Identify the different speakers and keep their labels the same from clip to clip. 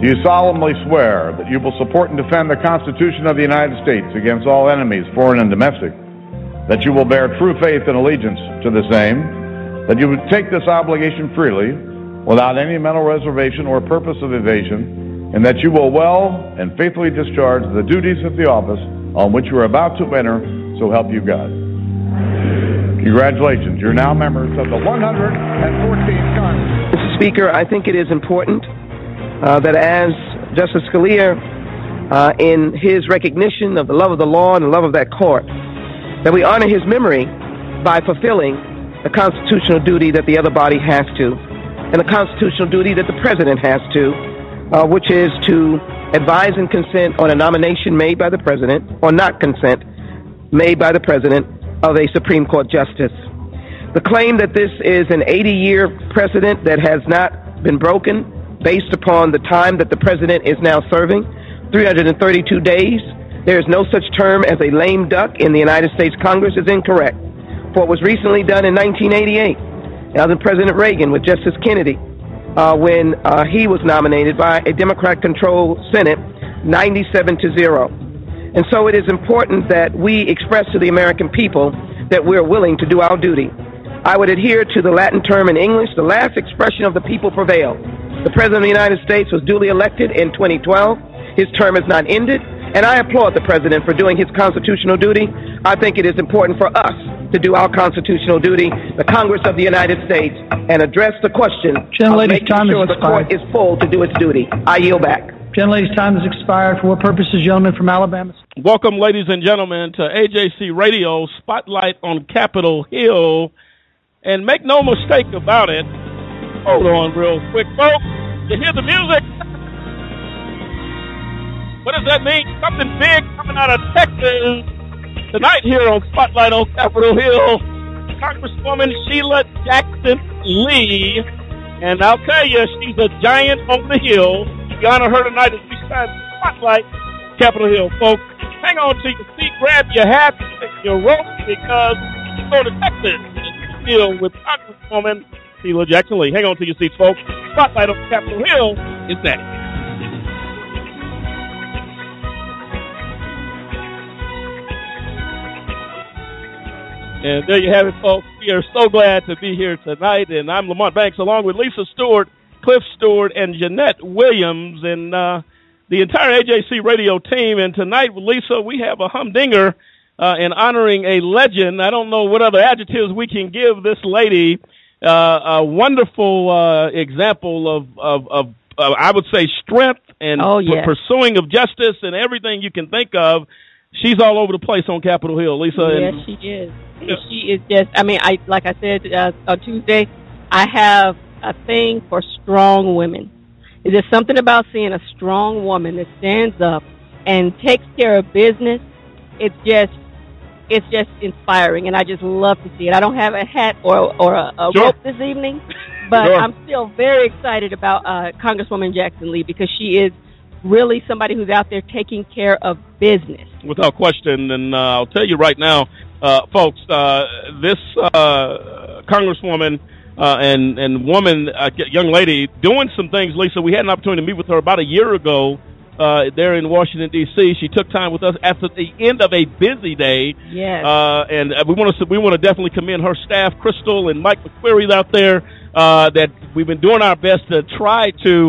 Speaker 1: Do you solemnly swear that you will support and defend the Constitution of the United States against all enemies, foreign and domestic, that you will bear true faith and allegiance to the same, that you would take this obligation freely, without any mental reservation or purpose of evasion, and that you will well and faithfully discharge the duties of the office on which you are about to enter, so help you God? Congratulations. You're now members of the 114th Congress.
Speaker 2: Mr. Speaker, I think it is important that as Justice Scalia, in his recognition of the love of the law and the love of that court, that we honor his memory by fulfilling the constitutional duty that the other body has to, and the constitutional duty that the president has to, which is to advise and consent on a nomination made by the president, or not consent, made by the president of a Supreme Court justice. The claim that this is an 80-year precedent that has not been broken based upon the time that the president is now serving, 332 days, there is no such term as a lame duck in the United States Congress, is incorrect. For it was recently done in 1988, under President Reagan with Justice Kennedy, when he was nominated by a Democrat-controlled Senate, 97-0. And so it is important that we express to the American people that we're willing to do our duty. I would adhere to the Latin term in English, the last expression of the people prevail. The President of the United States was duly elected in 2012. His term has not ended, and I applaud the President for doing his constitutional duty. I think it is important for us to do our constitutional duty, the Congress of the United States, and address the question of making sure the court is full to do its duty. I yield back.
Speaker 3: Gentlelady's time has expired. For what purposes, gentleman from Alabama?
Speaker 4: Welcome, ladies and gentlemen, to AJC Radio Spotlight on Capitol Hill. And make no mistake about it, hold on real quick, folks. You hear the music? What does that mean? Something big coming out of Texas tonight here on Spotlight on Capitol Hill. Congresswoman Sheila Jackson Lee. And I'll tell you, she's a giant on the hill. We honor her tonight as we shine Spotlight Capitol Hill, folks. Hang on to your seat, grab your hat, your rope, because we're going to Texas to deal with Congresswoman Sheila Jackson Lee. Hang on to your seats, folks. Spotlight on Capitol Hill is next. And there you have it, folks. We are so glad to be here tonight. And I'm Lamont Banks, along with Lisa Stewart, Cliff Stewart, and Jeanette Williams, and the entire AJC Radio team. And tonight, with Lisa, we have a humdinger in honoring a legend. I don't know what other adjectives we can give this lady. A wonderful example of I would say, strength and pursuing of justice and everything you can think of. She's all over the place on Capitol Hill, Lisa.
Speaker 5: Yes, she is. Yeah. She is just, like I said on Tuesday, I have a thing for strong women. There's something about seeing a strong woman that stands up and takes care of business. It's just inspiring, and I just love to see it. I don't have a hat or a rope this evening, but I'm still very excited about Congresswoman Jackson Lee, because she is really somebody who's out there taking care of business. Without question, and I'll tell you right now, folks, this Congresswoman and woman, young lady, doing some things, Lisa, we had an opportunity to meet with her about a year ago there in Washington, D.C. She took time with us at the end of a busy day. Yes. And we want to definitely commend her staff, Crystal and Mike McQuarrie out there, that we've been doing our best to try to,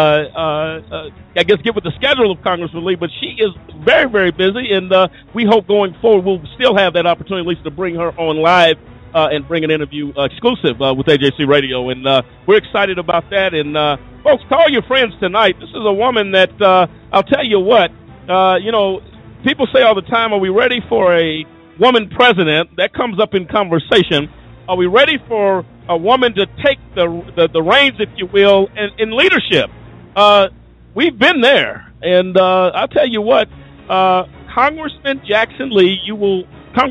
Speaker 5: I guess, get with the schedule of Congressman Lee, but she is very, very busy, and we hope going forward we'll still have that opportunity, Lisa, to bring her on live and bring an interview exclusive with AJC Radio, and we're excited about that. And folks, call your friends tonight. This is a woman that I'll tell you what, people say all the time, are we ready for a woman president? That comes up in conversation. Are we ready for a woman to take the reins, if you will, in leadership? We've been there, and I'll tell you what, Congresswoman Jackson Lee, you will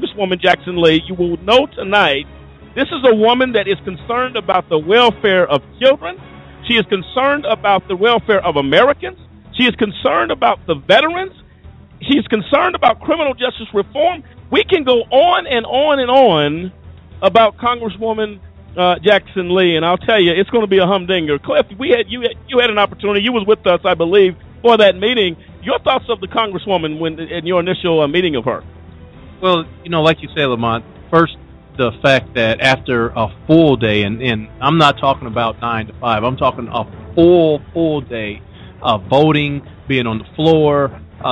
Speaker 5: know tonight, this is a woman that is concerned about the welfare of children. She is concerned about the welfare of Americans. She is concerned about the veterans. She is concerned about criminal justice reform. We can go on and on and on about Congresswoman
Speaker 4: Jackson Lee, and I'll tell you, it's going to be a humdinger. Cliff, you had an opportunity. You was with us, I believe, for that meeting. Your thoughts of the Congresswoman in your initial meeting of her?
Speaker 6: Well, like you said, Lamont, first, the fact that after a full day, and I'm not talking about 9 to 5, I'm talking a full day of voting, being on the floor,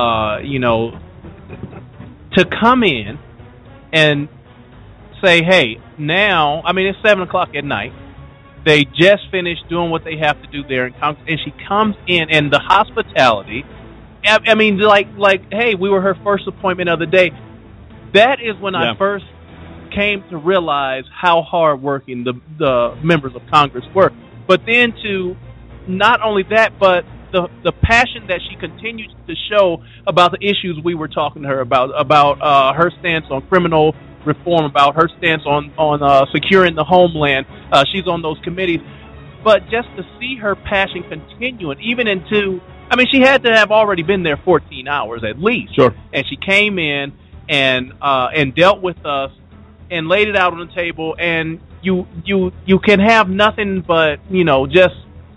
Speaker 6: to come in and say, hey, now, it's 7 o'clock at night. They just finished doing what they have to do there in Congress, and she comes in, and the hospitality, hey, we were her first appointment of the day. That is when I first came to realize how hardworking the members of Congress were. But then to not only that, but the passion that she continues to show about the issues we were talking to her about her stance on criminal reform, about her stance on securing the homeland. She's on those committees. But just to see her passion continuing, even into, she had to have already been there 14 hours at least.
Speaker 4: Sure.
Speaker 6: And she came in and dealt with us and laid it out on the table, and you can have nothing but just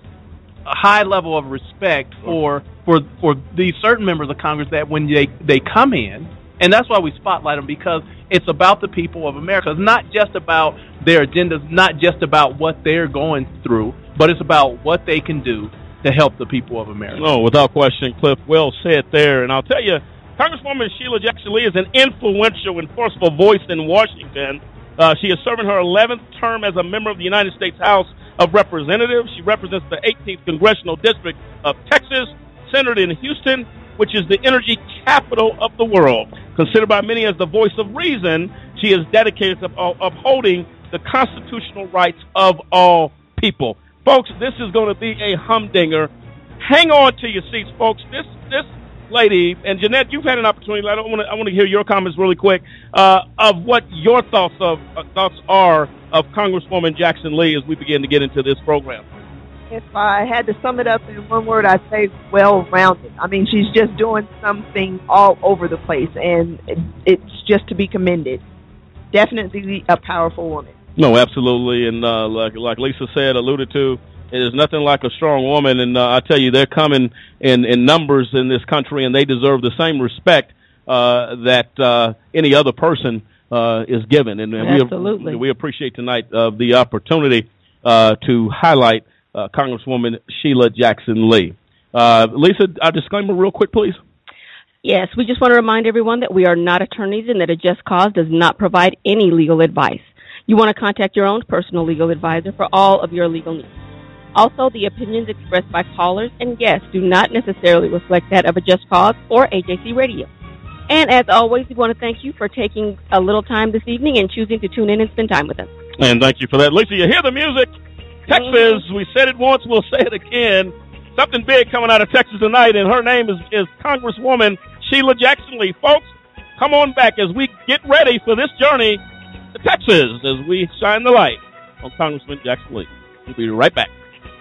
Speaker 6: a high level of respect for these certain members of Congress that when they come in, and that's why we spotlight them, because it's about the people of America. It's not just about their agendas, not just about what they're going through, but it's about what they can do to help the people of America.
Speaker 4: No, without question, Cliff, well said there. And I'll tell you, Congresswoman Sheila Jackson Lee is an influential and forceful voice in Washington. She is serving her 11th term as a member of the United States House of Representatives. She represents the 18th Congressional District of Texas, centered in Houston, which is the energy capital of the world. Considered by many as the voice of reason, she is dedicated to upholding the constitutional rights of all people. Folks, this is going to be a humdinger. Hang on to your seats, folks. This lady, and Jeanette, you've had an opportunity. I want to hear your comments really quick of what your thoughts are of Congresswoman Jackson Lee as we begin to get into this program.
Speaker 7: If I had to sum it up in one word, I'd say well-rounded. She's just doing something all over the place, and it's just to be commended. Definitely a powerful woman.
Speaker 4: No, absolutely, and like Lisa said, alluded to, it is nothing like a strong woman, and I tell you, they're coming in numbers in this country, and they deserve the same respect that any other person is given. And
Speaker 5: absolutely.
Speaker 4: We appreciate tonight the opportunity to highlight Congresswoman Sheila Jackson Lee. Lisa, a disclaimer real quick, please.
Speaker 5: Yes, we just want to remind everyone that we are not attorneys and that A Just Cause does not provide any legal advice. You want to contact your own personal legal advisor for all of your legal needs. Also, the opinions expressed by callers and guests do not necessarily reflect that of A Just Cause or AJC Radio. And as always, we want to thank you for taking a little time this evening and choosing to tune in and spend time with us.
Speaker 4: And thank you for that. Lisa, you hear the music? Texas, we said it once, we'll say it again. Something big coming out of Texas tonight, and her name is Congresswoman Sheila Jackson Lee. Folks, come on back as we get ready for this journey to Texas as we shine the light on Congressman Jackson Lee. We'll be right back.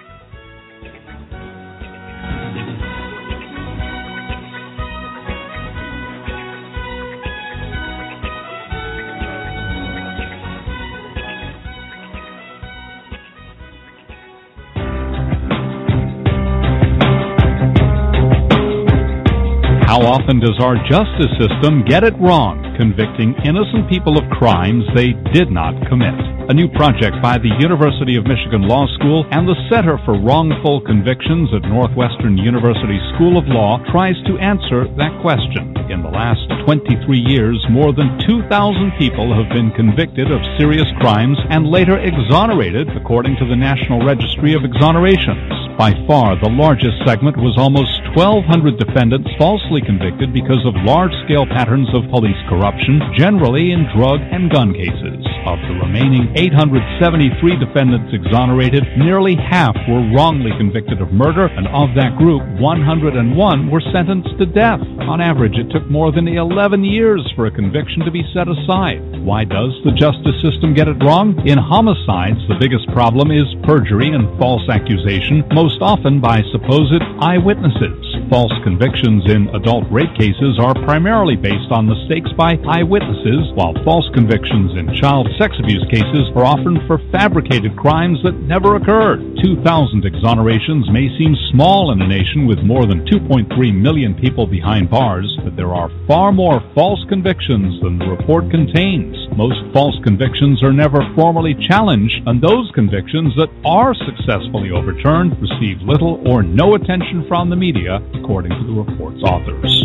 Speaker 8: How often does our justice system get it wrong, convicting innocent people of crimes they did not commit? A new project by the University of Michigan Law School and the Center for Wrongful Convictions at Northwestern University School of Law tries to answer that question. In the last 23 years, more than 2,000 people have been convicted of serious crimes and later exonerated, according to the National Registry of Exonerations. By far, the largest segment was almost 1,200 defendants falsely convicted because of large-scale patterns of police corruption, generally in drug and gun cases. Of the remaining 873 defendants exonerated, nearly half were wrongly convicted of murder, and of that group, 101 were sentenced to death. On average, it took more than 11 years for a conviction to be set aside. Why does the justice system get it wrong? In homicides, the biggest problem is perjury and false accusation, most often by supposed eyewitnesses. false convictions in adult rape cases are primarily based on mistakes by eyewitnesses, while false convictions in child sex abuse cases are often for fabricated crimes that never occurred. 2,000 exonerations may seem small in a nation with more than 2.3 million people behind bars, but there are far more false convictions than the report contains. Most false convictions are never formally challenged, and those convictions that are successfully overturned receive little or no attention from the media, according to the report's authors.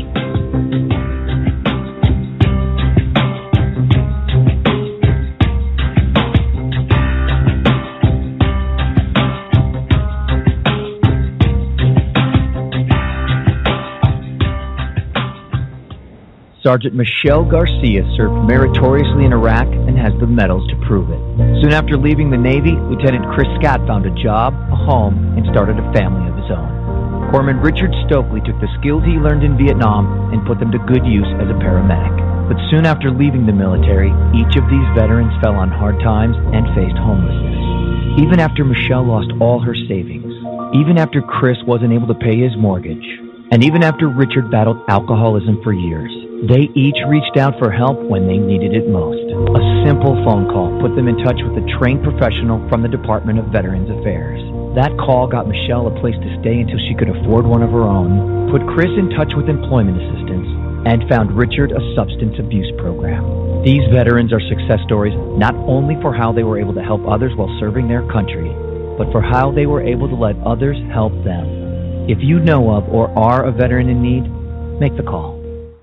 Speaker 9: Sergeant Michelle Garcia served meritoriously in Iraq and has the medals to prove it. Soon after leaving the Navy, Lieutenant Chris Scott found a job, a home, and started a family of his own. Corpsman Richard Stokely took the skills he learned in Vietnam and put them to good use as a paramedic. But soon after leaving the military, each of these veterans fell on hard times and faced homelessness. Even after Michelle lost all her savings, even after Chris wasn't able to pay his mortgage, and even after Richard battled alcoholism for years, they each reached out for help when they needed it most. A simple phone call put them in touch with a trained professional from the Department of Veterans Affairs. That call got Michelle a place to stay until she could afford one of her own, put Chris in touch with employment assistance, and found Richard a substance abuse program. These veterans are success stories not only for how they were able to help others while serving their country, but for how they were able to let others help them. If you know of or are a veteran in need, make the call.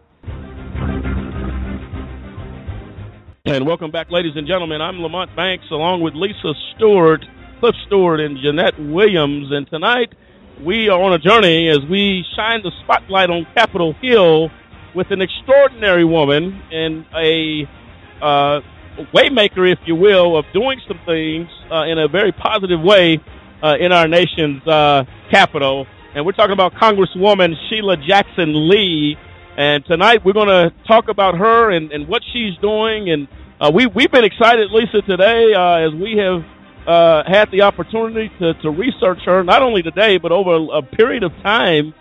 Speaker 4: And welcome back, ladies and gentlemen. I'm Lamont Banks, along with Lisa Stewart, Cliff Stewart, and Jeanette Williams. And tonight, we are on a journey as we shine the spotlight on Capitol Hill with an extraordinary woman and a waymaker, if you will, of doing some things in a very positive way in our nation's capital. And we're talking about Congresswoman Sheila Jackson Lee. And tonight we're going to talk about her and what she's doing. And we've been excited, Lisa, today as we have had the opportunity to research her, not only today, but over a period of time.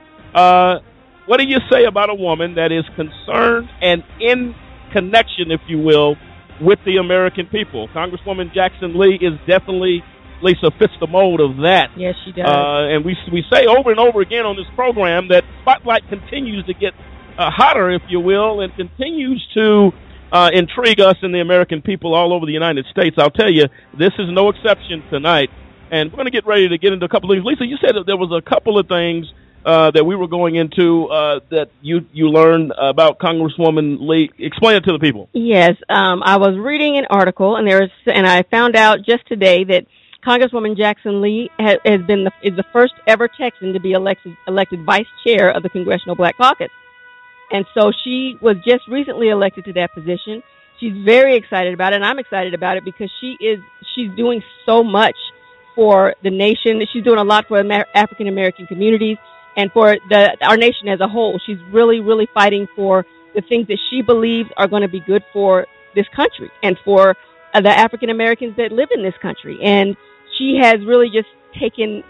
Speaker 4: What do you say about a woman that is concerned and in connection, if you will, with the American people? Congresswoman Jackson Lee is definitely, Lisa, fits the mold of that.
Speaker 5: Yes, she does.
Speaker 4: And we say over and over again on this program that Spotlight continues to get hotter, if you will, and continues to intrigue us and the American people all over the United States. I'll tell you, this is no exception tonight. And we're going to get ready to get into a couple of things. Lisa, you said that there was a couple of things that we were going into that you learned about Congresswoman Lee. Explain it to the people.
Speaker 5: Yes, I was reading an article, and I found out just today that Congresswoman Jackson Lee is the first ever Texan to be elected vice chair of the Congressional Black Caucus. And so she was just recently elected to that position. She's very excited about it, and I'm excited about it because she's doing so much for the nation. She's doing a lot for African American communities and for our nation as a whole. She's really, really fighting for the things that she believes are going to be good for this country and for the African Americans that live in this country. And she has really taken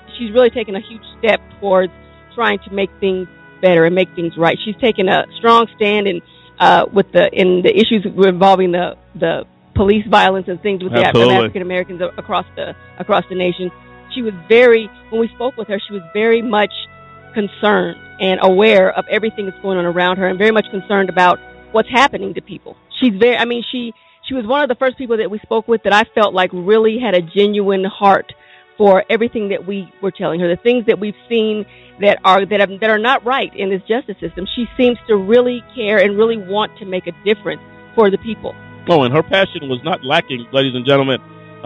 Speaker 5: a huge step towards trying to make things better and make things right. She's taken a strong stand in the issues involving the police violence and things with the African Americans across the nation. She was when we spoke with her, she was very much concerned and aware of everything that's going on around her and very much concerned about what's happening to people. She was one of the first people that we spoke with that I felt like really had a genuine heart for everything that we were telling her, the things that we've seen that are not right in this justice system. She seems to really care and really want to make a difference for the people.
Speaker 4: Oh, and her passion was not lacking, ladies and gentlemen.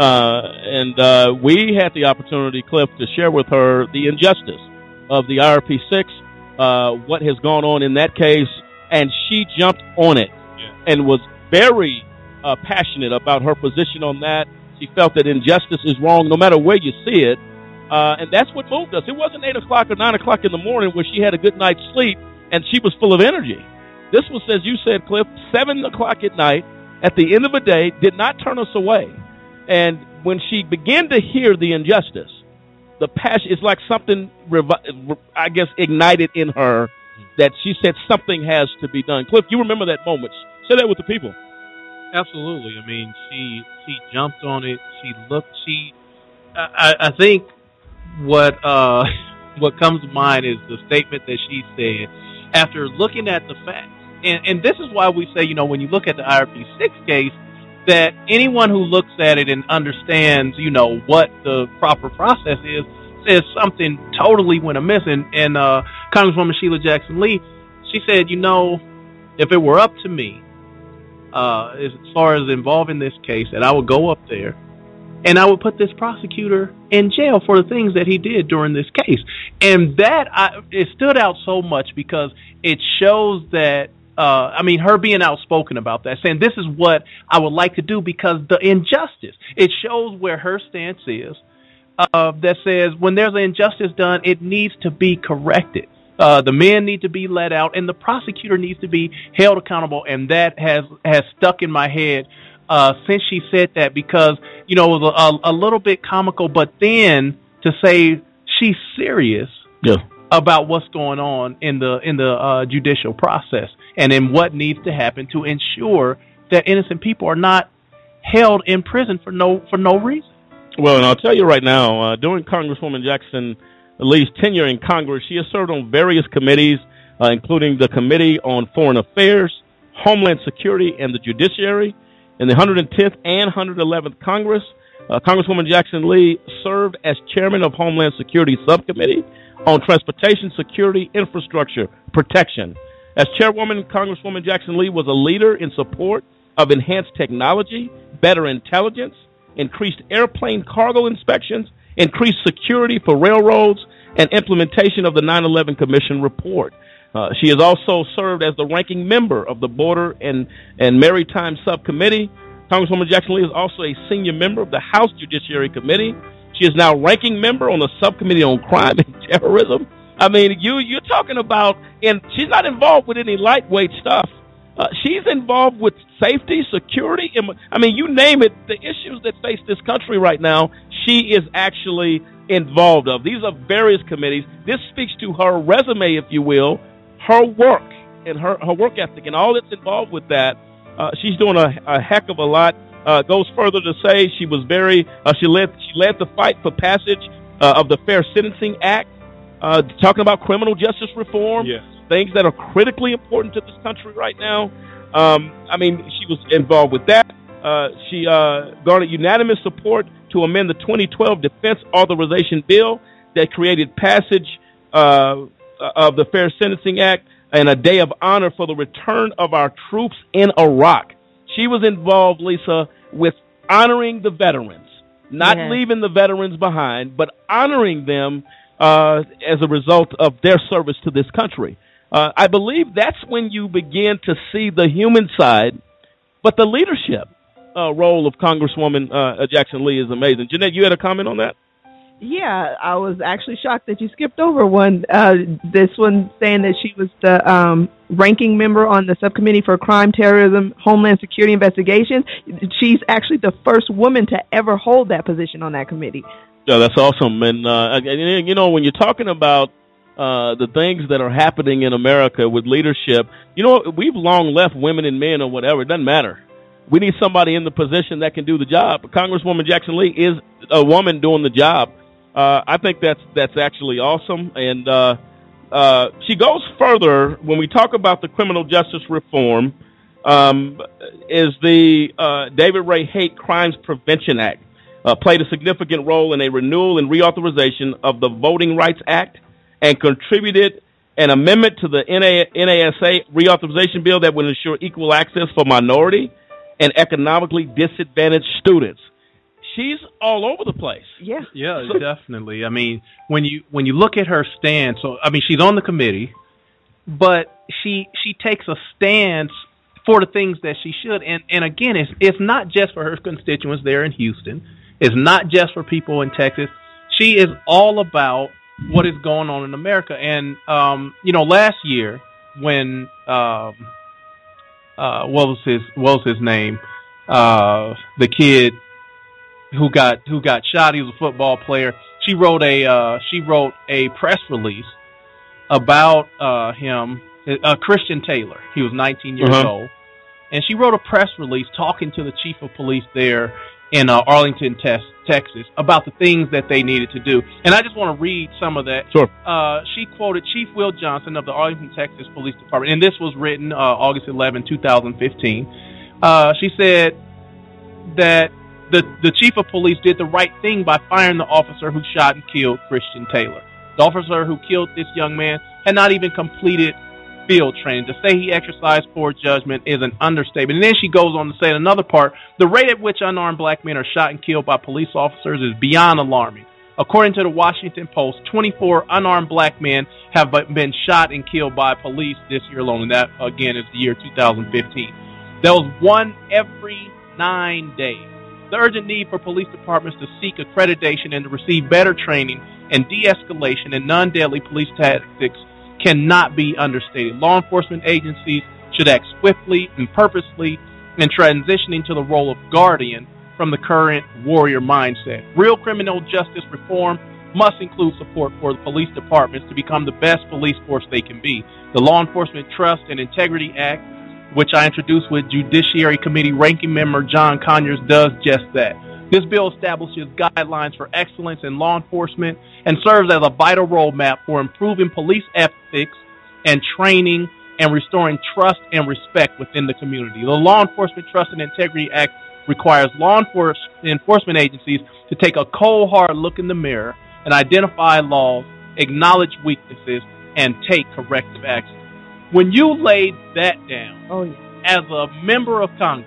Speaker 4: We had the opportunity, Cliff, to share with her the injustice of the IRP-6, what has gone on in that case, and she jumped on it and was very passionate about her position on that. She felt that injustice is wrong no matter where you see it. And that's what moved us. It wasn't 8 o'clock or 9 o'clock in the morning where she had a good night's sleep and she was full of energy. This was, as you said, Cliff, 7 o'clock at night, at the end of the day, did not turn us away. And when she began to hear the injustice, the passion. It's like something, I guess, ignited in her that she said something has to be done. Cliff, you remember that moment. Say that with the people.
Speaker 6: Absolutely. I mean, she jumped on it. She looked. I think what comes to mind is the statement that she said after looking at the facts. And this is why we say, when you look at the IRP 6 case, that anyone who looks at it and understands, what the proper process is, says something totally went amiss. And Congresswoman Sheila Jackson Lee, she said, if it were up to me, as far as involving this case, that I would go up there and I would put this prosecutor in jail for the things that he did during this case. And it stood out so much because it shows that, her being outspoken about that, saying this is what I would like to do because the injustice, it shows where her stance is, that says when there's an injustice done, it needs to be corrected. The men need to be let out, and the prosecutor needs to be held accountable. And that has stuck in my head since she said that, because it was a little bit comical, but then to say she's serious about what's going on in the judicial process and in what needs to happen to ensure that innocent people are not held in prison for no reason.
Speaker 4: Well, and I'll tell you right now, during Congresswoman Jackson Lee's tenure in Congress, she has served on various committees, including the Committee on Foreign Affairs, Homeland Security, and the Judiciary. In the 110th and 111th Congress, Congresswoman Jackson Lee served as chairman of Homeland Security Subcommittee on Transportation Security Infrastructure Protection. As chairwoman, Congresswoman Jackson Lee was a leader in support of enhanced technology, better intelligence, increased airplane cargo inspections, increased security for railroads, and implementation of the 9/11 Commission report. She has also served as the ranking member of the Border and Maritime Subcommittee. Congresswoman Jackson Lee is also a senior member of the House Judiciary Committee. She is now ranking member on the Subcommittee on Crime and Terrorism. I mean, you're talking about, and she's not involved with any lightweight stuff. She's involved with safety, security. I mean, you name it, the issues that face this country right now, she is actually involved of. These are various committees. This speaks to her resume, if you will, her work and her work ethic and all that's involved with that. She's doing a heck of a lot. Goes further to say she was she led the fight for passage of the Fair Sentencing Act, talking about criminal justice reform. Yes. Things that are critically important to this country right now. She was involved with that. She garnered unanimous support to amend the 2012 Defense Authorization Bill that created passage of the Fair Sentencing Act and a day of honor for the return of our troops in Iraq. She was involved, Lisa, with honoring the veterans, not leaving the veterans behind, but honoring them as a result of their service to this country. I believe that's when you begin to see the human side, but the leadership role of Congresswoman Jackson Lee is amazing. Jeanette, you had a comment on that?
Speaker 7: Yeah, I was actually shocked that you skipped over one. This one saying that she was the ranking member on the Subcommittee for Crime, Terrorism, Homeland Security Investigations. She's actually the first woman to ever hold that position on that committee.
Speaker 4: Yeah, that's awesome. And when you're talking about the things that are happening in America with leadership, we've long left women and men or whatever. It doesn't matter. We need somebody in the position that can do the job. Congresswoman Jackson Lee is a woman doing the job. I think that's actually awesome. And she goes further when we talk about the criminal justice reform, is the David Ray Haight Crimes Prevention Act. Played a significant role in a renewal and reauthorization of the Voting Rights Act and contributed an amendment to the NASA reauthorization bill that would ensure equal access for minority and economically disadvantaged students. She's all over the place.
Speaker 7: Yeah,
Speaker 6: definitely. I mean, when you look at her stance, she's on the committee, but she takes a stance for the things that she should. And again, it's not just for her constituents there in Houston. It's not just for people in Texas. She is all about what is going on in America. And last year when what was his name? The kid who got shot. He was a football player. she wrote a press release about him, Christian Taylor. He was 19 years old, and she wrote a press release talking to the chief of police there in Arlington, Texas, about the things that they needed to do. And I just want to read some of that.
Speaker 4: Sure.
Speaker 6: She quoted Chief Will Johnson of the Arlington, Texas Police Department, and this was written August 11, 2015. She said that the chief of police did the right thing by firing the officer who shot and killed Christian Taylor. The officer who killed this young man had not even completed field training. To say he exercised poor judgment is an understatement. And then she goes on to say in another part, the rate at which unarmed black men are shot and killed by police officers is beyond alarming. According to the Washington Post, 24 unarmed black men have been shot and killed by police this year alone. And that, again, is the year 2015. That was one every 9 days. The urgent need for police departments to seek accreditation and to receive better training and de-escalation and non-deadly police tactics cannot be understated. Law enforcement agencies should act swiftly and purposely in transitioning to the role of guardian from the current warrior mindset. Real criminal justice reform must include support for the police departments to become the best police force they can be. The Law Enforcement Trust and Integrity Act, which I introduced with Judiciary Committee Ranking Member John Conyers, does just that. This bill establishes guidelines for excellence in law enforcement and serves as a vital roadmap for improving police ethics and training and restoring trust and respect within the community. The Law Enforcement Trust and Integrity Act requires law enforcement agencies to take a cold, hard look in the mirror and identify laws, acknowledge weaknesses, and take corrective action. When you laid that down as a member of Congress,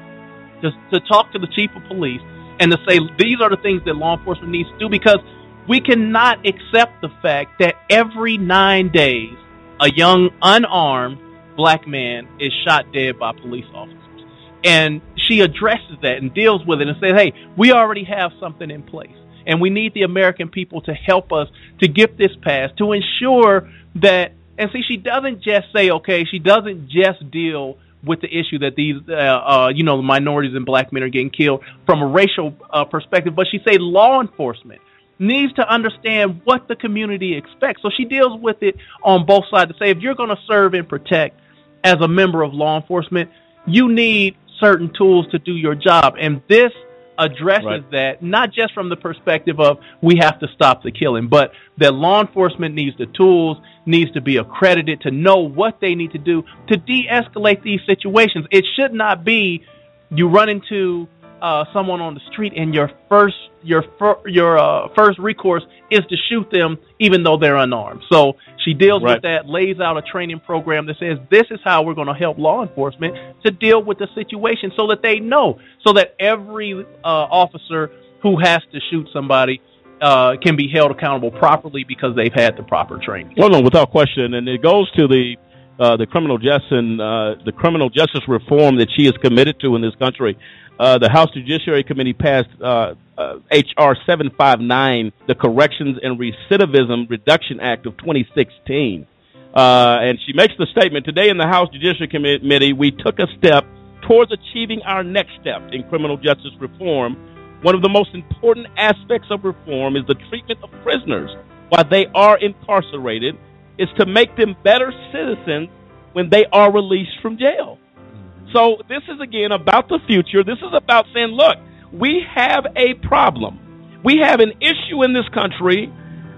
Speaker 6: to talk to the chief of police and to say these are the things that law enforcement needs to do, because we cannot accept the fact that every 9 days a young unarmed black man is shot dead by police officers. And she addresses that and deals with it and says, hey, we already have something in place. And we need the American people to help us to get this passed, to ensure that, and see, she doesn't just say, okay, she doesn't just deal with the issue that these, the minorities and black men are getting killed from a racial perspective, but she say law enforcement needs to understand what the community expects. So she deals with it on both sides to say, if you're going to serve and protect as a member of law enforcement, you need certain tools to do your job. And this addresses that, not just from the perspective of we have to stop the killing, but that law enforcement needs the tools, needs to be accredited to know what they need to do to de-escalate these situations. It should not be you run into someone on the street and your first recourse is to shoot them even though they're unarmed. So she deals with that, lays out a training program that says this is how we're going to help law enforcement to deal with the situation so that they know, so that every officer who has to shoot somebody can be held accountable properly because they've had the proper training.
Speaker 4: Well, no, without question, and it goes to the criminal justice reform that she is committed to in this country. The House Judiciary Committee passed H.R. 759, the Corrections and Recidivism Reduction Act of 2016. And she makes the statement, today in the House Judiciary Committee, we took a step towards achieving our next step in criminal justice reform. One of the most important aspects of reform is the treatment of prisoners while they are incarcerated, is to make them better citizens when they are released from jail. So this is, again, about the future. This is about saying, look, we have a problem. We have an issue in this country,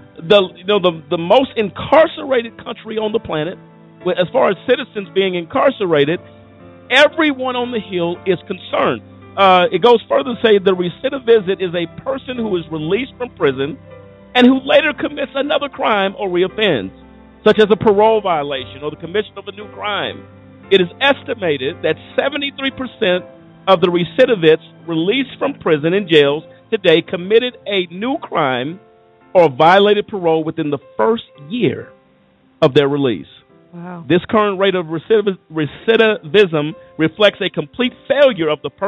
Speaker 4: the most incarcerated country on the planet, as far as citizens being incarcerated. Everyone on the Hill is concerned. It goes further to say the recidivist is a person who is released from prison and who later commits another crime or reoffends, such as a parole violation or the commission of a new crime. It is estimated that 73% of the recidivists released from prison and jails today committed a new crime or violated parole within the first year of their release.
Speaker 5: Wow.
Speaker 4: This current rate of recidivism reflects a complete failure of a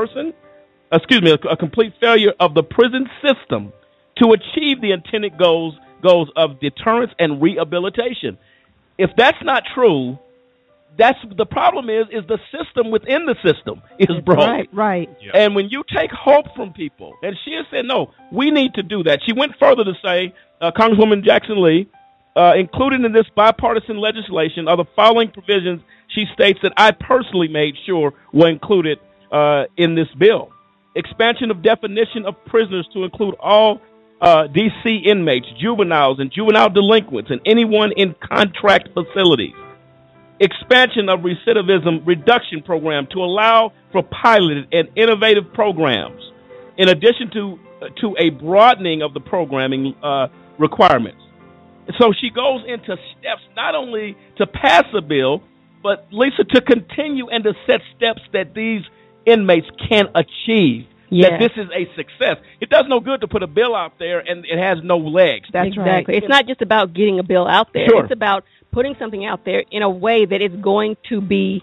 Speaker 4: complete failure of the prison system to achieve the intended goals of deterrence and rehabilitation. If that's not true, that's the problem is the system within the system is broke.
Speaker 7: Right.
Speaker 4: Yeah. And when you take hope from people, and she has said, no, we need to do that. She went further to say, Congresswoman Jackson Lee, included in this bipartisan legislation are the following provisions she states that I personally made sure were included in this bill. Expansion of definition of prisoners to include all D.C. inmates, juveniles, and juvenile delinquents, and anyone in contract facilities. Expansion of recidivism reduction program to allow for piloted and innovative programs, in addition to a broadening of the programming requirements. So she goes into steps not only to pass a bill, but, Lisa, to continue and to set steps that these inmates can achieve.
Speaker 5: Yes.
Speaker 4: That this is a success. It does no good to put a bill out there and it has no legs.
Speaker 5: That's exactly. Right. It's not just about getting a bill out there. Sure. It's about putting something out there in a way that is going to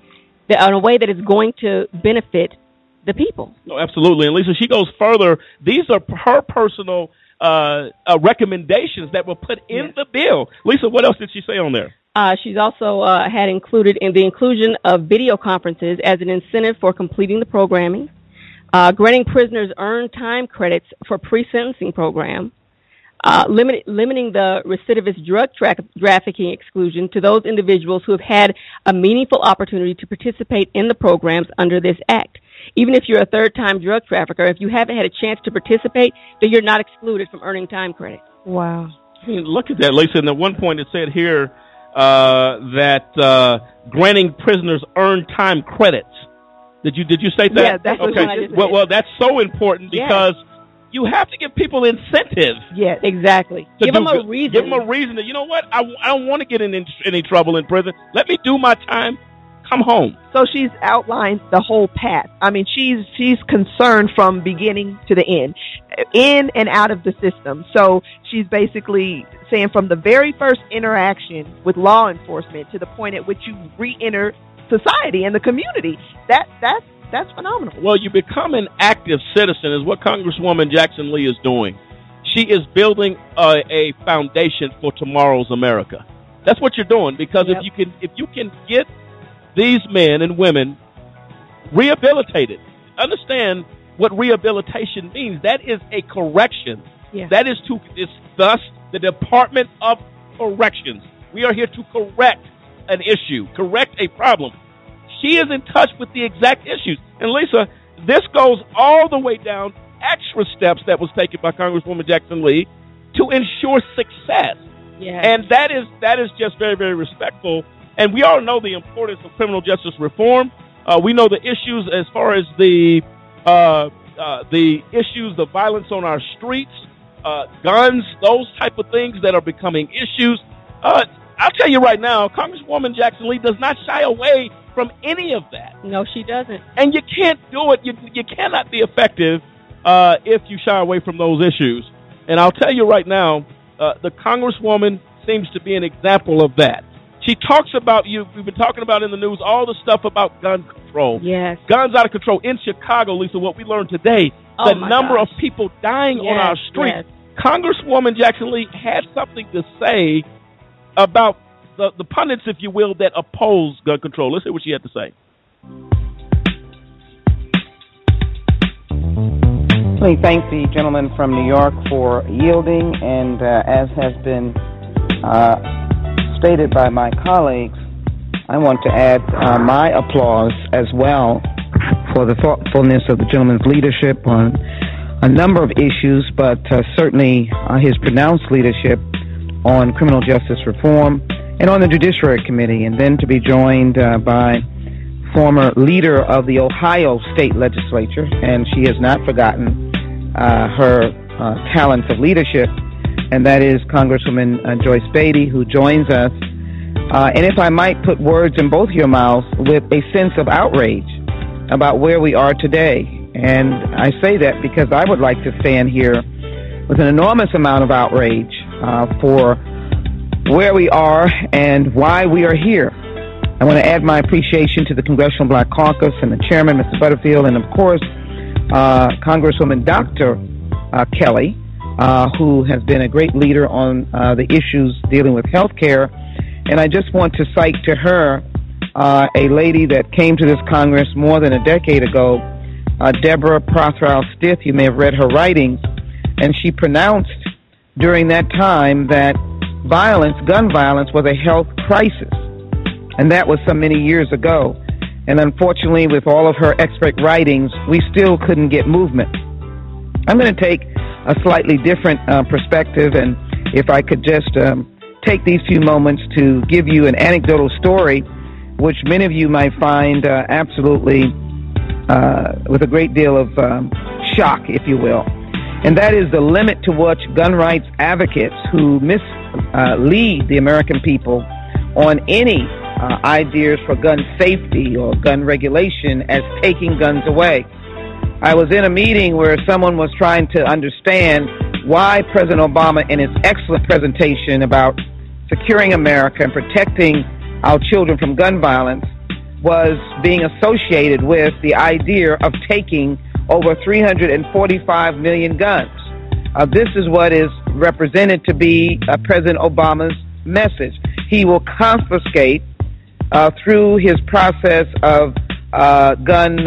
Speaker 5: benefit the people.
Speaker 4: No, absolutely. And Lisa, she goes further. These are her personal recommendations that were put in the bill. Lisa, what else did she say on there?
Speaker 5: She's also had included in the inclusion of video conferences as an incentive for completing the programming, granting prisoners earned time credits for pre-sentencing program, limiting the recidivist drug trafficking exclusion to those individuals who have had a meaningful opportunity to participate in the programs under this act. Even if you're a third-time drug trafficker, if you haven't had a chance to participate, then you're not excluded from earning time credit.
Speaker 7: Wow.
Speaker 4: I mean, look at that, Lisa. And at one point it said here that granting prisoners earned time credits. Did you say that?
Speaker 7: Yeah, that's okay.
Speaker 5: What I just said.
Speaker 4: Well, that's so important because you have to give people incentive.
Speaker 5: Yes, exactly. Give them a reason.
Speaker 4: Give them a reason that, you know what, I don't want to get in any trouble in prison. Let me do my time. Come home.
Speaker 7: So she's outlined the whole path. I mean, she's concerned from beginning to the end, in and out of the system. So she's basically saying from the very first interaction with law enforcement to the point at which you re-enter society and the community. That's phenomenal.
Speaker 4: Well, you become an active citizen is what Congresswoman Jackson Lee is doing. She is building a foundation for tomorrow's America. That's what you're doing, because if you can get these men and women rehabilitated, understand what rehabilitation means. That is a correction.
Speaker 5: Yeah.
Speaker 4: It's thus the Department of Corrections. We are here to correct an issue, correct a problem. She is in touch with the exact issues. And Lisa, this goes all the way down extra steps that was taken by Congresswoman Jackson Lee to ensure success.
Speaker 5: Yeah.
Speaker 4: And that is just very, very respectful. And we all know the importance of criminal justice reform. We know the issues as far as the issues, the violence on our streets, guns, those type of things that are becoming issues. I'll tell you right now, Congresswoman Jackson Lee does not shy away from any of that.
Speaker 5: No, she doesn't.
Speaker 4: And you can't do it. You cannot be effective if you shy away from those issues. And I'll tell you right now, the Congresswoman seems to be an example of that. She talks about we've been talking about in the news, all the stuff about gun control.
Speaker 5: Yes.
Speaker 4: Guns out of control. In Chicago, Lisa, what we learned today, the number of people dying on our streets. Yes. Congresswoman Jackson Lee had something to say about the pundits, if you will, that oppose gun control. Let's hear what she had to say.
Speaker 2: Let me thank the gentleman from New York for yielding, and as has been stated by my colleagues, I want to add my applause as well for the thoughtfulness of the gentleman's leadership on a number of issues, but certainly his pronounced leadership on criminal justice reform and on the Judiciary Committee, and then to be joined by former leader of the Ohio State Legislature, and she has not forgotten her talents of leadership, and that is Congresswoman Joyce Beatty, who joins us. And if I might put words in both your mouths, with a sense of outrage about where we are today. And I say that because I would like to stand here with an enormous amount of outrage for where we are and why we are here. I want to add my appreciation to the Congressional Black Caucus and the chairman, Mr. Butterfield, and of course, Congresswoman Dr. Kelly, who has been a great leader on the issues dealing with health care. And I just want to cite to her a lady that came to this Congress more than a decade ago, Deborah Prothrow Stith. You may have read her writings, and she pronounced during that time that gun violence, was a health crisis, and that was some many years ago. And unfortunately, with all of her expert writings, we still couldn't get movement. I'm going to take a slightly different perspective, and if I could just take these few moments to give you an anecdotal story, which many of you might find absolutely with a great deal of shock, if you will. And that is the limit to which gun rights advocates who mislead the American people on any ideas for gun safety or gun regulation as taking guns away. I was in a meeting where someone was trying to understand why President Obama, in his excellent presentation about securing America and protecting our children from gun violence, was being associated with the idea of taking over 345 million guns. This is what is represented to be President Obama's message. He will confiscate through his process of gun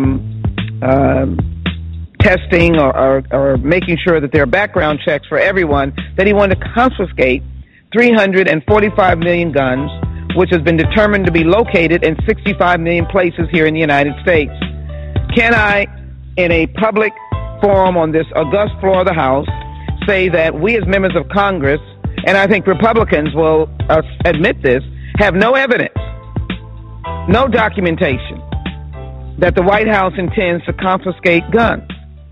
Speaker 2: testing or making sure that there are background checks for everyone, that he wanted to confiscate 345 million guns, which has been determined to be located in 65 million places here in the United States. Can I, in a public forum on this august floor of the House, say that we as members of Congress, and I think Republicans will admit this, have no evidence, no documentation that the White House intends to confiscate guns?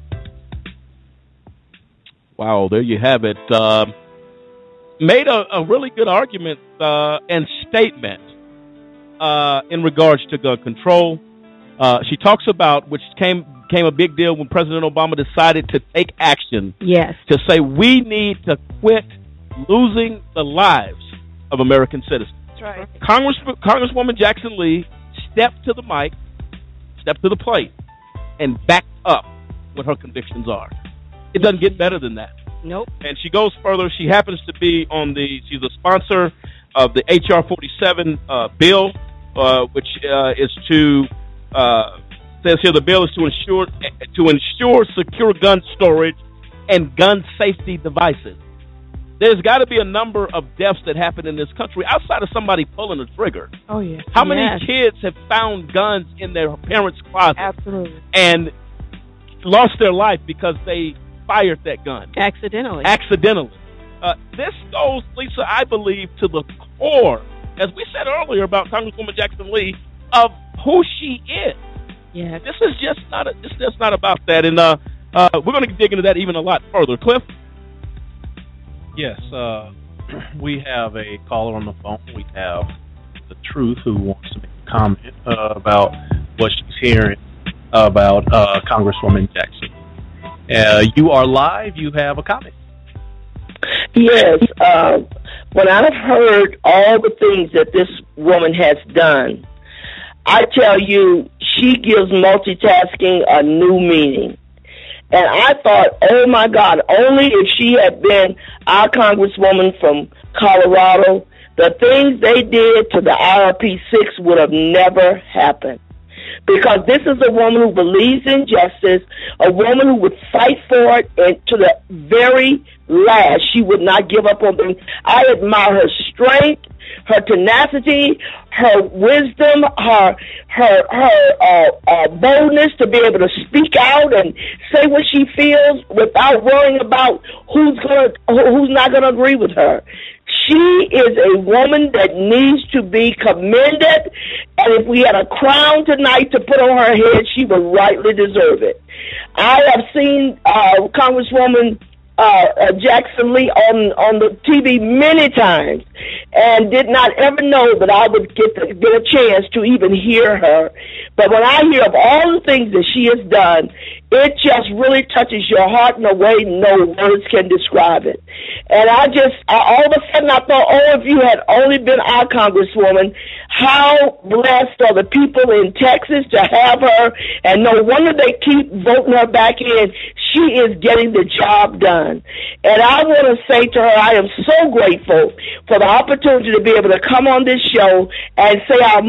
Speaker 4: Wow, there you have it. Made a really good argument and statement in regards to gun control. She talks about, which came a big deal when President Obama decided to take action.
Speaker 5: Yes.
Speaker 4: To say we need to quit losing the lives of American citizens.
Speaker 5: That's right.
Speaker 4: Congresswoman Jackson Lee stepped to the mic, stepped to the plate, and backed up what her convictions are. It doesn't get better than that.
Speaker 5: Nope.
Speaker 4: And she goes further. She happens to be she's a sponsor of the H.R. 47 bill, which is to, says here the bill is to ensure secure gun storage and gun safety devices. There's got to be a number of deaths that happen in this country outside of somebody pulling a trigger.
Speaker 5: Oh, yeah.
Speaker 4: How many kids have found guns in their parents' closet?
Speaker 5: Absolutely.
Speaker 4: And lost their life because they fired that gun.
Speaker 5: Accidentally.
Speaker 4: This goes, Lisa, I believe, to the core, as we said earlier about Congresswoman Jackson Lee, of who she is.
Speaker 5: Yeah.
Speaker 4: This is just not about that. And we're going to dig into that even a lot further. Cliff?
Speaker 6: Yes. We have a caller on the phone. We have the Truth, who wants to make a comment about what she's hearing about Congresswoman Jackson. You are live. You have a comment.
Speaker 10: Yes. When I've heard all the things that this woman has done, I tell you, she gives multitasking a new meaning. And I thought, oh, my God, only if she had been our Congresswoman from Colorado, the things they did to the IRP-6 would have never happened. Because this is a woman who believes in justice, a woman who would fight for it, and to the very last, she would not give up on them. I admire her strength, her tenacity, her wisdom, her boldness to be able to speak out and say what she feels without worrying about who's not going to agree with her. She is a woman that needs to be commended, and if we had a crown tonight to put on her head, she would rightly deserve it. I have seen Congresswoman Jackson Lee on the TV many times, and did not ever know that I would get a chance to even hear her. But when I hear of all the things that she has done, it just really touches your heart in a way no words can describe it. And I all of a sudden I thought, oh, if you had only been our Congresswoman, how blessed are the people in Texas to have her, and no wonder they keep voting her back in. She is getting the job done. And I want to say to her, I am so grateful for the opportunity to be able to come on this show and say how much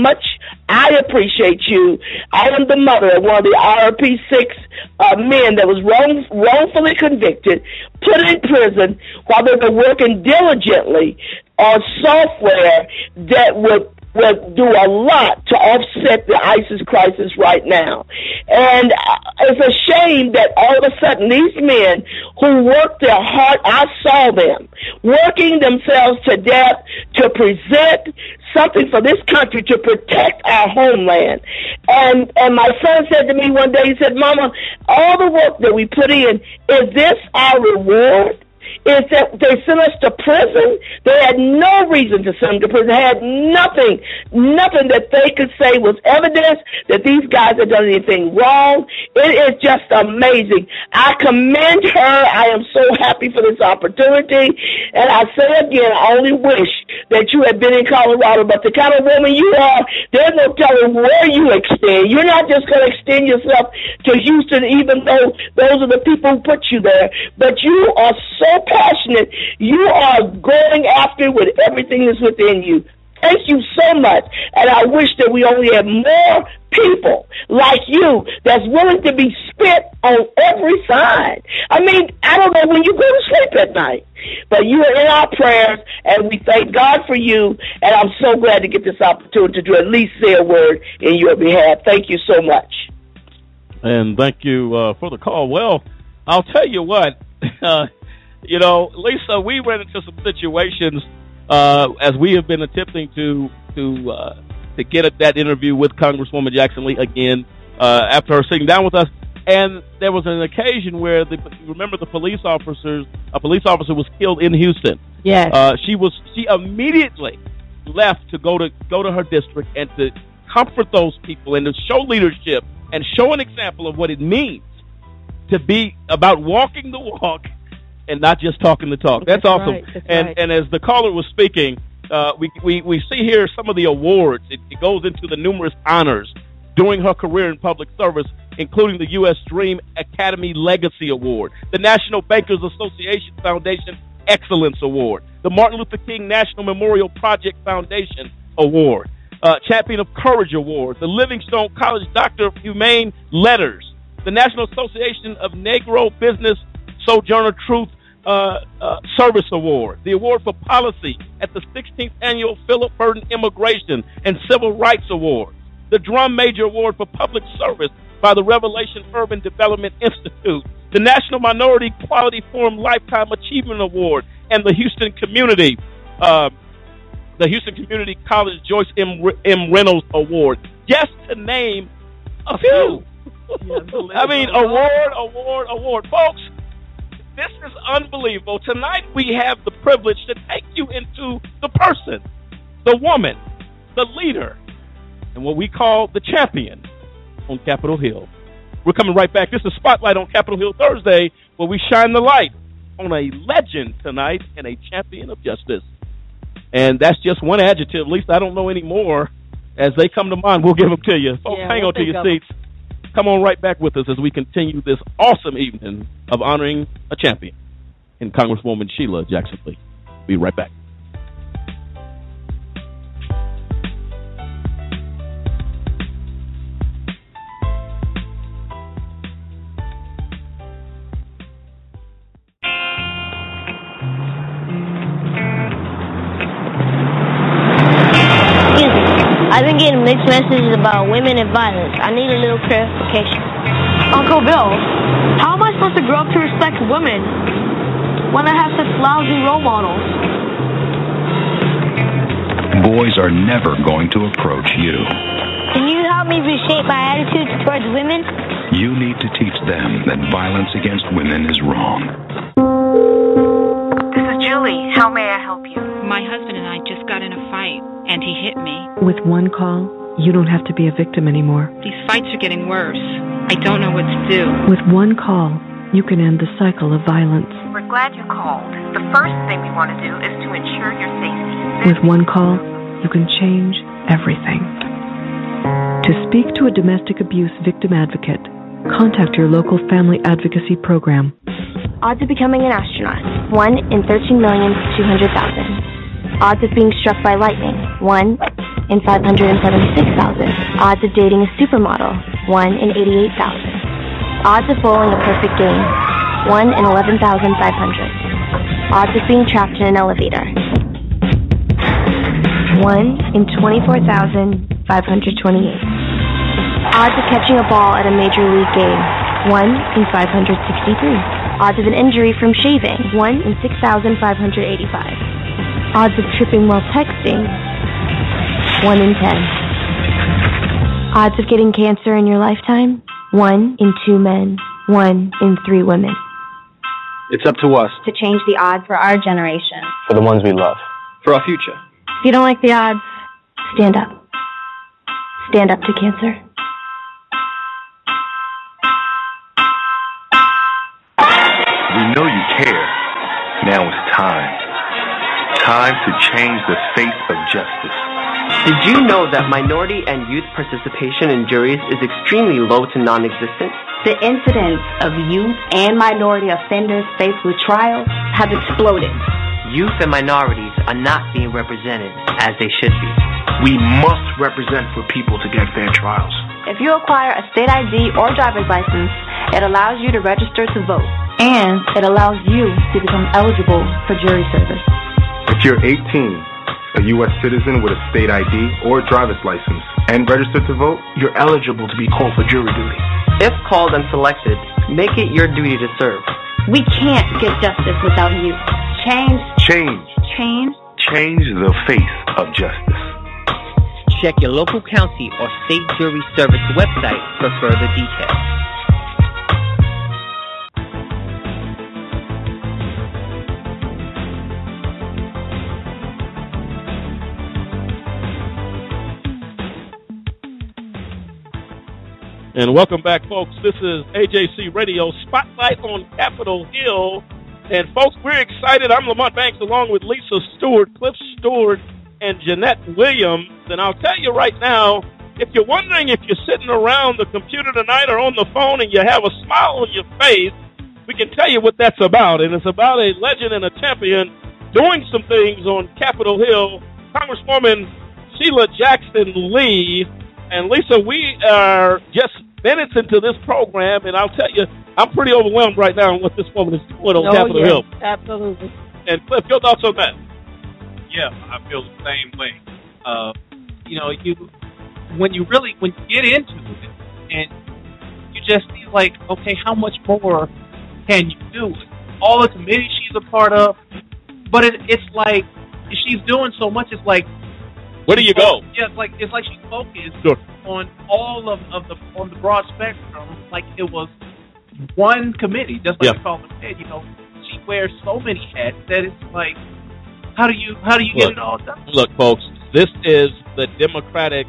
Speaker 10: I appreciate you. I am the mother of one of the RP 6 men that was wrongfully convicted, put in prison while they were working diligently on software that would do a lot to offset the ISIS crisis right now. And it's a shame that all of a sudden these men who worked their heart, I saw them working themselves to death to present something for this country, to protect our homeland. And my son said to me one day, he said, Mama, all the work that we put in, is this our reward? Is that they sent us to prison? They had no reason to send them to prison. They had nothing that they could say was evidence that these guys had done anything wrong. It is just amazing. I commend her. I am so happy for this opportunity. And I say again, I only wish that you had been in Colorado, but the kind of woman you are, there's no telling where you extend. You're not just going to extend yourself to Houston, even though those are the people who put you there, but you are so passionate. You are going after with everything that's within you. Thank you so much. And I wish that we only had more people like you that's willing to be spit on every side. I mean, I don't know when you go to sleep at night, but you are in our prayers, and we thank God for you, and I'm so glad to get this opportunity to at least say a word in your behalf. Thank you so much.
Speaker 4: And thank you for the call. Well, I'll tell you what, you know, Lisa, we ran into some situations as we have been attempting to get at that interview with Congresswoman Jackson Lee again after her sitting down with us. And there was an occasion where remember a police officer was killed in Houston.
Speaker 5: Yes.
Speaker 4: She immediately left to go to her district and to comfort those people and to show leadership and show an example of what it means to be about walking the walk and not just talking the talk. That's awesome.
Speaker 5: Right.
Speaker 4: And as the caller was speaking, we see here some of the awards. It goes into the numerous honors during her career in public service, including the U.S. Dream Academy Legacy Award, the National Bankers Association Foundation Excellence Award, the Martin Luther King National Memorial Project Foundation Award, Champion of Courage Award, the Livingstone College Doctor of Humane Letters, the National Association of Negro Business Sojourner Truth Service Award, the Award for Policy at the 16th Annual Philip Burton Immigration and Civil Rights Award, the Drum Major Award for Public Service by the Revelation Urban Development Institute, the National Minority Quality Forum Lifetime Achievement Award, and the Houston Community College Joyce M. Reynolds Award, just to name a few. I mean, award. Folks, this is unbelievable. Tonight we have the privilege to take you into the person, the woman, the leader, and what we call the champion on Capitol Hill. We're coming right back. This is Spotlight on Capitol Hill Thursday, where we shine the light on a legend tonight and a champion of justice. And that's just one adjective. At least I don't know any more. As they come to mind, we'll give them to you. Folks, hang on to your seats. Come on right back with us as we continue this awesome evening of honoring a champion in Congresswoman Sheila Jackson Lee. Be right back.
Speaker 11: I've been getting mixed messages about women and violence. I need a little clarification.
Speaker 12: Uncle Bill, how am I supposed to grow up to respect women when I have such lousy role models?
Speaker 13: Boys are never going to approach you.
Speaker 11: Can you help me reshape my attitude towards women?
Speaker 13: You need to teach them that violence against women is wrong.
Speaker 14: This is Julie. How may I help you?
Speaker 15: My husband and I just got in a fight, and he hit me.
Speaker 16: With one call, you don't have to be a victim anymore.
Speaker 15: These fights are getting worse. I don't know what to do.
Speaker 16: With one call, you can end the cycle of violence.
Speaker 14: We're glad you called. The first thing we want to do is to ensure your safety.
Speaker 16: With one call, you can change everything. To speak to a domestic abuse victim advocate, contact your local family advocacy program.
Speaker 11: Odds of becoming an astronaut, 1 in 13,200,000. Odds of being struck by lightning, 1 in 576,000. Odds of dating a supermodel, 1 in 88,000. Odds of bowling a perfect game, 1 in 11,500. Odds of being trapped in an elevator, 1 in 24,528. Odds of catching a ball at a major league game, 1 in 563. Odds of an injury from shaving, 1 in 6,585. Odds of tripping while texting, 1 in 10. Odds of getting cancer in your lifetime, 1 in 2 men, 1 in 3 women.
Speaker 17: It's up to us
Speaker 18: to change the odds for our generation.
Speaker 17: For the ones we love. For our future.
Speaker 11: If you don't like the odds, stand up. Stand up to cancer.
Speaker 19: We know you care. Now it's time. Time to change the face of justice.
Speaker 20: Did you know that minority and youth participation in juries is extremely low to non-existent?
Speaker 18: The incidence of youth and minority offenders faced with trials have exploded.
Speaker 20: Youth and minorities are not being represented as they should be.
Speaker 19: We must represent for people to get fair trials.
Speaker 12: If you acquire a state ID or driver's license, it allows you to register to vote. And it allows you to become eligible for jury service.
Speaker 19: If you're 18, a U.S. citizen with a state ID or driver's license, and registered to vote, you're eligible to be called for jury duty.
Speaker 20: If called and selected, make it your duty to serve.
Speaker 18: We can't get justice without you. Change.
Speaker 19: Change the face of justice.
Speaker 20: Check your local county or state jury service website for further details.
Speaker 4: And welcome back, folks. This is AJC Radio Spotlight on Capitol Hill. And, folks, we're excited. I'm Lamont Banks along with Lisa Stewart, Cliff Stewart, and Jeanette Williams. And I'll tell you right now, if you're wondering if you're sitting around the computer tonight or on the phone and you have a smile on your face, we can tell you what that's about. And it's about a legend and a champion doing some things on Capitol Hill, Congresswoman Sheila Jackson Lee. And, Lisa, we are just minutes into this program, and I'll tell you, I'm pretty overwhelmed right now on what this woman is doing on Capitol Hill.
Speaker 5: Absolutely.
Speaker 4: And, Cliff, your thoughts on that?
Speaker 6: Yeah, I feel the same way. When you get into it, and you just feel like, okay, how much more can you do? All the committees she's a part of, but it's like she's doing so much. It's like,
Speaker 4: where do you go?
Speaker 6: Yeah, it's like she's focused on all of the broad spectrum, like it was one committee. Just like Colin said, she wears so many hats that it's like, how do you get it all done?
Speaker 4: Look, folks, this is the democratic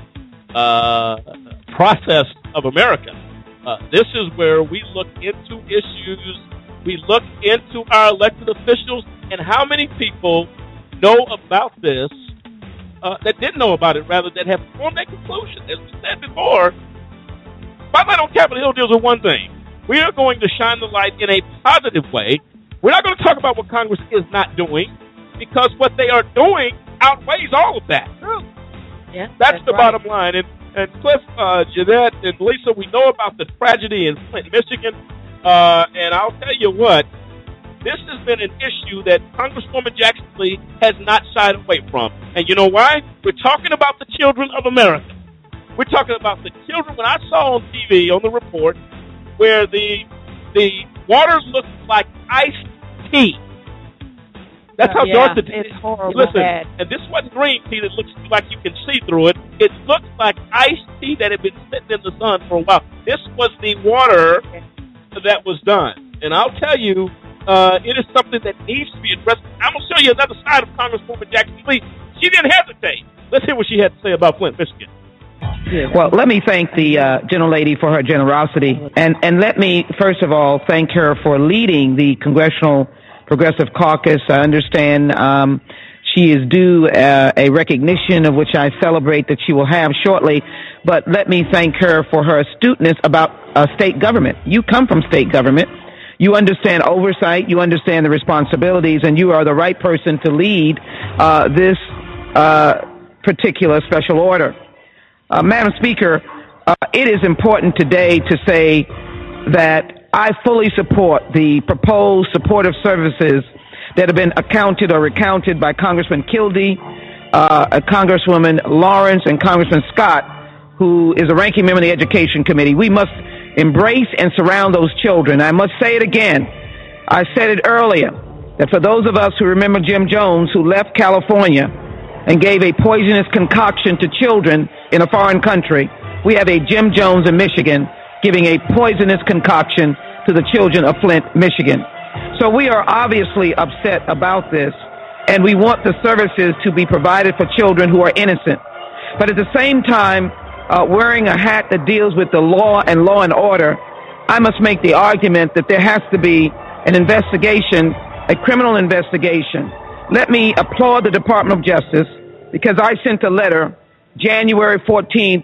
Speaker 4: process of America. This is where we look into issues, we look into our elected officials, and how many people know about this. That didn't know about it, rather, that have formed that conclusion. As we said before, Spotlight on Capitol Hill deals with one thing. We are going to shine the light in a positive way. We're not going to talk about what Congress is not doing, because what they are doing outweighs all of that.
Speaker 5: Yeah,
Speaker 4: that's the bottom line. And Cliff, Jeanette, and Lisa, we know about the tragedy in Flint, Michigan. And I'll tell you what, this has been an issue that Congresswoman Jackson Lee has not shied away from. And you know why? We're talking about the children of America. We're talking about the children. When I saw on TV, on the report, where the water looks like iced tea. That's how dark the tea is.
Speaker 5: It's horrible.
Speaker 4: Listen,
Speaker 5: bad.
Speaker 4: and this wasn't green tea that looks like you can see through it. It looks like iced tea that had been sitting in the sun for a while. This was the water that was done. And I'll tell you, it is something that needs to be addressed. I'm going to show you another side of Congresswoman Jackson Lee. She didn't hesitate. Let's hear what she had to say about Flint, Michigan.
Speaker 2: Well, let me thank the gentlelady for her generosity. And let me, first of all, thank her for leading the Congressional Progressive Caucus. I understand she is due a recognition of which I celebrate that she will have shortly. But let me thank her for her astuteness about state government. You come from state government. You understand oversight, you understand the responsibilities, and you are the right person to lead this particular special order. Madam Speaker, it is important today to say that I fully support the proposed supportive services that have been accounted or recounted by Congressman Kildee, Congresswoman Lawrence, and Congressman Scott, who is a ranking member of the Education Committee. We must embrace and surround those children. I must say it again. I said it earlier, that for those of us who remember Jim Jones, who left California and gave a poisonous concoction to children in a foreign country, we have a Jim Jones in Michigan giving a poisonous concoction to the children of Flint, Michigan. So we are obviously upset about this, and we want the services to be provided for children who are innocent. But at the same time, wearing a hat that deals with the law and order, I must make the argument that there has to be an investigation, a criminal investigation. Let me applaud the Department of Justice, because I sent a letter January 14th,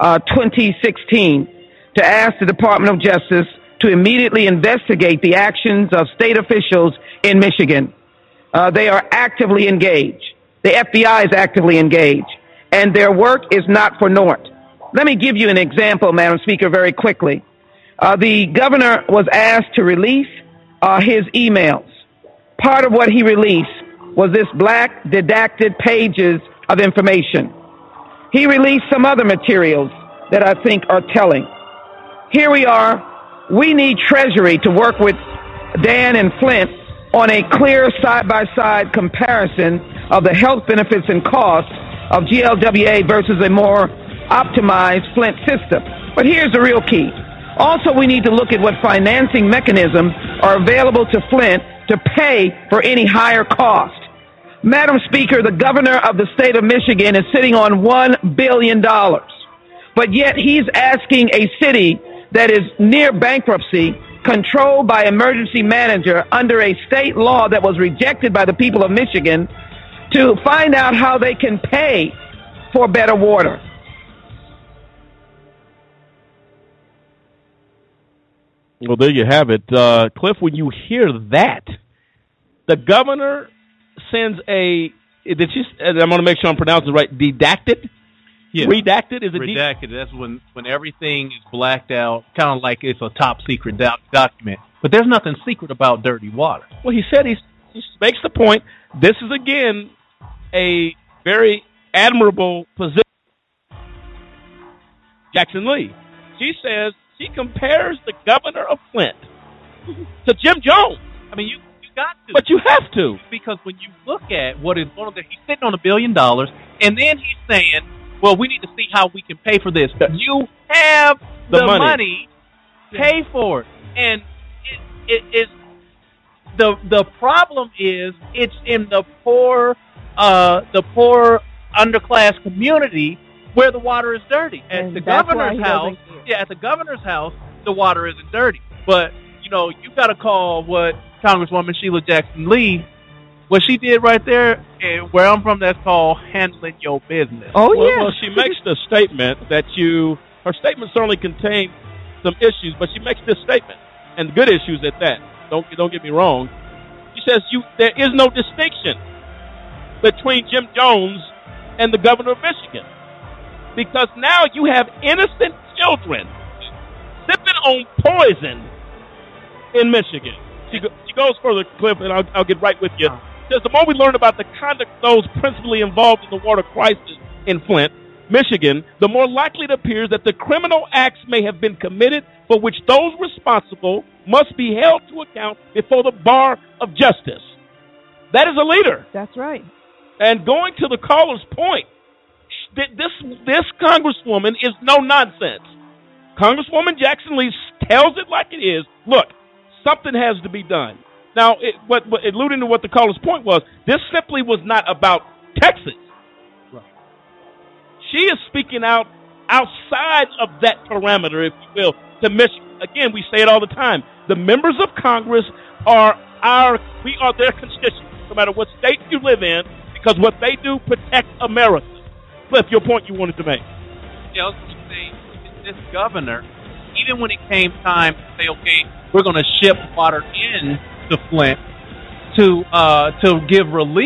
Speaker 2: 2016, to ask the Department of Justice to immediately investigate the actions of state officials in Michigan. They are actively engaged. The FBI is actively engaged, and their work is not for naught. Let me give you an example, Madam Speaker, very quickly. The governor was asked to release his emails. Part of what he released was this black redacted pages of information. He released some other materials that I think are telling. Here we are. We need Treasury to work with Dan and Flint on a clear side-by-side comparison of the health benefits and costs of GLWA versus a more optimized Flint system. But here's the real key. Also, we need to look at what financing mechanisms are available to Flint to pay for any higher cost. Madam Speaker, the governor of the state of Michigan is sitting on $1 billion, but yet he's asking a city that is near bankruptcy, controlled by emergency manager under a state law that was rejected by the people of Michigan, to find out how they can pay for better water.
Speaker 4: Well, there you have it. Cliff, when you hear that, the governor sends a, I'm going to make sure I'm pronouncing it right, redacted?
Speaker 6: Yeah.
Speaker 4: Redacted? Is it
Speaker 6: redacted? That's when everything is blacked out, kind of like it's a top secret document. But there's nothing secret about dirty water.
Speaker 4: Well, he said he makes the point. This is, again, a very admirable position. Jackson Lee. She says she compares the governor of Flint to Jim Jones.
Speaker 6: I mean, you got to.
Speaker 4: But you have to.
Speaker 6: Because when you look at what is going on there, he's sitting on $1 billion, and then he's saying, well, we need to see how we can pay for this. You have the money. Pay for it. And it's the problem is it's in the poor underclass community where the water is dirty. At the governor's house, at the governor's house, the water isn't dirty. But you got to call what Congresswoman Sheila Jackson Lee, what she did right there, and where I'm from, that's called handling your business.
Speaker 2: Oh, yeah.
Speaker 4: Well, she makes the statement that her statement certainly contains some issues, but she makes this statement, and good issues at that. Don't get me wrong. She says there is no distinction between Jim Jones and the governor of Michigan, because now you have innocent children sipping on poison in Michigan. She goes further, Cliff, and I'll get right with you. Says the more we learn about the conduct of those principally involved in the water crisis in Flint, Michigan, the more likely it appears that the criminal acts may have been committed for which those responsible must be held to account before the bar of justice. That is a leader.
Speaker 7: That's right.
Speaker 4: And going to the caller's point, this Congresswoman is no nonsense. Congresswoman Jackson Lee tells it like it is. Look, something has to be done. Now, alluding to what the caller's point was, this simply was not about Texas. Right. She is speaking out outside of that parameter, if you will, to Michigan. Again, we say it all the time. The members of Congress we are their constituents, no matter what state you live in, because what they do protects America. Cliff, your point you wanted to make.
Speaker 6: Yeah, I was going to say, this governor, even when it came time to say, okay, we're going to ship water in to Flint to give relief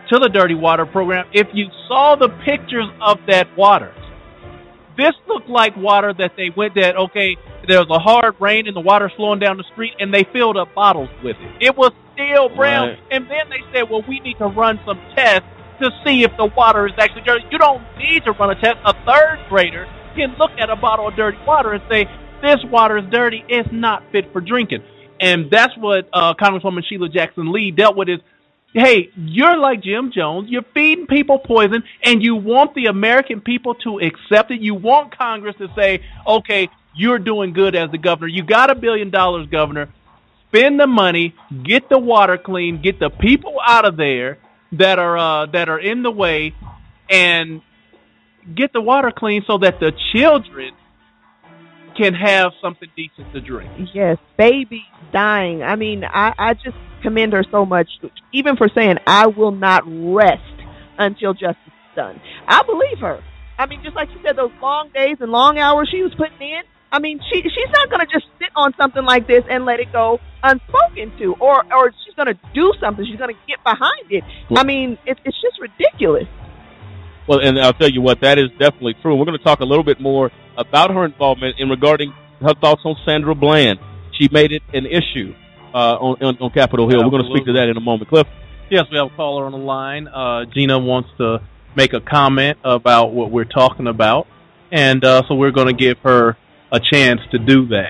Speaker 6: to the Dirty Water program, if you saw the pictures of that water, this looked like water that they went that, okay, there was a hard rain and the water's flowing down the street, and they filled up bottles with it. It was still brown. Right. And then they said, well, we need to run some tests to see if the water is actually dirty. You don't need to run a test. A third grader can look at a bottle of dirty water and say, this water is dirty. It's not fit for drinking. And that's what Congresswoman Sheila Jackson Lee dealt with is, hey, you're like Jim Jones. You're feeding people poison, and you want the American people to accept it. You want Congress to say, okay, you're doing good as the governor. You got $1 billion, governor. Spend the money, get the water clean, get the people out of there that are in the way, and get the water clean so that the children can have something decent to drink.
Speaker 7: Yes, babies dying. I mean, I just commend her so much, even for saying, I will not rest until justice is done. I believe her. I mean, just like you said, those long days and long hours she was putting in, I mean, she's not going to just sit on something like this and let it go unspoken to, or she's going to do something. She's going to get behind it. I mean, it's just ridiculous.
Speaker 4: Well, and I'll tell you what, that is definitely true. We're going to talk a little bit more about her involvement in regarding her thoughts on Sandra Bland. She made it an issue on Capitol Hill. Absolutely. We're going to speak to that in a moment. Cliff?
Speaker 6: Yes, we have a caller on the line. Gina wants to make a comment about what we're talking about, and so we're going to give her a chance to do that.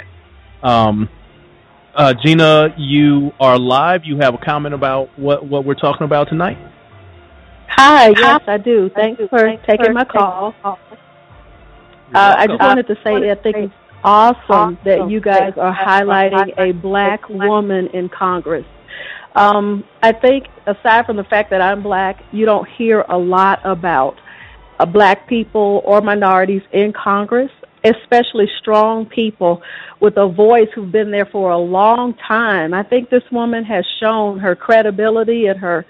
Speaker 6: Gina, you are live. You have a comment about what we're talking about tonight?
Speaker 21: Hi, yes, I do. Thanks for taking my call. I just wanted to say I think it's awesome that you guys are highlighting a black woman in Congress. I think, aside from the fact that I'm black, you don't hear a lot about black people or minorities in Congress, especially strong people with a voice who've been there for a long time. I think this woman has shown her credibility and her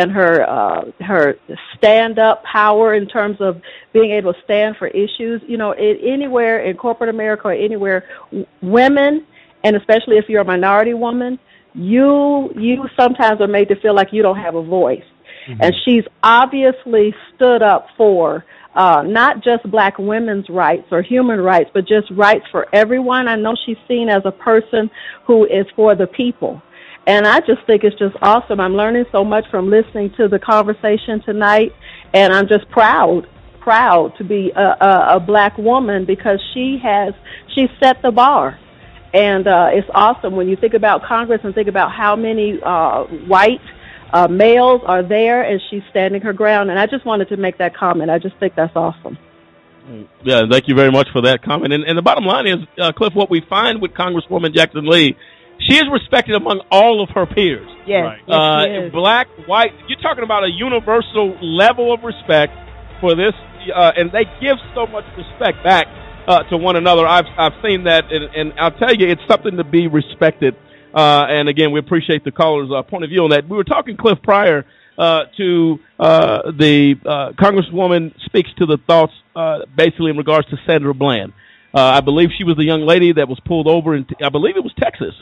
Speaker 21: stand-up power in terms of being able to stand for issues. You know, anywhere in corporate America or anywhere, women, and especially if you're a minority woman, you sometimes are made to feel like you don't have a voice. Mm-hmm. And she's obviously stood up for not just black women's rights or human rights, but just rights for everyone. I know she's seen as a person who is for the people. And I just think it's just awesome. I'm learning so much from listening to the conversation tonight, and I'm just proud to be a black woman because she set the bar. And it's awesome when you think about Congress and think about how many white males are there, and she's standing her ground. And I just wanted to make that comment. I just think that's awesome.
Speaker 4: Yeah, thank you very much for that comment. And the bottom line is, Cliff, what we find with Congresswoman Jackson Lee, she is respected among all of her peers.
Speaker 7: Yes,
Speaker 4: right.
Speaker 7: Yes, she is.
Speaker 4: Black, white, you're talking about a universal level of respect for this, and they give so much respect back to one another. I've seen that, and I'll tell you, it's something to be respected. And again, we appreciate the caller's point of view on that. We were talking, Cliff, prior to the Congresswoman speaks to the thoughts basically in regards to Sandra Bland. I believe she was the young lady that was pulled over in, I believe it was Texas,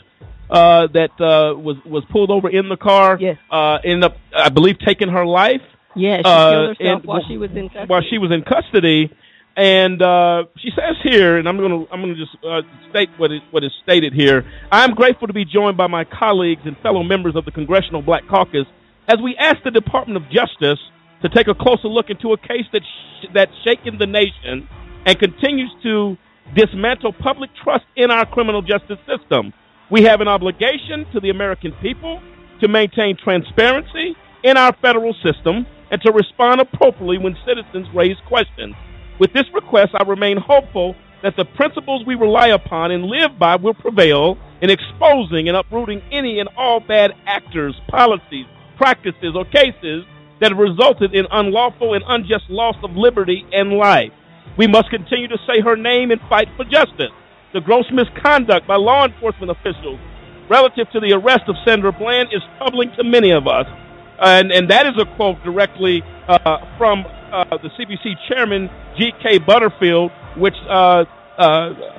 Speaker 4: that was pulled over in the car.
Speaker 7: Yes.
Speaker 4: Ended up, I believe, taking her life.
Speaker 5: Yes, she killed herself while she was in custody.
Speaker 4: While she was in custody. And she says here, and I'm gonna just state what is stated here. I'm grateful to be joined by my colleagues and fellow members of the Congressional Black Caucus as we ask the Department of Justice to take a closer look into a case that's shaken the nation and continues to dismantle public trust in our criminal justice system. We have an obligation to the American people to maintain transparency in our federal system and to respond appropriately when citizens raise questions. With this request, I remain hopeful that the principles we rely upon and live by will prevail in exposing and uprooting any and all bad actors, policies, practices, or cases that have resulted in unlawful and unjust loss of liberty and life. We must continue to say her name and fight for justice. The gross misconduct by law enforcement officials relative to the arrest of Sandra Bland is troubling to many of us. And that is a quote directly from the CBC chairman, G.K. Butterfield, which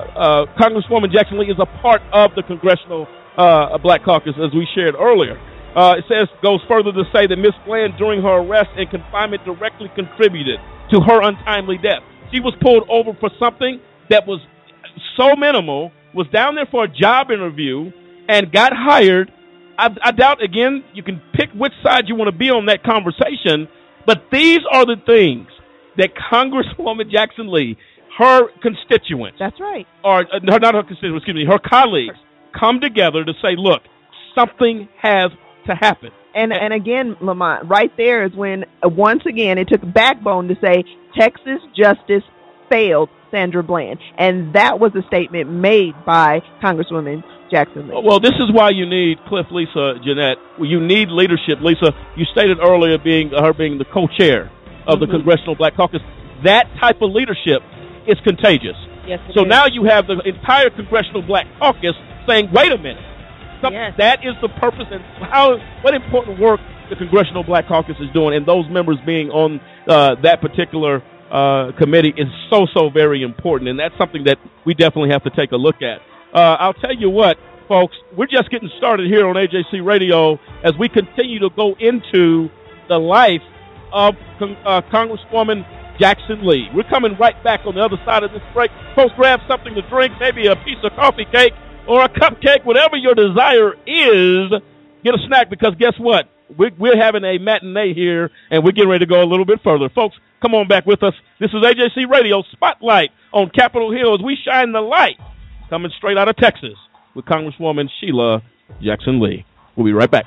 Speaker 4: Congresswoman Jackson Lee is a part of the Congressional Black Caucus, as we shared earlier. It goes further to say that Miss Bland, during her arrest and confinement, directly contributed to her untimely death. She was pulled over for something that was so minimal, was down there for a job interview, and got hired. I doubt, again, you can pick which side you want to be on that conversation, but these are the things that Congresswoman Jackson Lee, her constituents,
Speaker 7: that's right,
Speaker 4: or not her constituents, excuse me, her colleagues, come together to say, look, something has to happen.
Speaker 7: And again, Lamont, right there is when, once again, it took backbone to say Texas justice failed Sandra Bland. And that was a statement made by Congresswoman Jackson Lee.
Speaker 4: Well, this is why you need Cliff, Lisa, Jeanette. You need leadership. Lisa, you stated earlier her being the co-chair of the Congressional Black Caucus. That type of leadership is contagious.
Speaker 5: Yes,
Speaker 4: so now you have the entire Congressional Black Caucus saying, wait a minute. That is the purpose and what important work the Congressional Black Caucus is doing, and those members being on that particular committee is so very important, and that's something that we definitely have to take a look at. I'll tell you what, folks, we're just getting started here on AJC Radio as we continue to go into the life of Congresswoman Jackson Lee. We're coming right back on the other side of this break. Folks, grab something to drink, maybe a piece of coffee cake or a cupcake, whatever your desire is. Get a snack, because guess what? We're having a matinee here, and we're getting ready to go a little bit further. Folks, come on back with us. This is AJC Radio Spotlight on Capitol Hill as we shine the light, coming straight out of Texas with Congresswoman Sheila Jackson Lee. We'll be right back.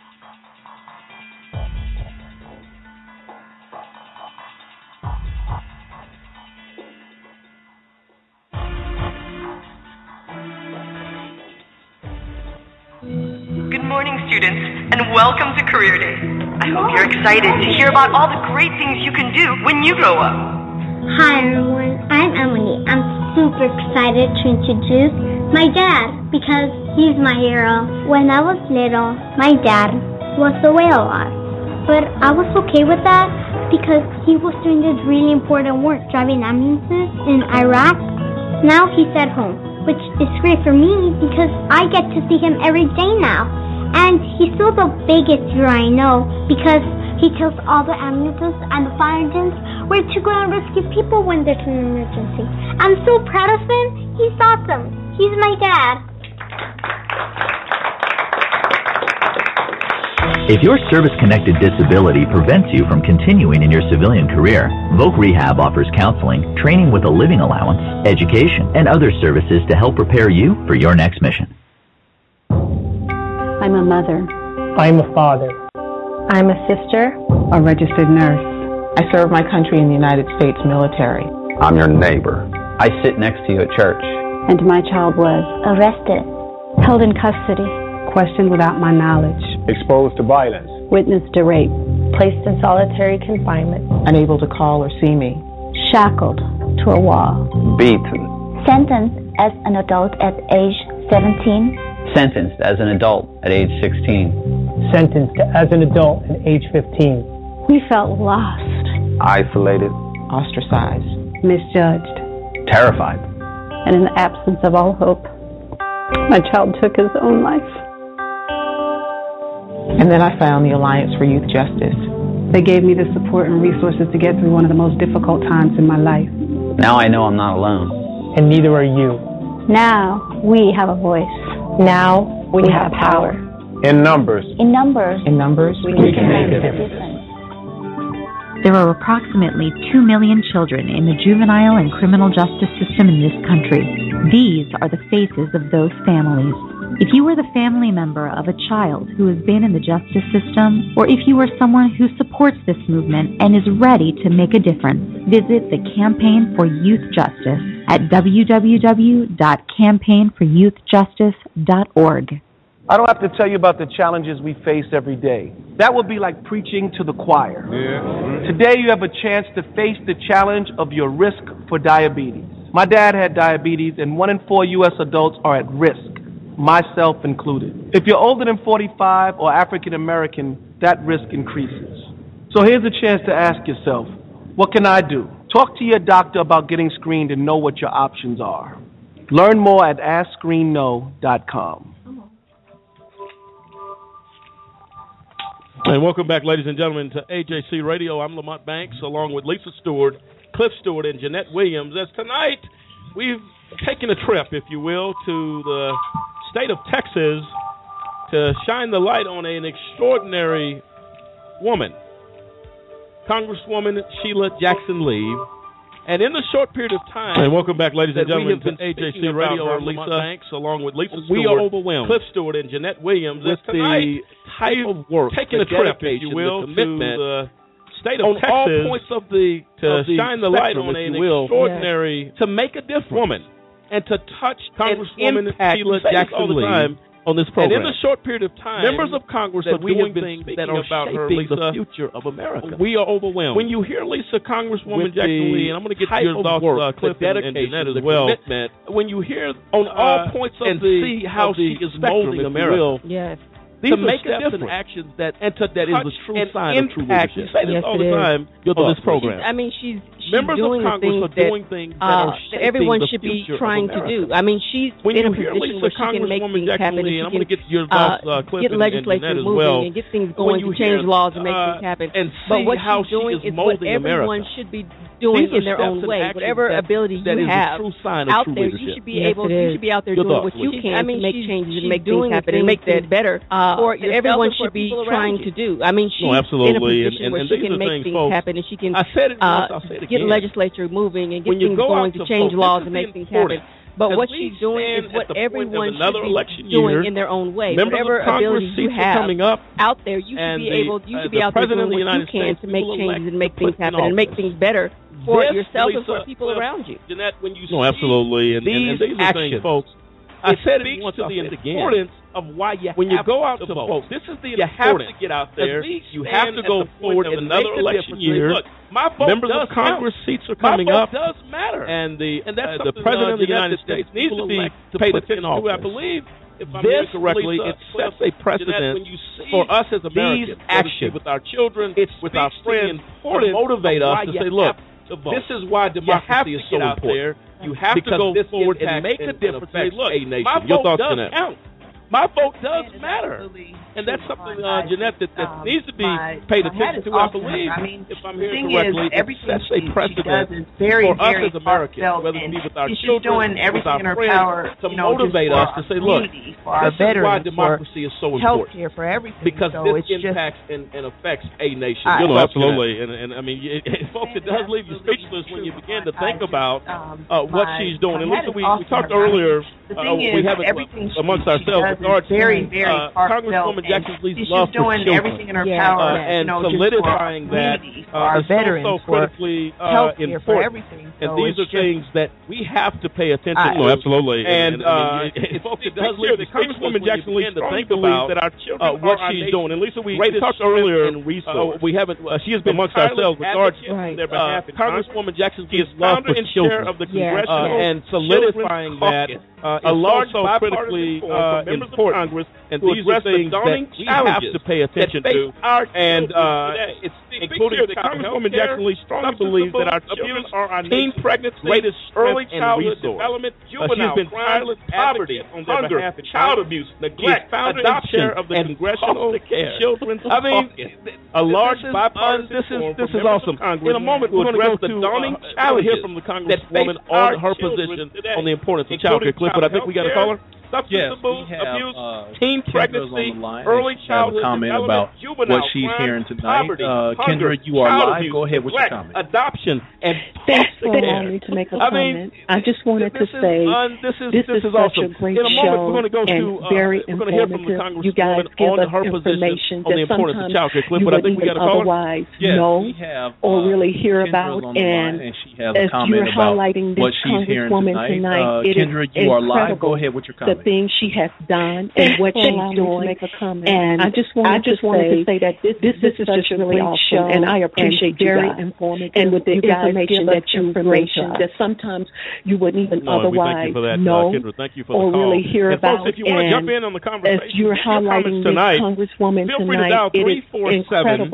Speaker 14: Good morning, students, and welcome to Career Day. I hope you're excited to hear about all the great things you can do when you grow up.
Speaker 1: Hi, everyone. I'm Emily. I'm super excited to introduce my dad because he's my hero. When I was little, my dad was away a lot, but I was okay with that because he was doing this really important work, driving ambulances in Iraq. Now he's at home, which is great for me because I get to see him every day now. And he's still the biggest hero I know because he tells all the ambulances and the fire engines where to go and rescue people when there's an emergency. I'm so proud of him. He's awesome. He's my dad.
Speaker 22: If your service-connected disability prevents you from continuing in your civilian career, Voc Rehab offers counseling, training with a living allowance, education, and other services to help prepare you for your next mission.
Speaker 23: I'm a mother.
Speaker 24: I'm a father.
Speaker 23: I'm a sister.
Speaker 25: A registered nurse.
Speaker 26: I serve my country in the United States military.
Speaker 27: I'm your neighbor. I sit next to you at church.
Speaker 23: And my child was
Speaker 1: arrested, held in custody,
Speaker 24: questioned without my knowledge,
Speaker 27: exposed to violence,
Speaker 23: witnessed to rape,
Speaker 1: placed in solitary confinement,
Speaker 26: unable to call or see me,
Speaker 23: shackled to a wall,
Speaker 27: beaten,
Speaker 1: sentenced as an adult at age 17,
Speaker 22: sentenced as an adult at age 16,
Speaker 24: sentenced as an adult at age 15.
Speaker 23: We felt lost,
Speaker 27: isolated,
Speaker 26: ostracized,
Speaker 23: misjudged,
Speaker 22: terrified.
Speaker 23: And in the absence of all hope, my child took his own life.
Speaker 26: And then I found the Alliance for Youth Justice.
Speaker 24: They gave me the support and resources to get through one of the most difficult times in my life.
Speaker 22: Now I know I'm not alone.
Speaker 24: And neither are you.
Speaker 1: Now we have a voice.
Speaker 23: Now we have power.
Speaker 27: In numbers.
Speaker 1: In numbers.
Speaker 26: In numbers,
Speaker 23: we can make a difference.
Speaker 28: There are approximately 2 million children in the juvenile and criminal justice system in this country. These are the faces of those families. If you are the family member of a child who has been in the justice system, or if you are someone who supports this movement and is ready to make a difference, visit the Campaign for Youth Justice at www.campaignforyouthjustice.org.
Speaker 29: I don't have to tell you about the challenges we face every day. That would be like preaching to the choir. Yeah. Today you have a chance to face the challenge of your risk for diabetes. My dad had diabetes, and 1 in 4 U.S. adults are at risk, myself included. If you're older than 45 or African American, that risk increases. So here's a chance to ask yourself, what can I do? Talk to your doctor about getting screened and know what your options are. Learn more at AskScreenKnow.com.
Speaker 4: And welcome back, ladies and gentlemen, to AJC Radio. I'm Lamont Banks, along with Lisa Stewart, Cliff Stewart, and Jeanette Williams. As tonight, we've taken a trip, if you will, to the state of Texas to shine the light on an extraordinary woman, Congresswoman Sheila Jackson Lee. And in the short period of time, and welcome back, ladies and gentlemen, to AJC Radio. I'm Lisa Banks, along with Lisa Stewart, we are overwhelmed. Cliff Stewart, and Jeanette Williams. With the type of work, taking a trip, if you will, to the state of Texas, all points of the to shine the light on an extraordinary, to make a difference, woman, and to touch Congresswoman Sheila Jackson Lee. On this program. And in a short period of time, members of Congress are doing things that are about her, Lisa, the future of America. We are overwhelmed. When you hear Lisa, Congresswoman Jackson Lee, and I'm going to get to your thoughts, Cliff and Jeanette as well. When you hear on all points of and see how she is molding America. Yes. These to make steps and actions that is a true sign of true leadership. You say this all the time on this program.
Speaker 5: I mean, she's
Speaker 4: members
Speaker 5: doing
Speaker 4: of Congress are doing things that
Speaker 5: everyone should be trying to do. I mean, she's in a position where she can make things happen.
Speaker 4: And I'm going to get your thoughts, Cliff,
Speaker 5: get legislature moving and get things going to change laws and make things happen. But what she's doing is what everyone should be doing in their own way. Whatever ability you have out there, you should be able. You should be out there doing what you can to make changes and make things happen and make things better. Or everyone should be trying to do. I mean, she's in a position where she can make things happen and she can get the legislature moving and get things going to change laws and make things happen. But what she's doing is what everyone should be doing in their own way. Whatever ability you have out there, you should be able. You should be out there doing what you can to make changes and make things happen and make things better for yourself and for people around you.
Speaker 4: Jeanette, when you absolutely, and these are things, folks. I said it once, the importance of why when you go out to vote. This is the importance. You have to get out there. You have to go forward in another election year. Look, my vote members of Congress seats are coming up. My vote does matter. And the President of the United States needs to be paid attention to. I believe, if I'm hearing correctly, it sets a precedent for us as Americans. Actions with our children, with our friends, to motivate us to say, look, this is why democracy is so important. You have to go forward and make a difference. Say, look, my vote does count. My vote does matter. And that's something, Jeanette, that needs to be paid attention to. I believe, if I'm hearing correctly, it sets a precedent for us as Americans, whether it be with our children, with our friends, to motivate us to say, look, this is why democracy is so important.
Speaker 7: For everything.
Speaker 4: Because this impacts and affects a nation. Absolutely. And I mean, folks, it does leave you speechless when you begin to think about what she's doing. And listen, we talked earlier, we have it amongst ourselves,
Speaker 7: very
Speaker 4: Congresswoman Jackson Lee's love for children,
Speaker 7: everything in her power,
Speaker 4: and solidifying that
Speaker 7: our veterans,
Speaker 4: so critically important.
Speaker 7: For everything.
Speaker 4: And these are things that we have to pay attention to. Absolutely. And folks, it does leave the Congresswoman Jackson Lee to think about that our children what she's doing. And Lisa, we talked earlier. We haven't. She has been amongst ourselves with regards to their behalf. Congresswoman Jackson Lee's love for children of the congressional and solidifying that. A large critically important Congress, and these are things that we have to pay attention to. And it's including that Congresswoman Jackson Lee strongly believes that our children are our teen pregnancy, greatest early childhood development, juvenile crime, poverty, hunger, child abuse, neglect, adoption of the Congressional Children's Caucus. A large bipartisan this is awesome. In a moment, we're going to address the dawning challenge from the Congresswoman on her position on the importance of child care. Cliff, but I think we got a caller. Substance abuse, teen pregnancy, early childhood development, juvenile
Speaker 6: what she's
Speaker 4: crime,
Speaker 6: hearing tonight.
Speaker 4: poverty,
Speaker 6: Kendra, you are live. Go ahead with your comment.
Speaker 4: Adoption and
Speaker 3: thanks for allowing me to make a comment. I just wanted to say this is such a great show and very informative. You guys give us information that sometimes you wouldn't even otherwise know or really hear about. And as you're highlighting this Congresswoman tonight, it is incredible.
Speaker 6: Go ahead with your comment.
Speaker 3: The things she has done and what she's doing. And I just wanted to say that this is such a really awesome, and I appreciate very informative, and with the information that you bring to us that sometimes you wouldn't even otherwise know or really hear about.
Speaker 4: If you want to jump in on the conversation,
Speaker 3: as you're highlighting this Congresswoman tonight, it is incredible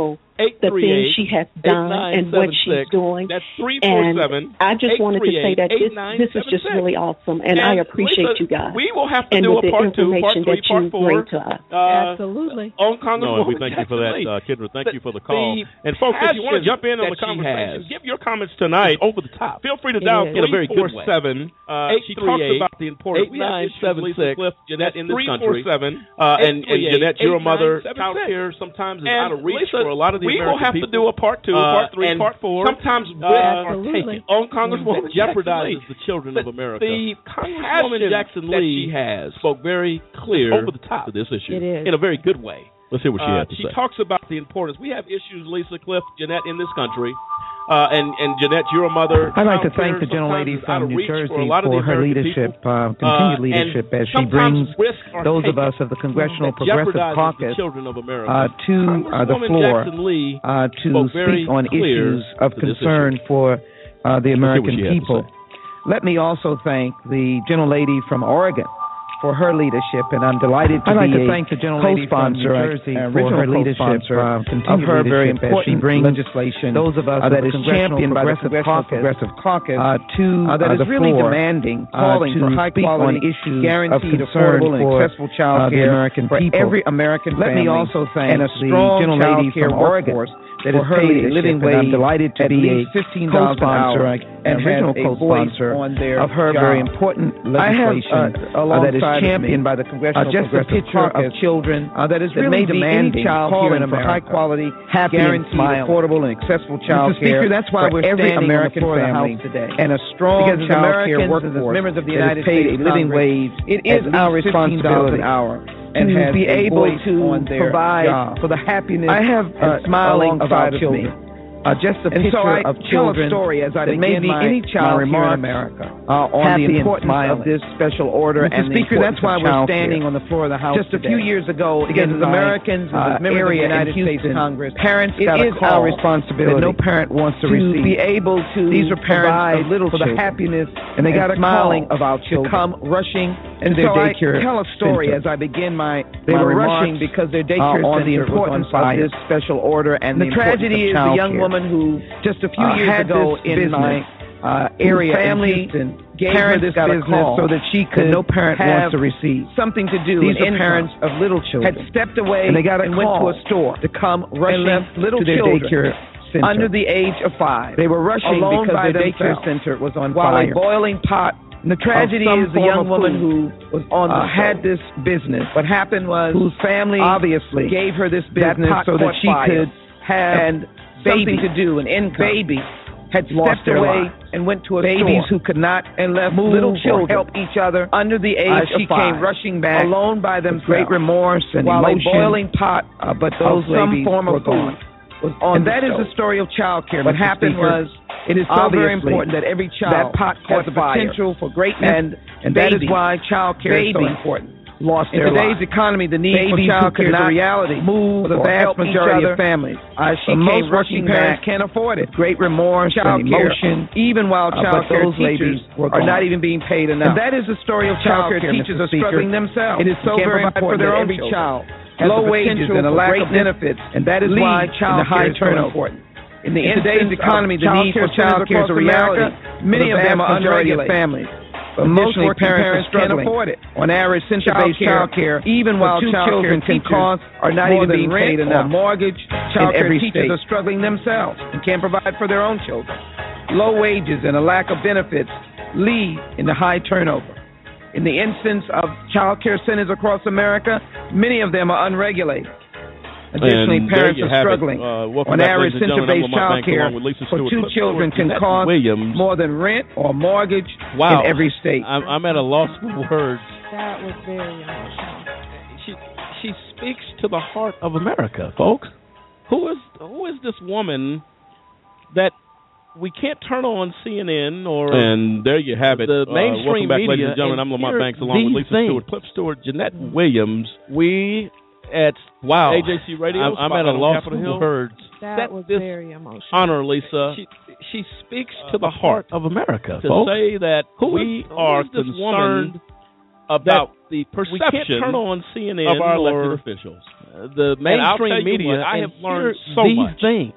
Speaker 21: the things she has done and what she's doing.
Speaker 4: That's 347.
Speaker 21: And I just wanted to say that this is just really awesome, and I appreciate you guys.
Speaker 4: We will have to do a part 2, part 3, part 4.
Speaker 21: To us.
Speaker 5: Absolutely.
Speaker 4: On Congresswoman
Speaker 8: we thank you for that, Kendra. Thank you for the call.
Speaker 4: And folks, if you want to jump in on the conversation, give your comments tonight.
Speaker 8: Over the top.
Speaker 4: Feel free to dial
Speaker 8: in a very good way.
Speaker 4: 347. She talks about the importance.
Speaker 8: 8976.
Speaker 4: Jeanette in this country. And Jeanette, your mother, child care sometimes is out of reach for a lot of the American people. We will have to do a part 2, part 3, part 4. Sometimes risks are taken on Congresswoman jeopardizes the children of America. The Congresswoman Jackson Lee spoke very clear over the top of this issue in a very good way.
Speaker 8: Let's hear what she had to say.
Speaker 4: She talks about the importance. We have issues, Lisa, Cliff, Jeanette, in this country. And Jeanette, you're a mother.
Speaker 9: I'd like to thank the gentlelady from New Jersey for her leadership, continued leadership, as she brings those of us of the Congressional Progressive Caucus to the floor to speak on issues of concern for the American people. Let me also thank the gentlelady from Oregon for her leadership, and I'm delighted to be a co-sponsor, original co-sponsor of her very important legislation. Those of us that is championed by the Progressive Caucus that is really demanding, calling for high quality issues of concern for accessible child care the American people. Every American family. Let me also thank the gentlelady from Oregon that is paid a living wage. I'm delighted to be a co-sponsor and original co-sponsor of her very important legislation that is championed by the Congressional just a picture of children that is really demanding calling for high quality, guaranteed, affordable, and accessible child care. That's why we're every American family today, and a strong child care workforce members of the United States a living wage. It is our responsibility an hour and to be able to provide for the happiness and smiling of our children. Just a picture of children story as I that may be any child here in America on the importance of this special order. And Speaker, that's why we're standing on the floor of the House just a few years ago against Americans in the area in the United States Congress. Parents got a call our responsibility that no parent wants to receive. Be able to these are parents of little for the happiness and they got a calling of our children to come rushing and their daycare. I tell a story as I begin my they were rushing because their daycare on the importance of this special order and the tragedy is the young woman who just a few years ago in my area family in gave her this business so that she could no parent wants to receive something to do. These are parents of little children had stepped away and they got went to a store to come rushing and left little to their daycare center under the age of 5. They were rushing because their daycare center was on fire. While a boiling pot. And the tragedy is the young woman who was on had this business. What happened was whose family obviously gave her this business so that she could have something to do, an income. Baby had stepped away and went to a babies store who could not and left move little children help each other under the age of 5. She came rushing back alone by themselves, great remorse and while emotion, a boiling pot, but those some form of food was on. And that is the story of child care. What happened was it is so very important that every child that pot has the potential for greatness, and that is why child care is so important. Lost in today's economy, the need for child care is a reality. Move for the vast majority of families. She came rushing parents can't afford it. Great remorse and emotion, even while child care teachers are not even being paid enough. And that is the story of child care. Teachers are struggling themselves. It is so very important for every child. Low wages and a lack of benefits, and that is why child care is so important. In today's economy, the need for child care is a reality. Many of them are unregulated families. But most parents can't afford it. On average, center-based child care, even while child care costs are not even being paid enough. Mortgage, child care teachers are struggling themselves and can't provide for their own children. Low wages and a lack of benefits lead into high turnover. In the instance of child care centers across America, many of them are unregulated. Additionally, parents are struggling. On average, center-based child care for 2 children can cost more than rent or mortgage in every state.
Speaker 4: I'm at a loss for words.
Speaker 5: That was very emotional.
Speaker 4: She speaks to the heart of America, folks. Who is this woman that we can't turn on CNN or... And there you have it. The mainstream media. Ladies and gentlemen, I'm Lamont Banks along with Lisa Stewart, Cliff Stewart, Jeanette Williams. We... At AJC Radio, I'm at a loss for words.
Speaker 5: That was very emotional.
Speaker 4: Honor, Lisa. She speaks to the heart of America. To say that we are concerned about the perception we can't turn on CNN of our elected officials. the mainstream media. I have learned so much things.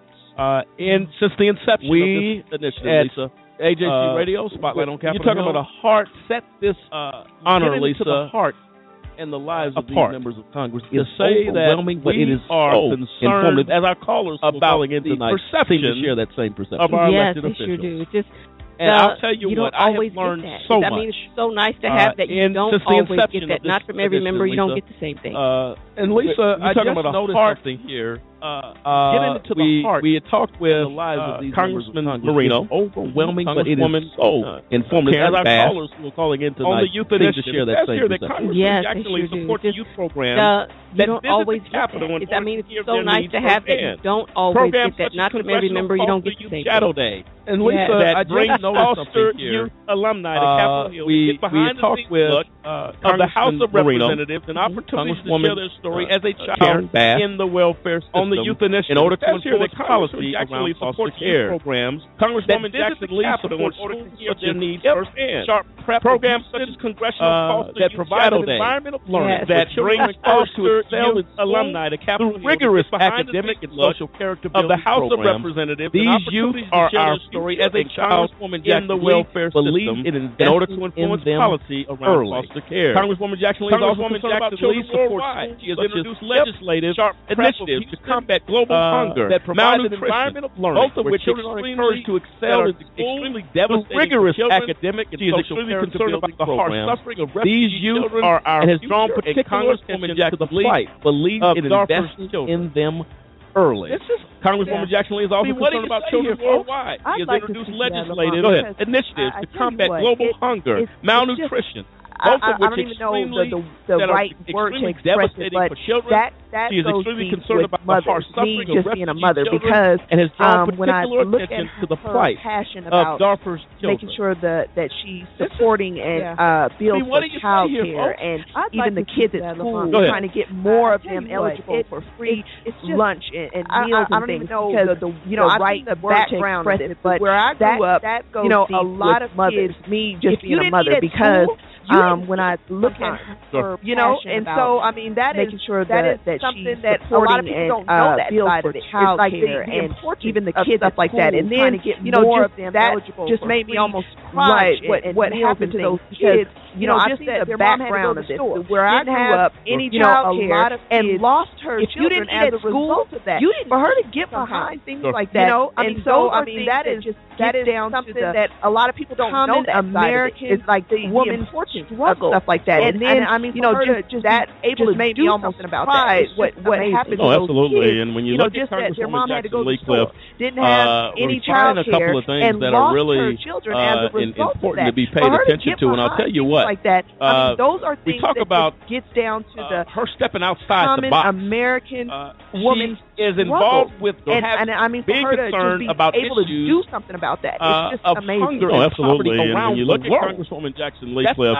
Speaker 4: Since the inception of this initiative, Lisa. AJC Radio, Spotlight on Capitol Hill. You're talking about a heart. Set this honor, Lisa, the heart and the lives of these members of Congress. To say that we are concerned, as our callers about the perception, to share that same perception of our elected officials. Yes, sure do. And I'll tell you what, I have learned so much.
Speaker 5: I mean, it's so nice to have that you don't always get that. Not from every member, you don't get the same thing.
Speaker 4: And Lisa, I just noticed something here. Getting into the heart. We had talked with Congressman Marino. Overwhelming, but it is so informative. As our callers who are calling in tonight, on the youth initiative, to share that same perception.
Speaker 5: Yes,
Speaker 4: actually support the youth program.
Speaker 5: You don't always get that. I mean, it's so nice to have that. You don't always get that. Not from every member, you don't get the same
Speaker 4: Shadow Day. And Lisa, I just foster youth alumni to Capitol Hill. We talked with of the House of Representatives an opportunity to share their story as a child in the welfare system on the youth initiative. In order to enforce policy around foster care programs, Congresswoman Jackson Lee supports schools for their needs firsthand. Programs such as congressional that provide an environment of learning that brings foster youth alumni to Capitol Hill. Rigorous academic and social character building of the House of Representatives. These youth are our story as a Congresswoman in the welfare system in order to influence policy around foster care. Congresswoman Jackson Lee is also concerned about children worldwide. She has introduced legislative initiatives to combat global hunger that provide an environment of learning, both of which children are encouraged to excel in extremely devastating academic and social concerned about the harsh suffering of these youth are our and has drawn particular attention to the plight of investing in them early. Congresswoman Jackson Lee is also concerned about children worldwide. She has introduced legislative initiatives to combat global hunger, malnutrition, both of which
Speaker 7: I don't even know the right word to express it, but that
Speaker 4: she is
Speaker 7: goes
Speaker 4: extremely
Speaker 7: deep
Speaker 4: concerned
Speaker 7: with
Speaker 4: about the harsh suffering
Speaker 7: me just being a mother, because
Speaker 4: and has drawn
Speaker 7: when I
Speaker 4: particular
Speaker 7: look at
Speaker 4: attention to the
Speaker 7: her
Speaker 4: plight
Speaker 7: passion
Speaker 4: of
Speaker 7: about
Speaker 4: Darfur's children.
Speaker 7: making sure that she's supporting and builds for child care and even the kids at school, trying to get more of them eligible for free lunch and meals and things. Because the right background of it, but where I grew up, that goes a lot of kids. Me just being a mother, because when I look at her, and so I mean that is sure that something that a lot of people don't know that side of it. Child care and even the kids stuff like that, and then more of them eligible. Just made me almost cry. What happened to those kids? Just the background of this. Where I grew up, any child care and lost her children as a result of that. For her to get behind things like that, and so I mean that is down something that a lot of people don't know. That American is like the woman's struggle, stuff like that, and then I mean, just that able to make me almost about that. What happened?
Speaker 4: Oh, absolutely. And when you look at Congresswoman Jackson Lee Cliff,
Speaker 7: didn't have any child care,
Speaker 4: a couple of things that are really important to be paid attention to. And I'll tell you what,
Speaker 7: like that. I mean, those are things
Speaker 4: we talk about
Speaker 7: gets down to the
Speaker 4: her stepping outside the box.
Speaker 7: American woman
Speaker 4: is involved with
Speaker 7: and I mean,
Speaker 4: being
Speaker 7: for her
Speaker 4: concerned
Speaker 7: to be
Speaker 4: about
Speaker 7: able to do something about that. It's just amazing.
Speaker 4: Hunger and absolutely. And when you look at Congresswoman Jackson Lee Cliff,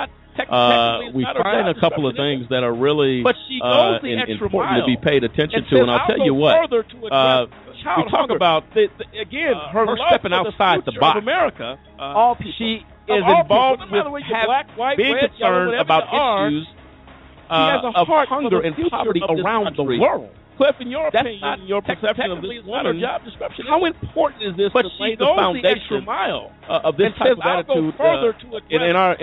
Speaker 4: we find a couple of things that are really important to be paid attention to. And I'll tell you what, we talk about her stepping outside the box. America, she is involved with being concerned about issues of hunger and poverty around the world. Cliff, in your opinion, your perception of this woman, job description, how important is this to lay the foundation of this type of attitude in our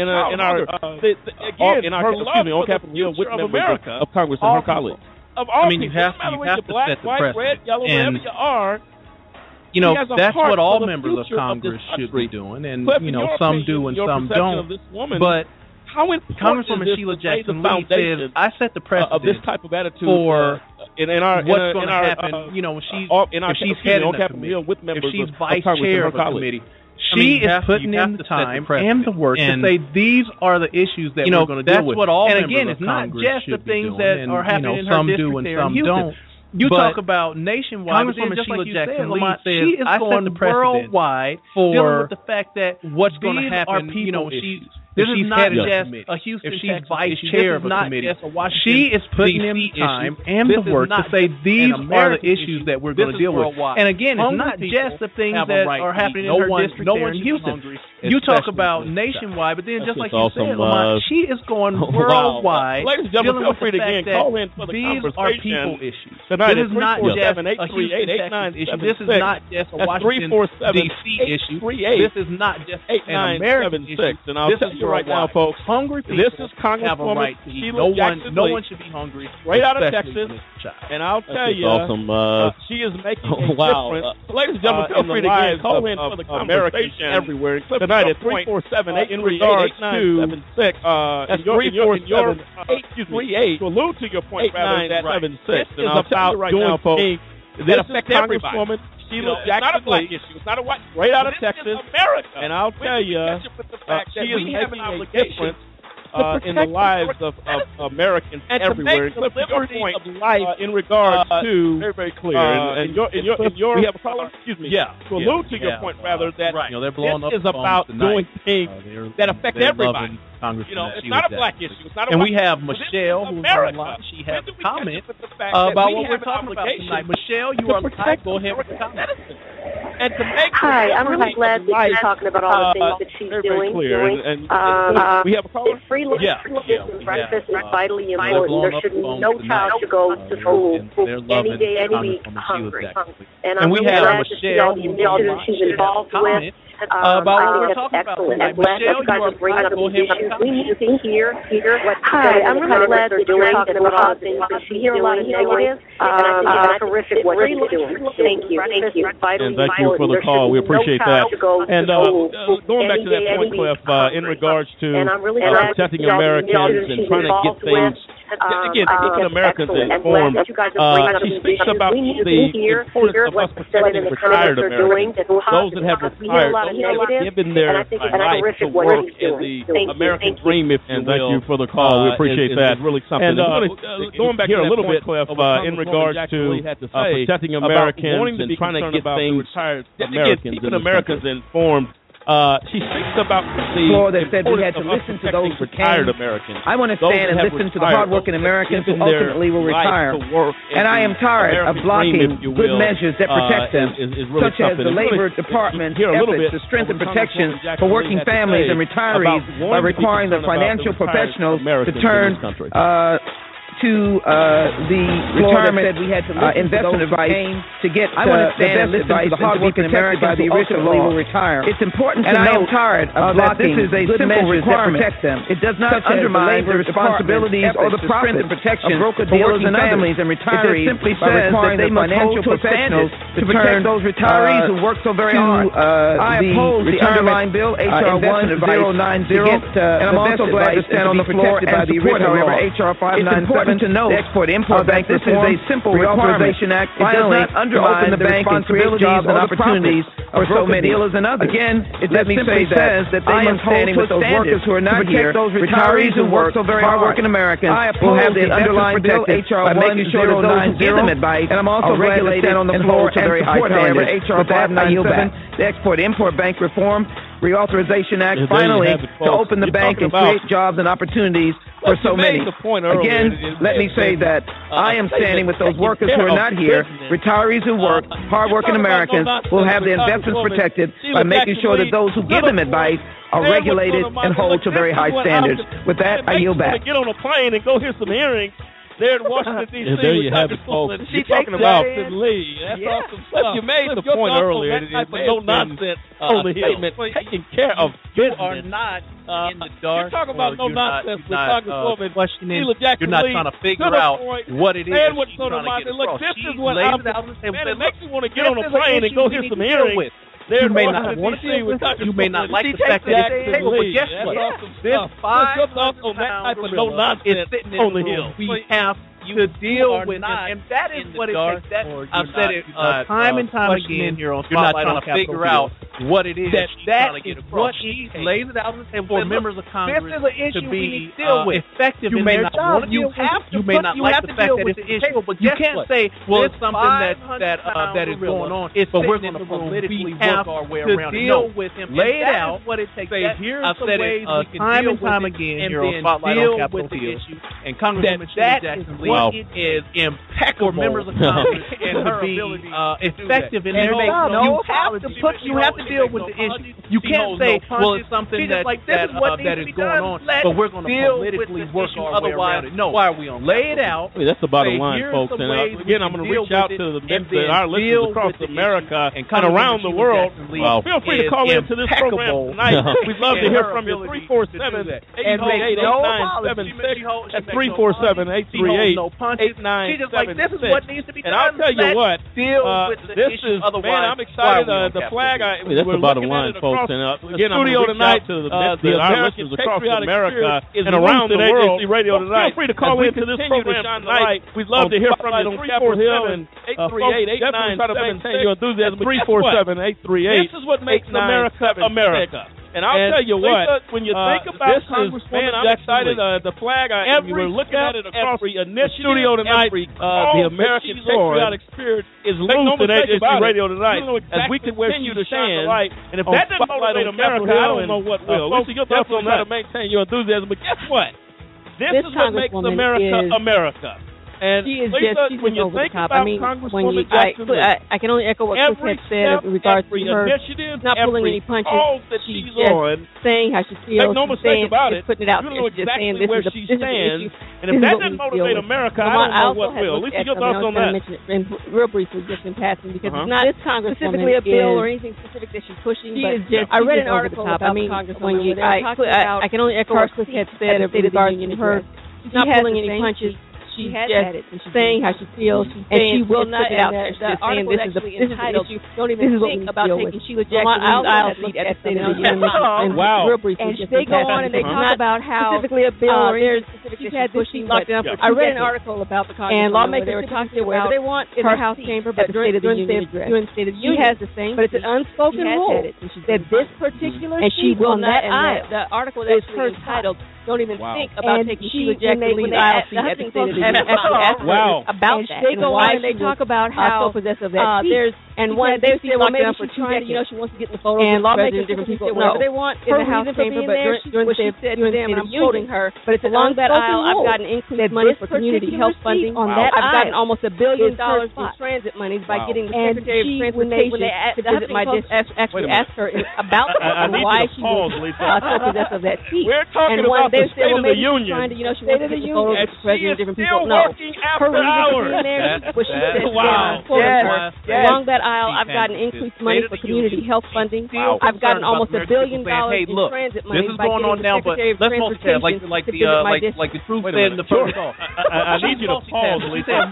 Speaker 4: on Capitol Hill with members of Congress and her colleagues?
Speaker 6: I mean, you have to set the precedent, and that's what all members of Congress should be doing, and some do and some don't. But Congresswoman Sheila Jackson Lee says, "I set the precedent
Speaker 4: of this type of attitude
Speaker 6: for
Speaker 4: what's
Speaker 6: going to happen. If she's heading a committee, if she's vice chair of a committee, she is putting in the time and the work to say these are the issues that we're going to deal with. That's what all members of Congress should be doing. And again, it's not just the things that are happening in her district there in Houston. You talk about nationwide. Congresswoman Sheila Jackson Lee says, "I set the precedent worldwide for dealing with the fact that what's going to happen. This is not just a Houston, if she's vice chair of a committee. She is putting in the time and the work to say these are the issues that we're going to deal with. And again, it's not just the things that are happening in her district there in Houston. You talk about nationwide, but then just like you said, Lamont, she is going worldwide.
Speaker 4: Ladies and gentlemen, feel free to again call in for the
Speaker 6: these
Speaker 4: conversation.
Speaker 6: Are people issues.
Speaker 4: Tonight
Speaker 6: this is not just a Houston, Texas issue. This is not just a Washington, D.C. issue. This is not just an American issue.
Speaker 4: And I'll tell you right now, folks,
Speaker 6: hungry people
Speaker 4: this is Congresswoman
Speaker 6: Sheila Jackson Lee. No one should be hungry.
Speaker 4: Right out of Texas. And I'll tell you, she is making a difference. Ladies and gentlemen, feel free to again call in for the conversation everywhere tonight at 347-838-8976. That's 347-838. To allude to your point, rather, that 76. And I'll tell you right now, folks, this affects Congresswoman Sheila Jackson. It's not a black issue. It's not a white. Right out of Texas, America. And I'll tell you, she is making a difference in the lives of Americans everywhere. Cliff, your point of life in regards to
Speaker 8: very clear.
Speaker 4: And your we have a problem. Excuse me.
Speaker 6: Yeah.
Speaker 4: To allude to your point, rather, that
Speaker 6: they're blowing
Speaker 4: this is about doing things that affect everybody. It's not a black issue. It's not a
Speaker 6: and we have Michelle, who's on the line. She has a comment about what we're talking about tonight. Michelle, you are live. Go ahead with the comment.
Speaker 4: And to make
Speaker 10: Hi, I'm really glad that you're talking about all the things that she's doing.
Speaker 4: We have a caller?
Speaker 10: Free breakfast is vitally important. There should no child should go to school any day, any week hungry. And I'm really glad to see all the initiatives she's involved with.
Speaker 6: About what we're talking
Speaker 10: excellent.
Speaker 6: about.
Speaker 10: I'm glad that you guys are bringing up these issues. We need to hear Hi, I'm really glad that you're talking about all the things that she's doing. A lot of negative, and I think it's terrific what she's doing. Thank you. Thank you.
Speaker 4: And thank you for the call. We appreciate that. And going back to that point, Cliff, in regards to protecting Americans and trying to get things, again, keeping Americans informed, she speaks about the importance of us protecting retired Americans, those that have retired, those that have given their life to work in the American dream, if you will. Thank you for the call. We appreciate that. It's really something. And going back here a little bit, Cliff, in regards to protecting Americans and trying to get things, again, keeping Americans informed. She speaks about the
Speaker 2: floor that said we had to listen to those retired
Speaker 4: Americans.
Speaker 2: I want to stand and listen to the hardworking Americans who ultimately will retire. And I am tired of blocking good measures that protect them, such as the Labor Department's efforts to strengthen protections for working families and retirees by requiring the financial professionals to turn to the retirement investment advice to get I want to stand and listen to the hardworking Americans who ultimately will retire. It's important to know that this is a simple requirement that protect them. It does not undermine the responsibilities or the profits and protection of broker-dealers and families and retirees. It simply says that they must hold to professionals to protect those retirees who work so very hard. I oppose the underlying bill, H.R. 1090, and I'm also glad to stand on the floor and support, however, H.R. 597. To know the Export-Import Bank this is a simple reauthorization act. It does not undermine the bank and create jobs and opportunities for so many dealers and others. Again, let me say that I am standing with those workers who are not here, those retirees who work so very hard, hardworking Americans will have the underlying bill HR by making sure that those who give them advice, and I'm also regulated on the floor and support, however, HR 597, the Export-Import Bank Reform Reauthorization Act, finally, to open the bank and create jobs and opportunities for so many. Again, let me say that I am standing with those workers who are not here, retirees who work, hardworking Americans will have their investments protected by making sure that those who give them advice are regulated and hold to very high standards. With that, I yield back.
Speaker 4: Get on a plane and go hear some hearings. There in Washington, D.C.
Speaker 8: There you have it, folks.
Speaker 4: She's talking about Lee. That's awesome stuff. You made the point earlier. It no nonsense on the statement. Taking care of business.
Speaker 6: You are not in the dark.
Speaker 4: You talk about no nonsense with Congresswoman
Speaker 6: Sheila Jackson. You're not trying to figure out what it is.
Speaker 4: And what's going on? Look, this is what I'm saying. It makes me want to get on a plane and go hear some hearings.
Speaker 6: You may not want to see with you may not like the fact that it's table, but guess what? This 5 months on that type of no nonsense sitting on the hill. We have to deal with it, and that is what it takes. I've said it time and time again here on Spotlight. You're not trying to figure out what it is. That is what she lays it out on the table for members of Congress to be effective in their job. You may not like the fact that it's an issue, but you can't say, well, it's something that is going on. But we're going to politically work our way around it. No, lay it out. What it takes. I've said it time and time again here on Spotlight on Capitol Hill, and Congresswoman Sheila Jackson Lee Wow. It is impeccable for members of Congress and to be effective in their
Speaker 7: you have to deal with the issue.
Speaker 6: You can't say, well, it's something that is going on, but we're going to politically work our way around it. No, why are we on? Lay it out.
Speaker 4: That's the bottom line, folks. And again, I'm going to reach out to our listeners across America and around the world. Feel free to call into this program tonight. We'd love to hear from you. 347-838-8976. That's 347-838-8976. And I'll tell you what, this is, man, I'm excited. The flag, that's the bottom line, folks. And again, I'm going to reach out to our listeners across America and around the world. Radio tonight. Feel free to call into this program tonight. We'd love to hear from you on Capitol Hill and 838-8976. Your enthusiasm. 347-838. This is what makes America America. And I'll tell you what, when you think about this Congresswoman, I'm excited. The flag, we were looking at it across the studio tonight. The American Patriotic Spirit is loose at AJC Radio tonight as we continue to shine the light. And if that doesn't motivate America, I don't know what will. Lisa, your thoughts on that to maintain your enthusiasm. But guess what? This is what makes America America. And
Speaker 5: she is
Speaker 4: Lisa,
Speaker 5: just,
Speaker 4: when you think about Congresswoman Jackson Lee,
Speaker 5: I can only echo what Chris had said in regards to her not pulling any punches. She's just saying how she feels.
Speaker 4: Make no mistake about it.
Speaker 5: Putting it out.
Speaker 4: You know exactly where she stands. And if that doesn't motivate America, I don't know what will. Lisa, your thoughts on that?
Speaker 5: Real briefly, just in passing, because it's not specifically a bill or anything specific that she's pushing. I read an article about Congresswoman. I can only echo what Chris had said in regards to her not pulling any punches. She's just saying how she feels, and she will not put it out there. She's just saying this is the issue. Don't even think about taking Sheila Jackson I'll seat at the State of the Union.
Speaker 4: Wow.
Speaker 5: And they go on and they talk about how specifically a bill or she's had this locked up. I read an article about the Congress and lawmakers. They were talking about whatever they want in the House chamber, but during the State of the Union address, she has the same. But it's an unspoken rule that this particular and she will not. The article that is titled. Don't even think about taking Sheila Jackson Lee's aisle seat at the State of the Union. About that. They go on and they talk about how so possessive that there's and one they say, well, maybe she's trying to, she wants to get in the photo and lawmakers different people. Whatever they want in the House chamber, but during the State of the Union, I'm quoting her. But it's along that aisle, I've gotten increased money for community health funding. I've gotten almost $1 billion in transit monies by getting the Secretary of Transportation to visit my district. Actually, asked her about that and why she was so possessive of that seat.
Speaker 4: We're talking about the State of the Union.
Speaker 5: She wants to get the photos of the president, different people. No, her reason for being there was she said, along that aisle, I've gotten increased money for community health funding. I've gotten almost $1 billion in transit money by getting the Secretary of Transportation to visit my district.
Speaker 6: Like the truth said in the first call.
Speaker 4: I need you to pause, Lisa.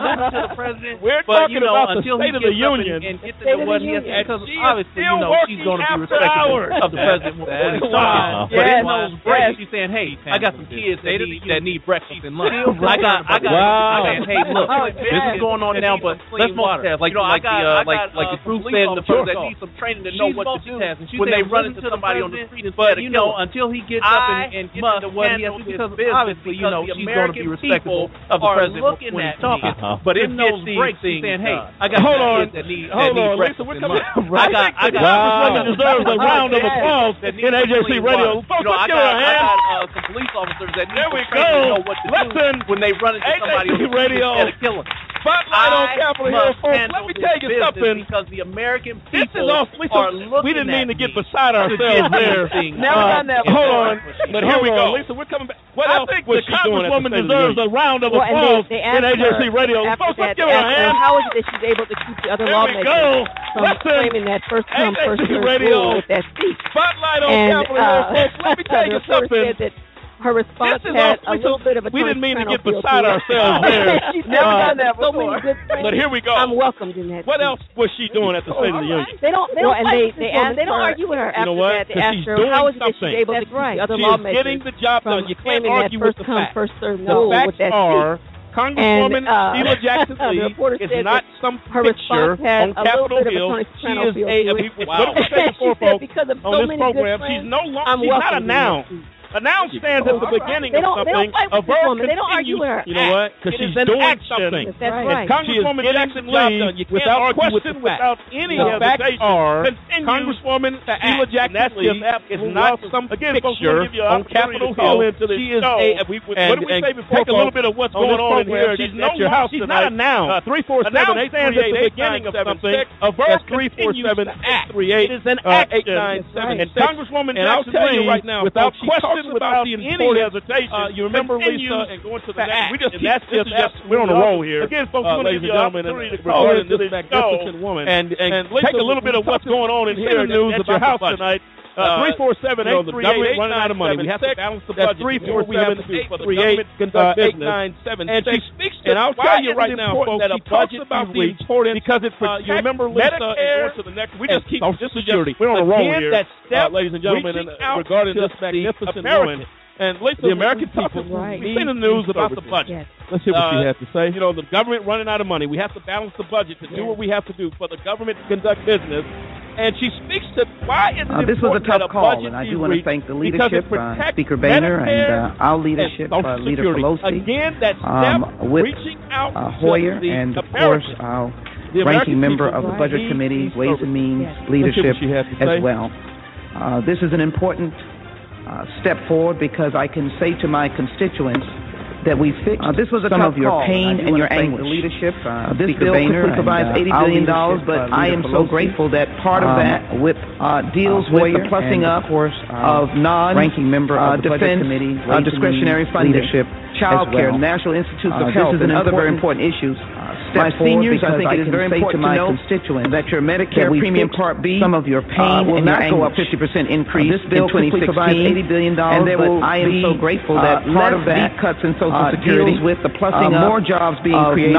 Speaker 4: We're talking about the State of the Union.
Speaker 6: And get to know what he has to, because obviously, she's going to be respectful of the president when he's talking. But in those breaks, she's saying, hey, I got some kids that need breakfast and lunch. I got saying, hey, look, this is going on now, but let's multitask. Like the truth said in the first, that needs some training to know what to do when they run into somebody on the street instead of until he gets up and gets into what he has to do, because obviously, she's going to be respectful of the president when he's talking. But in those breaks, she's saying, hey, I got kids that need breakfast and lunch.
Speaker 4: I got Congresswoman deserves a round of applause in AJC Radio. Folks, let's give her a hand.
Speaker 6: I got some police officers that need to know what to do when they run into somebody on the street instead of killing them.
Speaker 4: Spotlight on Capitol Hill, folks. Let me tell you something.
Speaker 6: Because the American people
Speaker 4: are looking. We didn't mean to get beside ourselves there. Hold on, but here we go. Lisa, we're coming back. What else was she doing? The Congresswoman deserves a round of applause in AJC Radio. Folks, let's give her a hand.
Speaker 5: How is it that she's able to keep the other lawmakers from claiming that first come, first served rule with that seat?
Speaker 4: Spotlight on Capitol Hill, folks. Let me tell you something.
Speaker 5: Her response had a little bit of a
Speaker 4: we didn't mean to get beside ourselves there.
Speaker 5: She's never done that before.
Speaker 4: But here we go.
Speaker 5: I'm welcomed in that.
Speaker 4: What else was she doing at the State of the Union?
Speaker 5: They don't argue with her after that. They ask her, how is it that she's able to keep the other lawmakers
Speaker 4: getting the job done. You can't argue with the facts.
Speaker 5: First served rule with that seat.
Speaker 4: Congresswoman Sheila Jackson Lee is not some picture on Capitol Hill. She is what we say before, folks, on this program. She's no longer. She's not a noun. A noun stands at the beginning of something. A verb continues. You know what? Because she's doing something.
Speaker 5: That's right.
Speaker 4: Congresswoman Jackson Lee, without question, without any hesitation, Congresswoman Sheila Jackson Lee is not some picture on Capitol Hill. She is a. What did we say before? Take a little bit of what's going on in here. She's at your house tonight. She's not a noun. 347-838 the beginning of something. A verb 347-838. It is an action. 897. Congresswoman Jackson Lee, right now, without question, without any hesitation, you remember Lisa and going to the next. We just we're on a roll here. Again, folks, ladies and gentlemen, regarding this magnificent woman, and take a little bit of what's going on in here news at your house tonight. 347-838-897. Running out of money. We have to balance the budget. 347-838 conduct business. 897. And she speaks to. And I'll tell you right now, folks, that a budget about the importance because it protects. You remember Lisa and going to the next. We just keep Social Security. We're on a roll here, that step, ladies and gentlemen, regarding this magnificent woman. And Lisa, the American people, we've seen the news about the budget. Let's hear what she has to say. You know, the government running out of money. We have to balance the budget to do what we have to do for the government to conduct business. And she speaks to why is it
Speaker 9: this was a tough call, and I do want to thank the leadership, Speaker Boehner, and our leadership, Leader Pelosi,
Speaker 4: again, that step,
Speaker 9: with
Speaker 4: reaching out
Speaker 9: Hoyer, and of course our ranking member of the Budget Committee, Ways and Means leadership as well. This is an important step forward because I can say to my constituents that we fixed this was a some of your pain and your anguish. The leadership, this bill provides $80 billion, but I am so grateful that part of that deals with the plussing up of non-ranking member of the Budget Committee discretionary funding, child care, National Institutes of Health, and other very important issues. My seniors, I think it is very important to know that your Medicare Premium Part B, some of your pain will not go up 50% increase. This bill in 2016 provides $80 billion, and I am so grateful that part of that cuts in Social Security deals with the plussing up more jobs being created,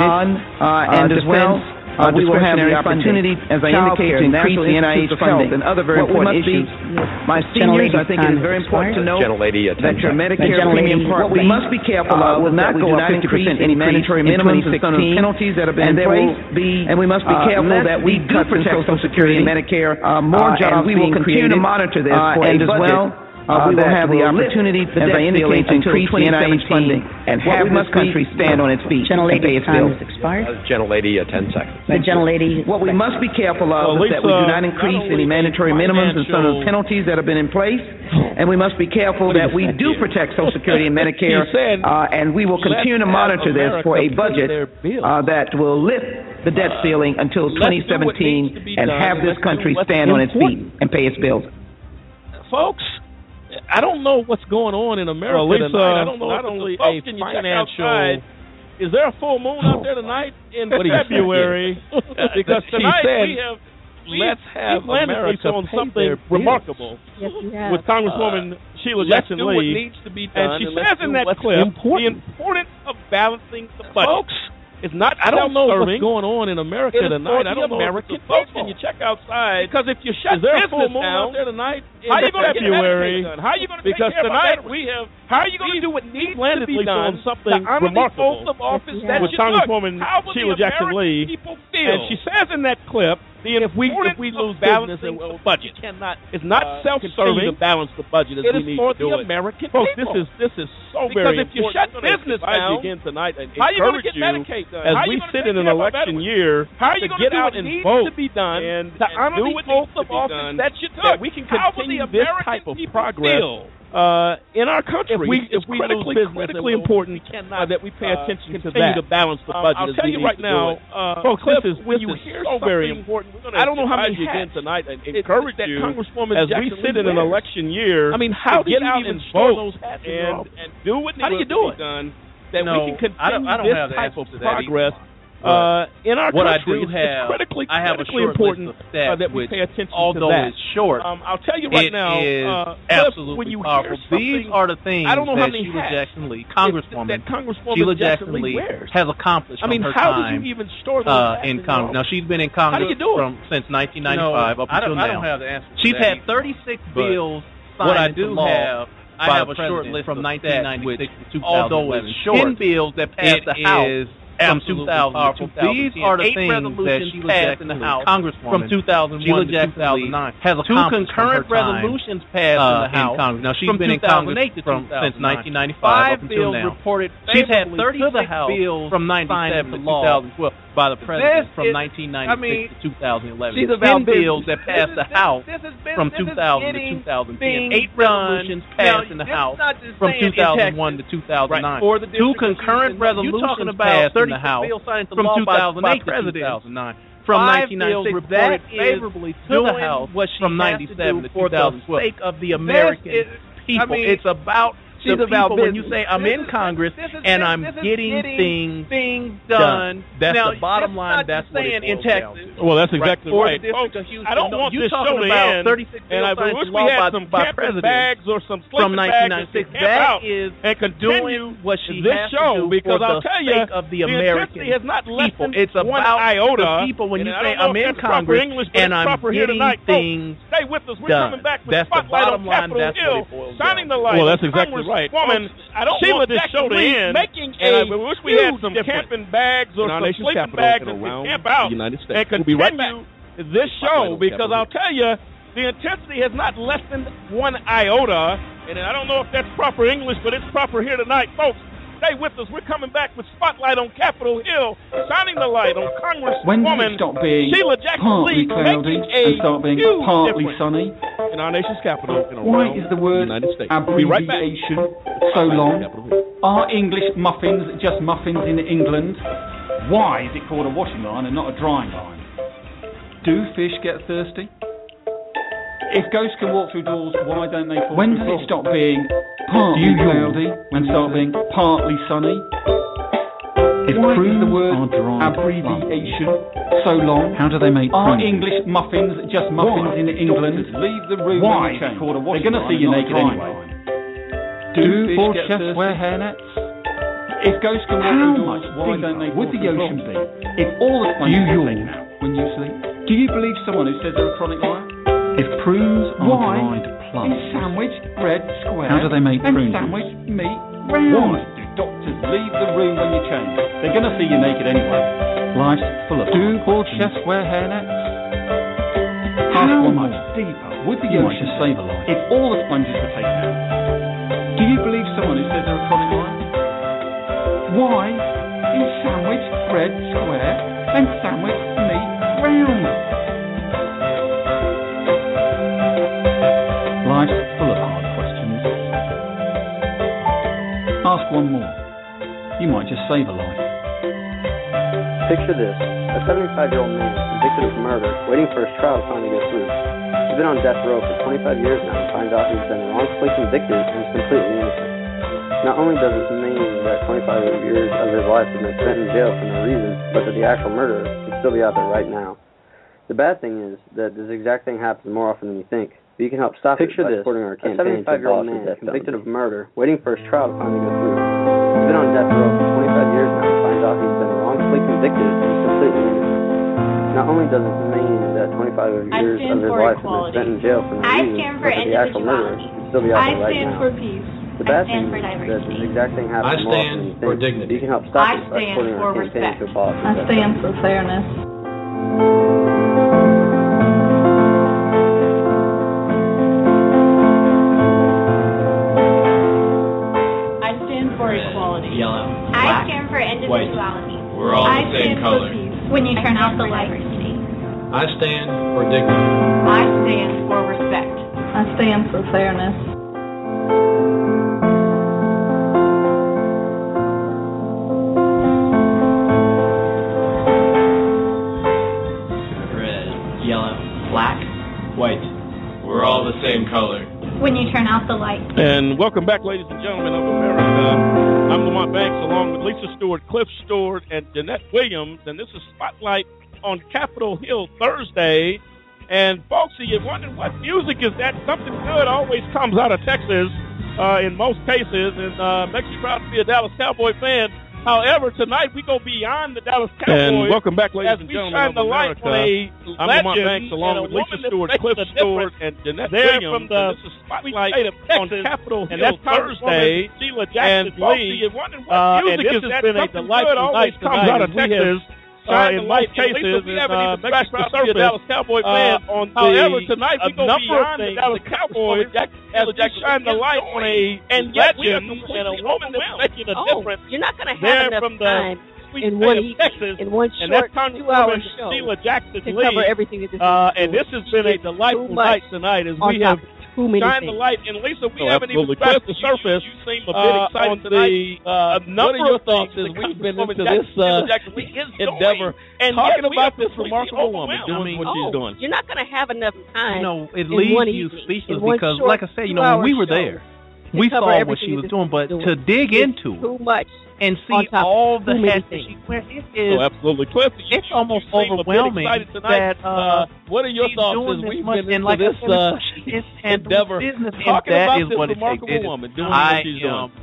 Speaker 9: and as well. We will have the opportunity, as I indicated, to increase the NIH funding and other very important issues. My seniors, I think it is very important to know that your Medicare Premium Part B, what we must be careful of will not go up 50% any mandatory minimums and some penalties that have been in place. And we must be careful that we do protect Social Security and Medicare. More jobs we will continue to monitor this for a budget. We will have the opportunity, as I indicated, to increase the NIH funding and have this country stand on its feet and pay its bills.
Speaker 27: Gentlelady, 10 seconds.
Speaker 23: The gentlelady.
Speaker 9: What we must be careful of is that we do not increase any mandatory minimums and some of the penalties that have been in place, and we must be careful that we do protect Social Security and Medicare, and we will continue to monitor this for a budget that will lift the debt ceiling until 2017 and have this country stand on its feet and pay its bills.
Speaker 4: Folks, I don't know what's going on in America tonight. I don't know not only a financial. Is there a full moon out there tonight in February? Because tonight let's have America on something remarkable with Congresswoman Sheila Jackson Lee. What needs to be done, and she says in that clip the importance of balancing the budget. Folks, it's not. I don't know what's going on in America tonight. I don't know. American folks, can you check outside? Because if you shut business down out there tonight, how are you going to get Medicaid done? How are you going to take care of tonight we have? How are you going to do what needs to be done? Something remarkable with Congresswoman Sheila Jackson Lee, and she says in that clip. If we lose business in the budget, it's not self-serving to balance the budget as we need to do it. It is for the American people. Folks, this is so very important. Because if you shut business down, again tonight and how are you going to get Medicaid done? As we sit in an election year, how are you going to get out and vote and to honor the oath of office that you took? We can continue this type of progress. In our country, it's critically important that we pay attention to that. To balance the budget. I'll tell you right now, folks, this is so very important. I don't know how many again tonight and encourage you as we sit in an election year. I mean, how do you out and vote and do what needs to be done that we can continue this type of progress. In our country, it's critically important that we pay attention to that.
Speaker 6: Although it's short,
Speaker 4: I'll tell you right now,
Speaker 6: absolutely
Speaker 4: when you
Speaker 6: powerful. These are the things
Speaker 4: I don't know
Speaker 6: that
Speaker 4: how many
Speaker 6: Sheila Jackson Lee,
Speaker 4: Congresswoman
Speaker 6: Sheila Jackson Lee has accomplished.
Speaker 4: I mean,
Speaker 6: how
Speaker 4: do you even store those
Speaker 6: in Congress? Now she's been in Congress since 1995 up until now.
Speaker 4: I don't have the answer.
Speaker 6: She's had 36 bills signed into law. I have a short list from 1996 to 2011. Although it's short, 10 bills that passed the House. from 2000 to 2010. These are the things that Sheila Jackson Lee, Congresswoman from 2001 Sheila to 2009, has accomplished. 2 concurrent resolutions passed in the House. Congress. Now, she's been in Congress since 1995 up until now. She's had 36 bills from 97 to 2012 by the president from 1996 to 2011. 10 bills that passed the House from 2000 to 2010. 8 resolutions passed in the House from 2001 to 2009. 2 concurrent resolutions passed in the House from 2008 to 2009. From 1996, reported favorably to the House from 97 to 2012. For the sake of the American people, it's about the people. When you say I'm in Congress and I'm getting things done, that's the bottom line. That's what it in Texas.
Speaker 4: Well, that's exactly right. Folks, I don't want this show to end, and I wish we had some camping bags or some sleeping bags to camp out and continue this show, because I'll tell you, the intensity has not lessened
Speaker 6: it's about
Speaker 4: one iota.
Speaker 6: The people, when you say I'm in Congress and I'm getting things
Speaker 4: stay with us. We're coming back with Spotlight on Capitol Hill, shining the light.
Speaker 8: Well, that's exactly right.
Speaker 4: Woman, I don't want this show to end. I wish we had some camping bags or some sleeping bags to camp out and continue this show, because I'll tell you, the intensity has not lessened one iota. And I don't know if that's proper English, but it's proper here tonight, folks. Stay with us. We're coming back with Spotlight on Capitol Hill, shining the light on Congresswoman Sheila Jackson Lee, making a
Speaker 11: start being
Speaker 4: huge
Speaker 11: partly
Speaker 4: difference
Speaker 11: sunny
Speaker 4: in our nation's capital.
Speaker 11: Why is the word abbreviation so long? Are English muffins just muffins in England? Why is it called a washing line and not a drying line? Do fish get thirsty? If ghosts can walk through doors, why don't they fall? When does it stop being partly cloudy and start being partly sunny? If prunes the word abbreviation so long, how do they make prunes? Are English muffins just muffins in England? Leave the room. Why? They're going to see you naked anyway. Do all chefs wear hairnets? If ghosts can walk through doors, why don't they? Would the ocean be if all the sponges were taken out when you sleep? Do you believe someone who says they're a chronic liar? If prunes are dried plums, is sandwich bread square? How do they make prunes? Sandwich meat round. Why do doctors leave the room when you change? They're going to see you naked anyway. Life's full of. Do bald chefs wear hairnets? How much deeper would the ocean save a life if all the sponges were taken out? Do you believe someone who says they're a chronic liar? Why is sandwich bread square and sandwich meat round? Life's full of hard questions. Ask one more. You might just save a life.
Speaker 12: Picture this. A 75-year-old man convicted of murder, waiting for his trial to finally go through. He's been on death row for 25 years now and finds out he's been wrongfully convicted and is completely innocent. Not only does this mean that 25 years of his life has been spent in jail for no reason, but that the actual murderer could still be out there right now. The bad thing is that this exact thing happens more often than you think. But you can help stop it by supporting our campaign. A 75-year-old man convicted of murder, waiting for his trial to finally go through. He's been on death row for 25 years now and finds out he's been wrongfully convicted and is completely innocent. Not only does it mean that 25 years of his life has been spent in jail for no reason, but that the actual murderer could still be out there right now.
Speaker 1: For peace.
Speaker 12: The bad thing is that this exact thing happens more often than you think.
Speaker 11: For dignity.
Speaker 12: You can help stop it by supporting our campaign to abolish
Speaker 1: I stand for fairness.
Speaker 13: I stand for equality.
Speaker 15: Yellow.
Speaker 1: I stand for individuality.
Speaker 15: We're all the same color.
Speaker 1: When you turn off the light.
Speaker 15: I stand for dignity.
Speaker 13: I stand for respect.
Speaker 1: I stand for fairness.
Speaker 15: Same color.
Speaker 1: When you turn off the light.
Speaker 4: And welcome back, ladies and gentlemen of America. I'm Lamont Banks, along with Lisa Stewart, Cliff Stewart, and Jeanette Williams. And this is Spotlight on Capitol Hill Thursday. And folks, you're wondering what music is that? Something good always comes out of Texas in most cases. And makes me proud to be a Dallas Cowboy fan. However, tonight we go beyond the Dallas Cowboys.
Speaker 8: And welcome back, ladies and gentlemen.
Speaker 4: Shine the light on
Speaker 8: I'm Lamont Banks, along with Lisa Stewart, Cliff Stewart, and Jeanette Williams.
Speaker 4: From the spotlight of Texas, on Capitol Hill, and that's Thursday. Sheila Jackson Lee. And this has been a delightful night comes out of Texas. In most cases, we haven't even scratched the surface. Dallas Cowboy fans. However, tonight we go beyond the Dallas Cowboys as we shine the light on a legend and a woman that's making a difference.
Speaker 5: You're not going to have enough time in one
Speaker 4: Texas,
Speaker 5: in one short
Speaker 4: and that's 2-hour show Sheila Jackson
Speaker 5: to
Speaker 4: Lee.
Speaker 5: Cover everything that this
Speaker 4: and this has been a delightful night tonight as we have shine the light. And Lisa, we haven't even scratched the surface. You seem a bit excited tonight. What are your thoughts as we've been into this endeavor and talking about this remarkable woman doing what she's doing?
Speaker 5: You're not going to have enough time.
Speaker 6: It leaves you speechless because, like I said, when we were there, we saw what she was doing, but to dig into
Speaker 5: too much
Speaker 6: and see all the hats that she wears, it is
Speaker 4: absolutely, Cliff.
Speaker 6: It's almost overwhelming. That
Speaker 4: what are your thoughts as we've been into this endeavor?
Speaker 6: Talking
Speaker 4: about
Speaker 6: this
Speaker 4: remarkable woman doing what she's doing.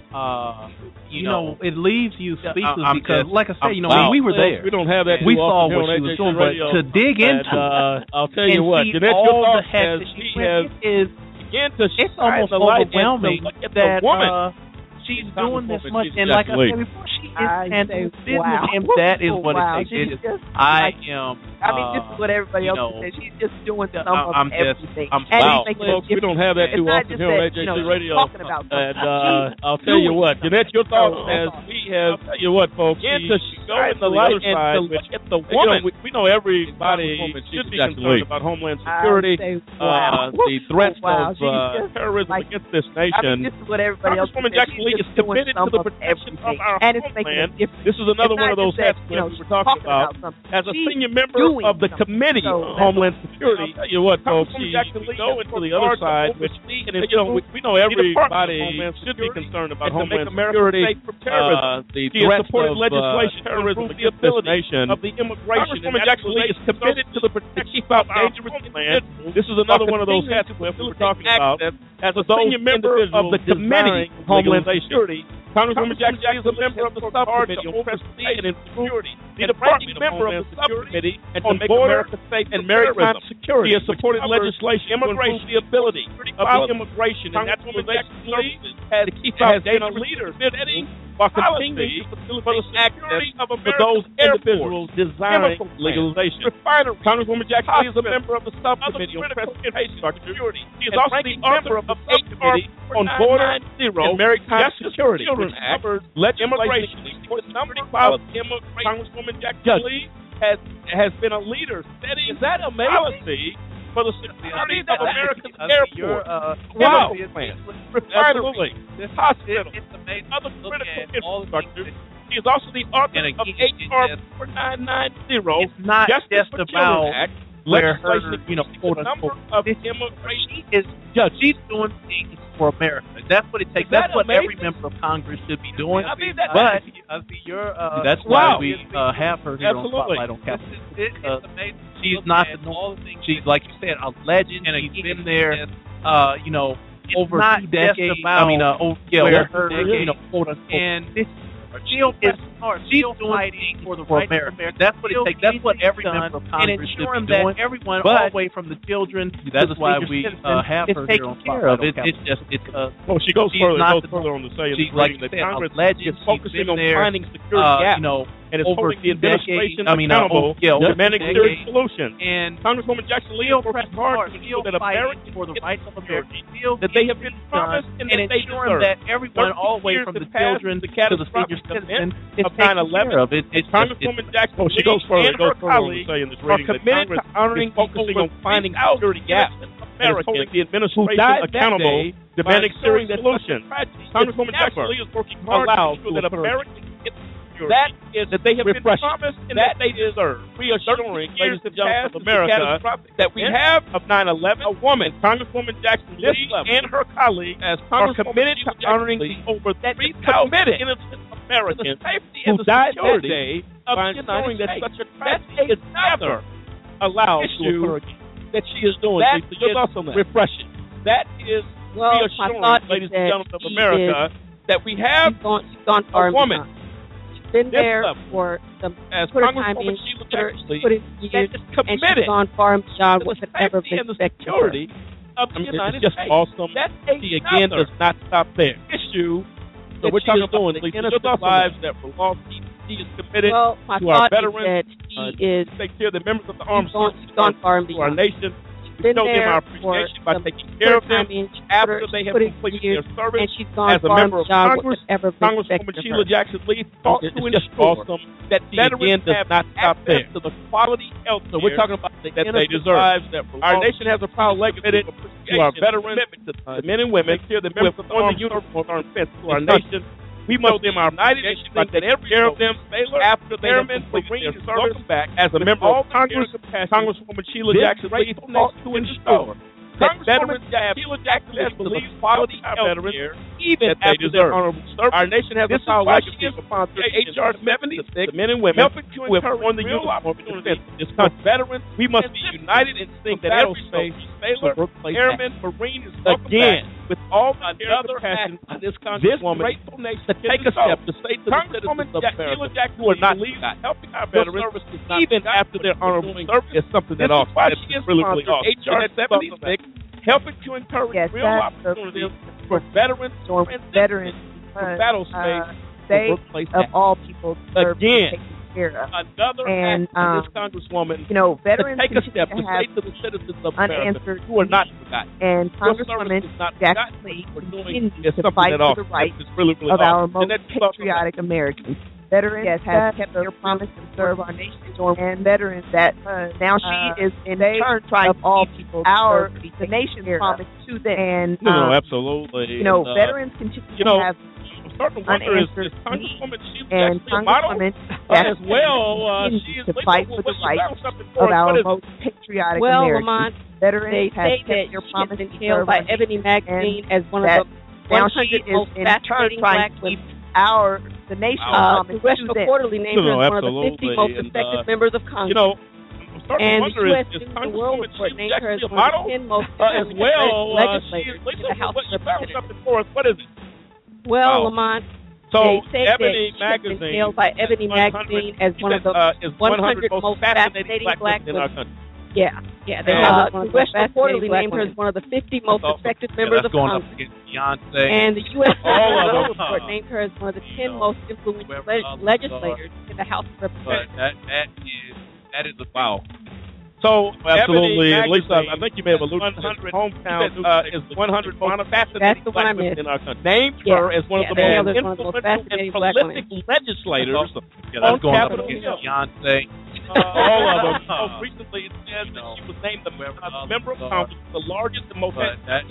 Speaker 6: It leaves you speechless because, like I said, when we were there,
Speaker 4: we don't have that.
Speaker 6: We saw what she was doing, but to dig into,
Speaker 4: I'll tell you what, Jeanette, your thoughts as she has began to
Speaker 6: it's almost overwhelming that she's doing this much, and like I said before, she is handling business, and that is what it takes. I mean, this is what everybody else says. She's just doing some of everything.
Speaker 4: Folks, we don't have that too often here on AJC Radio. And I'll tell you what, Jeanette, your thoughts as we have, tell you what, folks, she's going the other side to look at the woman. We know everybody should be concerned about Homeland Security, the threats of terrorism against this nation.
Speaker 7: This is what everybody else
Speaker 4: Congresswoman Jackson Lee is committed to the protection of our homeland. This is another one of those hats we were talking about. As a senior member of the Committee on Homeland Security, tell you what, folks, we go into the other side, which we know everybody should be concerned about Homeland Security, the threats of terrorism against this nation, of the immigration. Congresswoman Jackson Lee is committed to the protection of our homeland. This is another one of those hats we were talking about. As a senior member of the Committee on Homeland Security, Congresswoman Jackson Lee is a member of the Subcommittee on Transportation and Security, the Department member of the Subcommittee on Border and Maritime Security. She has supported legislation to improve the ability of immigration, and that's what Jackson Lee has been a leader while continuing to facilitate access for those individuals desiring legalization. Congresswoman Jackson Lee is a member of the Subcommittee on Transportation and Security. She is also the author of the Subcommittee on Border and Maritime Security, which covers legislation. Congresswoman Jackson Lee has been a leader setting policy for the security of America's airport, refinery, hospital, other critical infrastructure. He is also the author of H.R. 4990.
Speaker 6: It's not just about where her, quote unquote, of
Speaker 4: immigration
Speaker 6: is judged. She's doing things for America. That's what it takes. That's what every member of Congress should be doing. That's why we have her here on Spotlight on Capitol. She's not the normal thing. She's, like you said, a legend, and she's been there, over 2 decades. Quote unquote. And she's doing things for America. That's what it takes. That's what every member of Congress should be doing. Everyone, all the way from the children. That's why we have her here on Spotlight.
Speaker 4: She goes further on to say that Congress is focusing on finding security gaps. And it's holding the administration accountable, demanding serious solutions. And Congresswoman Jackson Lee is working hard to ensure that Americans for the rights of America feel that they have been promised and that they deserve.
Speaker 6: That everyone, all the way from the children to the senior citizens,
Speaker 4: of 9/11. Congresswoman Jackson Lee and her colleagues are committed to honoring, focusing on finding security gaps. Americans the administration accountable, demanding serious solutions. Congresswoman Jackson Lee is working hard to ensure that Americans get that is that they have been promised and that they deserve. Reassuring, ladies and gentlemen of America, that we have of 9/11 a woman, Congresswoman Jackson Lee, and her colleagues are committed to honoring the over 3,000 innocent Americans who died that day of ensuring that such a tragedy is never allowed to occur again. That she is doing. That is refreshing. That is reassuring, ladies and gentlemen of America, that we have a woman
Speaker 5: been there for some
Speaker 4: Congresswoman Sheila Jackson Lee,
Speaker 5: and she's gone far beyond what could ever be expected.
Speaker 4: It's just awesome. She again does not stop there. Issue. So we're talking about the innocent lives that were lost. She is committed to our veterans.
Speaker 5: She
Speaker 4: take care of the members of the armed forces
Speaker 5: to
Speaker 4: our nation. We show them our appreciation by taking care of them after they have completed their service.
Speaker 5: And she's gone
Speaker 4: as a member of Congress, Congresswoman Sheila Jackson Lee fought to ensure that veterans does not stop there to the quality health care we're talking about that they deserve. Our nation has a proud legacy to our veterans, to the men and women, to the members of the armed uniform defense to our nation. We must be united by taking care of them after they have completed their service back as a member of Congress. Congresswoman Sheila Jackson Lee fought to ensure that veterans have access to the quality health care even after their honorable service. Our nation has a proud legacy upon H.R. 76, the men and women who have worn the uniform to defend this country. Veterans, we must be united in seeing that every sailor, airman, marine is welcome back with all another passion of this Congresswoman to take a step to say to the citizens of America who are not helping our veterans even after their honorable service is something that also is really, really awesome. H.R. 76 helping to encourage real opportunities for veterans for battle space
Speaker 7: of all people
Speaker 4: again.
Speaker 7: Another
Speaker 4: and this Congresswoman,
Speaker 7: veterans
Speaker 4: to take a step to say to the citizens of America who are not forgotten.
Speaker 7: And Congresswoman Jackson Lee continues to fight for the rights of our most patriotic Americans. Veterans have kept their promise to serve our nation, and veterans that now she is in turn trying to all people the nation's promise to them. And
Speaker 4: absolutely.
Speaker 7: Veterans continue to have unanswered needs, and Congresswoman
Speaker 4: as well. She is
Speaker 7: to fight for the rights of our most patriotic Americans. Veterans have kept their promise to serve
Speaker 5: by Ebony Magazine as one of the 100 most fascinating black women.
Speaker 7: The nation's promise
Speaker 5: Congressional
Speaker 7: to them.
Speaker 5: Quarterly named her as one of the 50 most effective members of Congress. And the U.S. News and World Report named her as one of the 10 most
Speaker 4: as well
Speaker 5: legislators in the House of Representatives.
Speaker 4: What is it?
Speaker 5: Well, Lamont,
Speaker 4: so
Speaker 5: they say
Speaker 4: Ebony
Speaker 5: that
Speaker 4: Magazine,
Speaker 5: been hailed by Ebony Magazine as one of the 100 most fascinating black women in our country. Yeah. They have Congressional Quarterly named her as one of the 50 most effective members of Congress. And the U.S. World Report named her as one of the 10 most influential legislators in the House of Representatives.
Speaker 4: That is a wow. So absolutely, at least I think you may have alluded to this. Hometown is 100 most fascinating black women in our country. Named her as one of the most influential and prolific legislators on Capitol Hill. Beyonce. All of them. Most recently, it says that she was named the member of Congress with the largest and most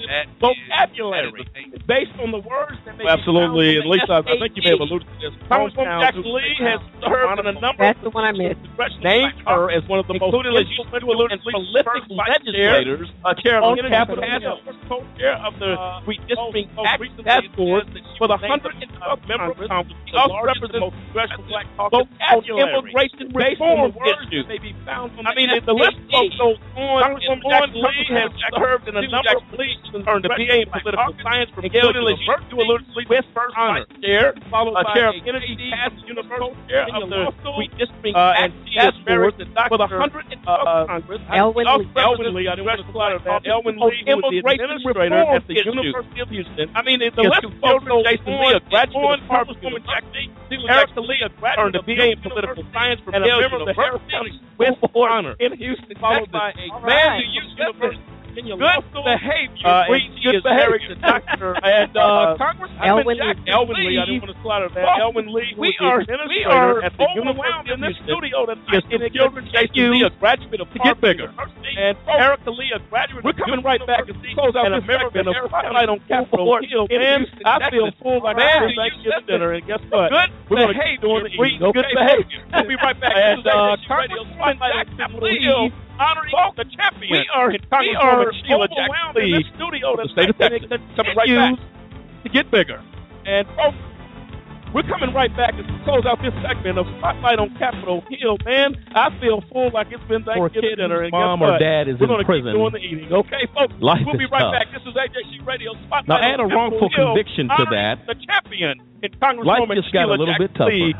Speaker 4: vocabulary based on the words that they absolutely. At least I think you may have alluded to this. Congresswoman Jackson Lee has served in a number
Speaker 5: That's the one I missed.
Speaker 4: Named her as one of the most influential and prolific legislators. Chair of Capitol Hill, co-chair of the Redistricting Task Force for the 112th member of Congress. She also represents Congressional Black Caucus on immigration reform issues. May be found on the list goes on. Congresswoman Jackson Lee has served in a number of positions, earned a BA in political science from Yale University, West Honor Chair, followed by chair of Kennedy Cass University, chair of the Redistricting Task Force for the 112th Congress. Elwin Lee, I didn't want to pull out of that. Elwin Lee was the administrator at the University of Houston. The list goes on. Jason Lee, a graduate of Harvard University. Erica Lee, a graduate of BA in political science from Yale University. West Honor in Houston, followed by a man who used University. Good behavior. Good behavior. Doctor and Congressman Elwin Lee. I didn't want to slaughter that. Elwin Lee. We are at the University of Houston. Studio that's children. Jason Lee, a graduate of Harvard University, and Erica Lee, a graduate. We're coming right back and close out this segment of Spotlight on Capitol Hill. And I feel full like a Thanksgiving dinner. And guess what? We're going to keep doing the eating. Good behavior. We'll be right back. And Congressman Jackson Lee. Honoring the champion. We are Sheila Jackson Lee in the studio. The state of Texas coming right back to get bigger. And folks, we're coming right back to close out this segment of Spotlight on Capitol Hill. Man, I feel full like it's been Thanksgiving dinner. And
Speaker 14: mom or dad is in prison.
Speaker 4: We're going to keep doing the eating. Okay, folks?
Speaker 14: Life
Speaker 4: we'll be right back. This is AJC Radio Spotlight.
Speaker 14: Now add a wrongful conviction to that.
Speaker 4: The champion in Congresswoman
Speaker 14: Life just got a little bit tougher.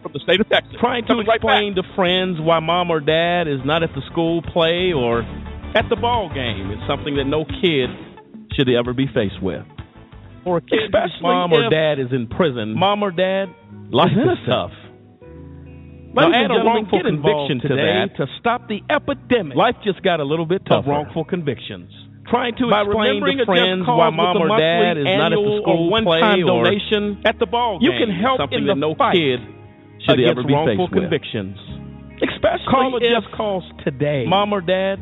Speaker 4: from the state of Texas.
Speaker 8: Trying to explain to friends why mom or dad is not at the school play or at the ball game is something that no kid should ever be faced with. For a kid whose mom or dad is in prison, mom or dad, life is tough. Now add a wrongful conviction to that to stop the epidemic. Life just got a little bit tougher. Of wrongful convictions. Trying to explain to friends why mom or dad is not at the school play or donation at the ball game. You can help in the no kid should ever be wrongful convictions. Especially call or just calls today. Mom or dad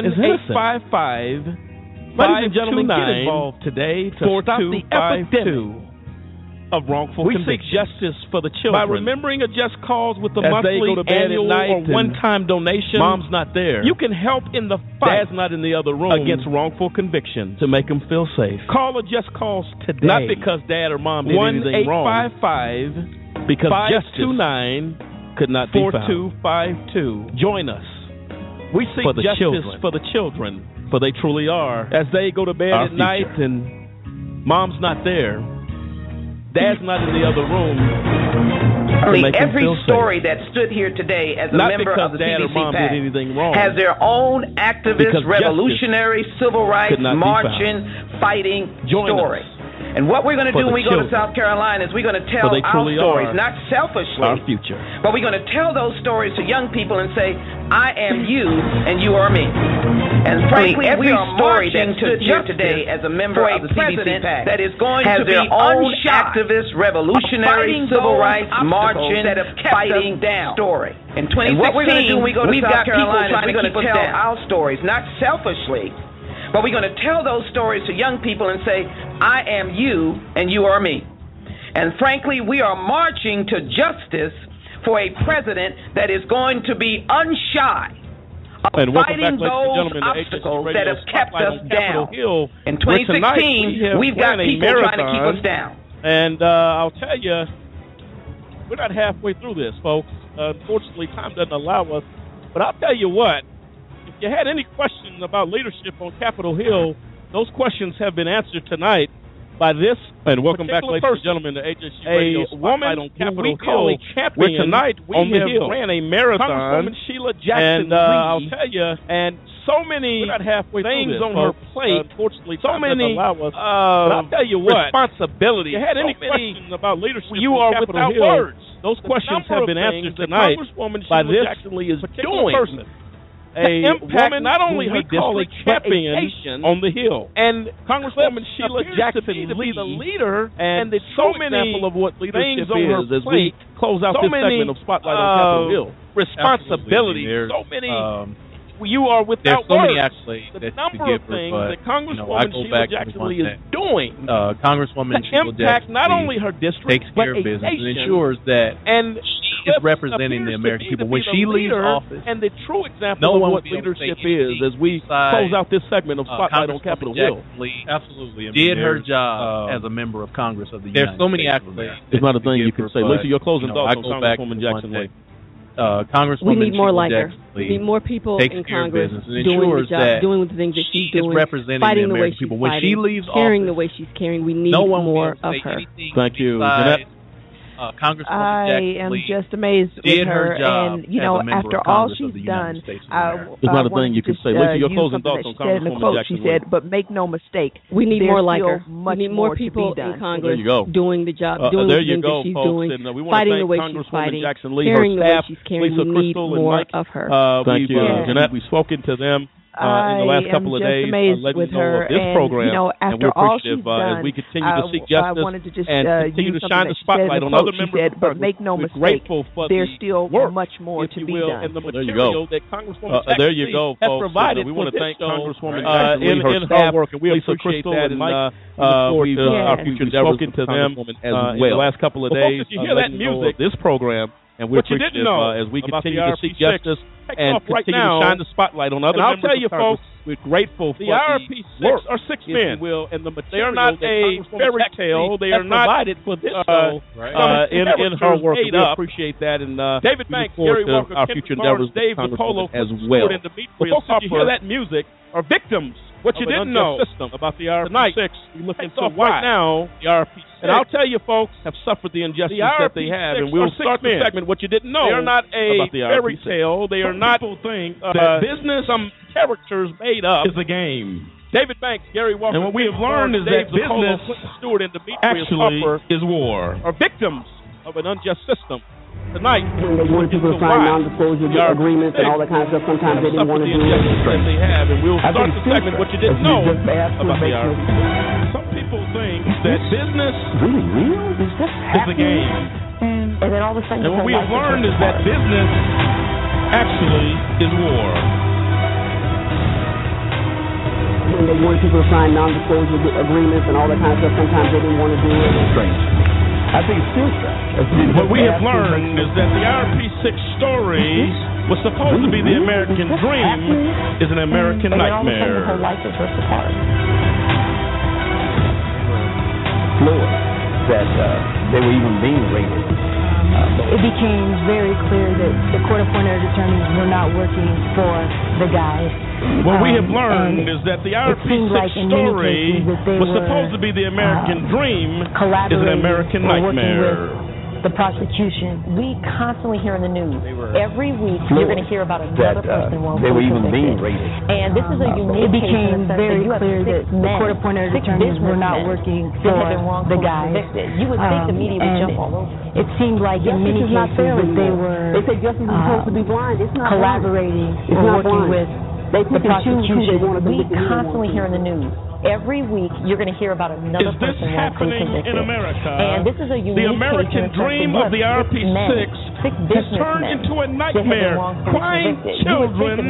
Speaker 8: 1-855. Ladies and gentlemen, get involved today to stop the epidemic of wrongful convictions. We seek justice for the children. By remembering a just cause with the monthly, annual, or one-time donation. Mom's not there. You can help in the fight. Dad's not in the other room against wrongful convictions to make them feel safe. Call or just cause today. Not because dad or mom did anything wrong. 1-855 because justice could not be found. 4252. Join us. We seek for the justice for the children, for they truly are. As they go to bed at night and mom's not there. Dad's not in the other room.
Speaker 2: Every story that stood here today as a member of the CBC PAC has their own activist, revolutionary, civil rights, marching, fighting story. And what we're going to do when we go to South Carolina is we're going to tell our stories, not selfishly, our future. But we're going to tell those stories to young people and say, I am you and you are me. And frankly, every story that stood here today as a member of the CBC PAC that is going to be their own activist, revolutionary, civil rights, marching, fighting down story. In 2016, and what we're going to do when we go to South Carolina is we're going to tell our stories, not selfishly, but we're going to tell those stories to young people and say, I am you and you are me. And frankly, we are marching to justice for a president that is going to be unshy of fighting those obstacles that have kept us down. In 2016, we've got people trying to keep us down.
Speaker 4: And I'll tell you, we're not halfway through this, folks. Unfortunately, time doesn't allow us. But I'll tell you what, if you had any questions about leadership on Capitol Hill, those questions have been answered tonight by this. And welcome back, ladies and gentlemen, to AJC Radio Spotlight on Capitol Hill. Where tonight we ran a marathon. Congresswoman Sheila Jackson. And I'll tell you, and so many things on her plate. Unfortunately, so many. But I'll tell you what, responsibility. If you had any questions about leadership, you are without words. Those questions have been answered tonight by this particular person. A woman, not only her district, champion on the Hill. And Congresswoman Sheila Jackson to be the leader, and it's so many of what leadership is as we close out this segment of Spotlight on Capitol Hill. Responsibility, so many. You are without so words. The number of things that Congresswoman Sheila Jackson Lee is doing.
Speaker 6: Congresswoman Sheila Jackson
Speaker 4: not only her district,
Speaker 6: takes care of business and ensures that she is representing the American people. When she leaves office,
Speaker 4: and the true example of what leadership is, as we close out this segment of Spotlight on Capitol Hill.
Speaker 6: Absolutely. Did her job as a member of Congress of the United States. There's so many accolades.
Speaker 4: It's not a thing you can say. Lisa, your closing thoughts on Congresswoman Jackson Lee.
Speaker 6: Congresswoman
Speaker 5: we need more like her.
Speaker 6: We
Speaker 5: need more people in Congress doing the job, doing the things that she's doing, fighting the way she's fighting, when she leaves caring the way she's caring. We need more of her.
Speaker 4: Thank you, Jeanette.
Speaker 7: I am just amazed with her, and after all she's done,
Speaker 4: it's not a thing you can say. Lisa, your closing thoughts on Congresswoman Jackson.
Speaker 7: She said, but make no mistake,
Speaker 5: we need more like her. We need more people in Congress doing the job, doing the things that she's doing, fighting the way she's fighting, caring the way she's caring. We need more of her.
Speaker 4: Thank you, Jeanette. We've spoken to them in the last couple of days,
Speaker 7: with her,
Speaker 4: this program,
Speaker 7: after
Speaker 4: and we're appreciative
Speaker 7: as
Speaker 4: we continue to seek justice and continue to shine the spotlight on other members.
Speaker 7: But make no mistake, there's still much more to be done.
Speaker 4: And the material that Congresswoman Jackson has provided. We want to thank Congresswoman Jackson in her work, and we appreciate that. And our future endeavors spoken to them in the last couple of days. If you hear that music, this program. And we're appreciative as we continue to seek justice and continue to shine the spotlight on other members of Congress. I'll tell you, folks, we're grateful for the IRP6 are 6 men, and they are not a fairy tale. They are not provided for this show in her work. We appreciate that, and David Banks, Gary Walker, our future endeavors, Dave Nicolo as well. And folks, did you hear that music? Are victims. What you didn't know about the IRP6, we're looking to right now, the IRP6. And I'll tell you, folks, have suffered the injustice that they have, and we'll start the segment. What you didn't know, they are not a fairy tale. They are not people think that business, some characters made up, is a game. David Banks, Gary Walker, and what we have learned is that business actually is war. Are victims of an unjust system. Tonight,
Speaker 14: when they wanted people to sign non-disclosure agreements and all that kind of stuff, sometimes they didn't want to do it.
Speaker 4: They have, and we'll start the segment. What you didn't know about the IRP. Some people think that business
Speaker 14: really real
Speaker 4: is a game,
Speaker 14: and then all of a sudden,
Speaker 4: and what we have learned is that business actually is war.
Speaker 14: When they wanted people to sign non-disclosure agreements and all that kind of stuff, sometimes they didn't want to do it. It's strange. I think it's still strange.
Speaker 4: What we have learned is that the IRP6 story was supposed to be the American dream is an American nightmare.
Speaker 14: Her life is ripped apart. Floored that they were even being rated.
Speaker 16: It became very clear that the court-appointed attorneys were not working for the guys.
Speaker 4: What we have learned is that the IRP6 story was supposed to be the American dream is an American nightmare.
Speaker 16: The prosecution.
Speaker 17: We constantly hear in the news. Every week you're going to hear about another person
Speaker 14: they were even being rated.
Speaker 17: And this is a unique
Speaker 16: It became very clear that the court-appointed attorneys were not working for the guys.
Speaker 17: You would think the media would jump all over.
Speaker 16: It seemed like in many cases that they were
Speaker 14: they said justice is supposed to be blind. It's not
Speaker 16: collaborating or working with
Speaker 17: the prosecution. We constantly hear in the news. Every week, you're going to hear about another person
Speaker 4: wrongfully convicted. Is this happening in America?
Speaker 17: And this is a unique
Speaker 4: the American dream of the IRP6 has turned into a nightmare. Crying children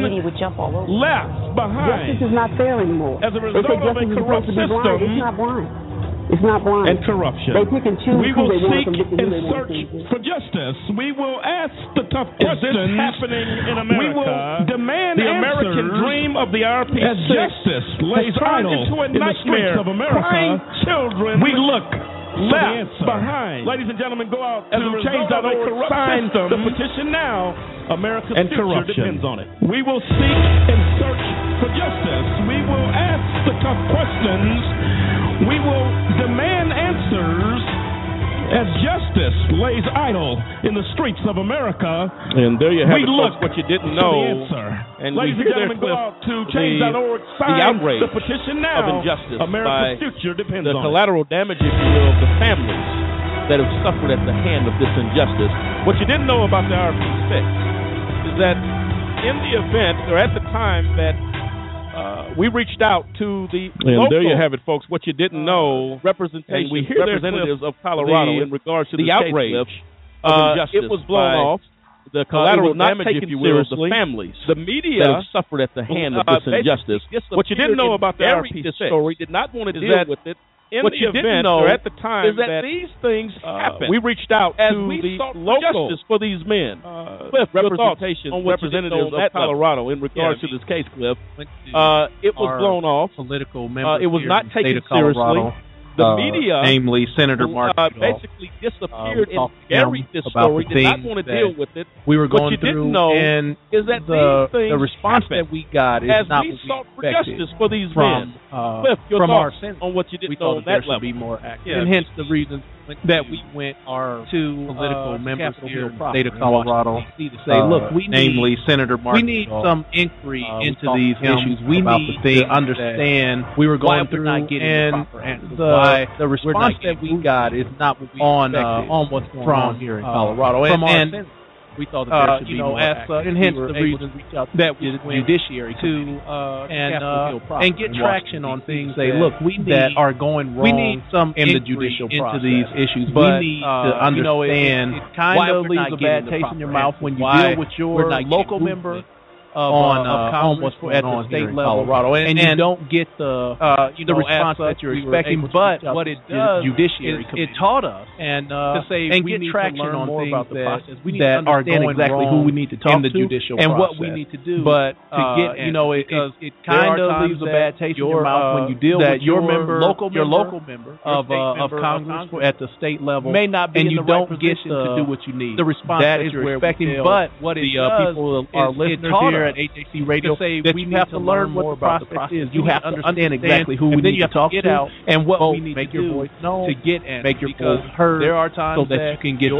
Speaker 4: left behind.
Speaker 14: Justice is not fair anymore.
Speaker 4: As a result of a corrupt system.
Speaker 14: It's not blind. It's not blind.
Speaker 4: And corruption.
Speaker 14: They pick and choose
Speaker 4: we will seek
Speaker 14: and
Speaker 4: search for justice. We will ask the tough questions. Is this happening in America? We will demand the American dream of the IRP6 as justice lays idle into a nightmare. Of America. Crying children. We look left behind. Ladies and gentlemen, go out to change.org. Sign the petition now. America's and future depends on it. We will seek and search for justice. We will ask the tough questions. We will demand answers as justice lays idle in the streets of America. And there you have it, look what you didn't know. And ladies and gentlemen, go out to change.org. Sign the outrage, the petition now of injustice. America's future depends on the collateral damage, if you will, of the families that have suffered at the hand of this injustice. What you didn't know about the IRP6 is that in the event, or at the time that we reached out to the local, there you have it, folks. What you didn't know, representation. We hear representatives of Colorado in regards to the outrage of injustice. It was blown off. The collateral damage, if you will, of the families, the media that have suffered at the hand of this injustice. What you didn't know about the IRP6 story, did not want to deal with it. What you didn't know at the time is that these things happen. We reached out to the local justice for these men. Cliff, representation on representatives of Colorado in regards to this case, Cliff. It was blown off.
Speaker 6: Political members
Speaker 4: it was not taken seriously. The media,
Speaker 6: namely Senator Mark,
Speaker 4: basically disappeared and buried this story. Did not want to deal with it.
Speaker 6: We were going
Speaker 4: what you didn't know
Speaker 6: and
Speaker 4: is that
Speaker 6: the
Speaker 4: response
Speaker 6: that we got is not
Speaker 4: we
Speaker 6: what
Speaker 4: sought
Speaker 6: we
Speaker 4: for justice for these
Speaker 6: from,
Speaker 4: men. Cliff, your
Speaker 6: from
Speaker 4: thoughts
Speaker 6: our
Speaker 4: on what you didn't
Speaker 6: we
Speaker 4: know on that level.
Speaker 6: Be more active, and hence the reason that we went our two political members here in the state of Colorado to say, look, we namely Senator Mark, we need some inquiry into these issues. We need to understand we were going through and the response that we got is not what we on what's going on here in Colorado. And we thought that there should be more and hence the reason that we judiciary to and get traction on things. Say, look, we need that are going wrong. We need some in the judicial process into these issues. But we need to understand it kind of leaves a bad taste in your mouth when you deal with your local member Congress at the state level, Colorado, and you don't get the response that you're expecting. But what it does is it taught us and get traction on things that are going exactly who we need to talk to and what we need to do. But to get it kind of leaves a bad taste in your mouth when you deal with your local member of Congress at the state level, may not be and you don't get to do what you need. The response that is we're expecting, but what it does people are listeners here at HAC Radio that you have to learn more about the process. You have to understand exactly who we need to talk to and what we need to do to get and make your voice heard. There are times so that you can get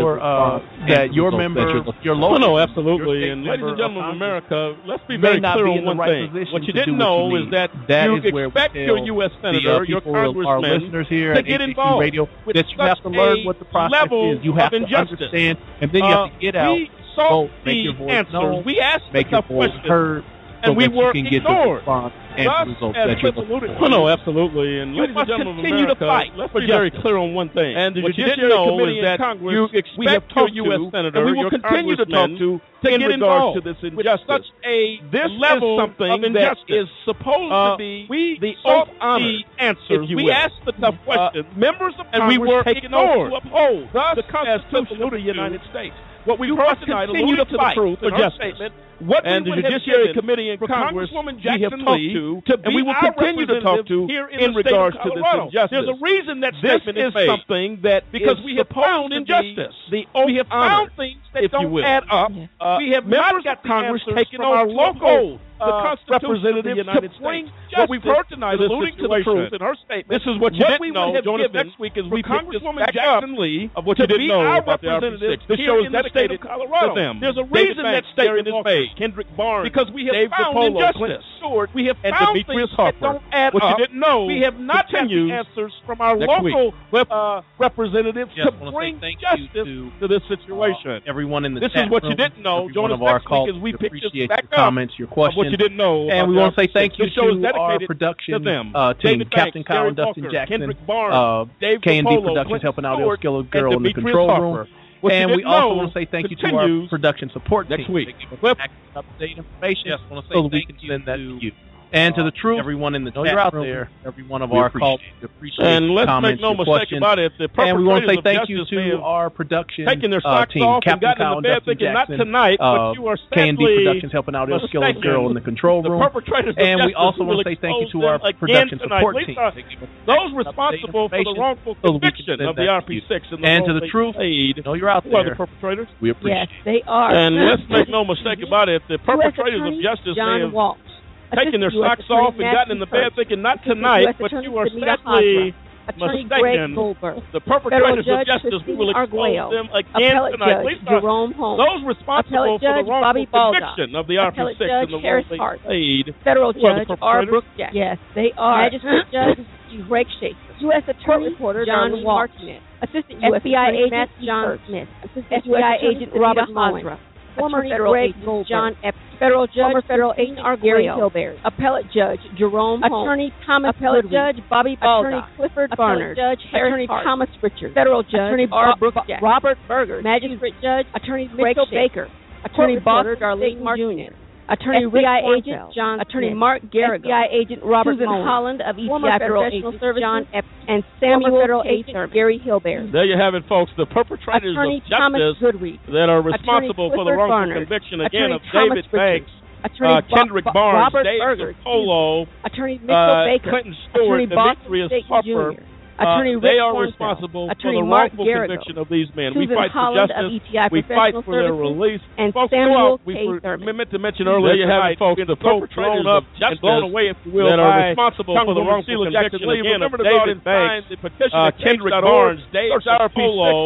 Speaker 6: that your member, your local.
Speaker 4: No, absolutely. And ladies and gentlemen of America, let's be very clear on one thing. What you didn't know is that you expect your U.S. Senator, your congressman, to get involved with
Speaker 6: that you have to learn what the process is. You have to understand, and then you have to get out.
Speaker 4: We sought the answers. We asked the tough questions, and we were ignored.
Speaker 6: And results that you're looking for.
Speaker 4: No, absolutely. And ladies and gentlemen of America, let's be very clear on one thing. And what you didn't know is that you expect your U.S. Senator, and we will continue to talk to get involved to this injustice. Such a level of something that is supposed to be the answers. We ask the tough questions. Members of Congress, and we were ignored to uphold the Constitution of the United States. What we heard tonight alluded to the truth in our statement. What and the Judiciary Committee in Congress we have talked to, and we will continue to talk to in regards to this injustice. There's a reason that statement is made. Something that because we have found injustice. We have found things that don't add up. We have not got Congress taking our local representatives to bring justice. What we've heard tonight, alluding to the truth in her statement. This is what you didn't know. Join us next week as we Congresswoman Jackson Lee of what you didn't know about the RP6. This show is dedicated to them. There's a reason that statement is made. Kendrick Barnes, because we have found injustice. We have found things that don't add up. What you didn't know, we have not got the answers from our local representatives to bring justice to this situation.
Speaker 6: Everyone in the
Speaker 4: this is what you didn't know. Join us next week as we pick this back up.
Speaker 6: Comments, your questions,
Speaker 4: what you didn't know,
Speaker 6: and we want to say thank you to our production team, Captain Kyle and Dustin Jackson, K&D Productions helping out El Skillo Girl in the control room. And we also want to say thank you to our production support team.
Speaker 4: Next week.
Speaker 6: Update information. Yes, want to say so we can send that to you. And to the truth, everyone in the chat room, out there, every one of our calls,
Speaker 4: and let's make no mistake about it.
Speaker 6: And we want to say thank you to our production
Speaker 4: taking their socks
Speaker 6: team,
Speaker 4: off
Speaker 6: Captain
Speaker 4: and
Speaker 6: Kyle and Dustin Jackson,
Speaker 4: not tonight, but you are
Speaker 6: K&D Productions helping out El Skillo Girl in the control room. And we also want to say thank you to our production support team.
Speaker 4: Those responsible for the wrongful conviction of the RP6
Speaker 6: and to the truth, know you're out there.
Speaker 4: Who are the perpetrators?
Speaker 6: We appreciate
Speaker 23: it. Yes, they are.
Speaker 4: And let's make no mistake about it. The perpetrators of justice may have taking their socks off and gotten in the bed thinking, not tonight, but you are sadly mistaken. The perpetrators of justice, we will expose them again tonight. Those responsible for the wrongful conviction of the RP6 and the wrongful aid.
Speaker 23: Federal Judge R. Brooke Jackson. Yes, they are. Magistrate Judge Greg Schaefer. U.S. Attorney Reporter John Martinez. Assistant FBI Agent John Smith. Assistant FBI Agent Robert Hazra. Former federal agent John Epps. Federal Judge former federal agent Gary Hilberry. Appellate Judge Jerome Holmes. Attorney Thomas Appellate Judge Bobby Baldock. Attorney Clifford Barnard. Judge Attorney Thomas Richards. Federal Judge Attorney Robert Berger. Magistrate Judge Attorney Mitchell Baker. Attorney Boster Darlene Jr. Attorney FBI Agent John Attorney Mark Garrigan. FBI Agent Robert Susan Holland of EPI Federal Agent John Epps and Samuel Federal Agent Gary Hilberry.
Speaker 4: There you have it, folks. The perpetrators of justice that are responsible for the wrongful conviction again of David Banks, Kendrick Barnes, Dave Polo,
Speaker 23: Attorney Mitchell Baker,
Speaker 4: Clinton Stewart, Demetrius Harper. They are responsible for the wrongful conviction of these men. We fight for justice. We fight for their release.
Speaker 23: And
Speaker 4: folks, we meant to mention earlier, you have folks, the perpetrators of justice blown away, if you will, that are responsible for the wrongful conviction again of David Banks, Kendrick Barnes, Dave Polo,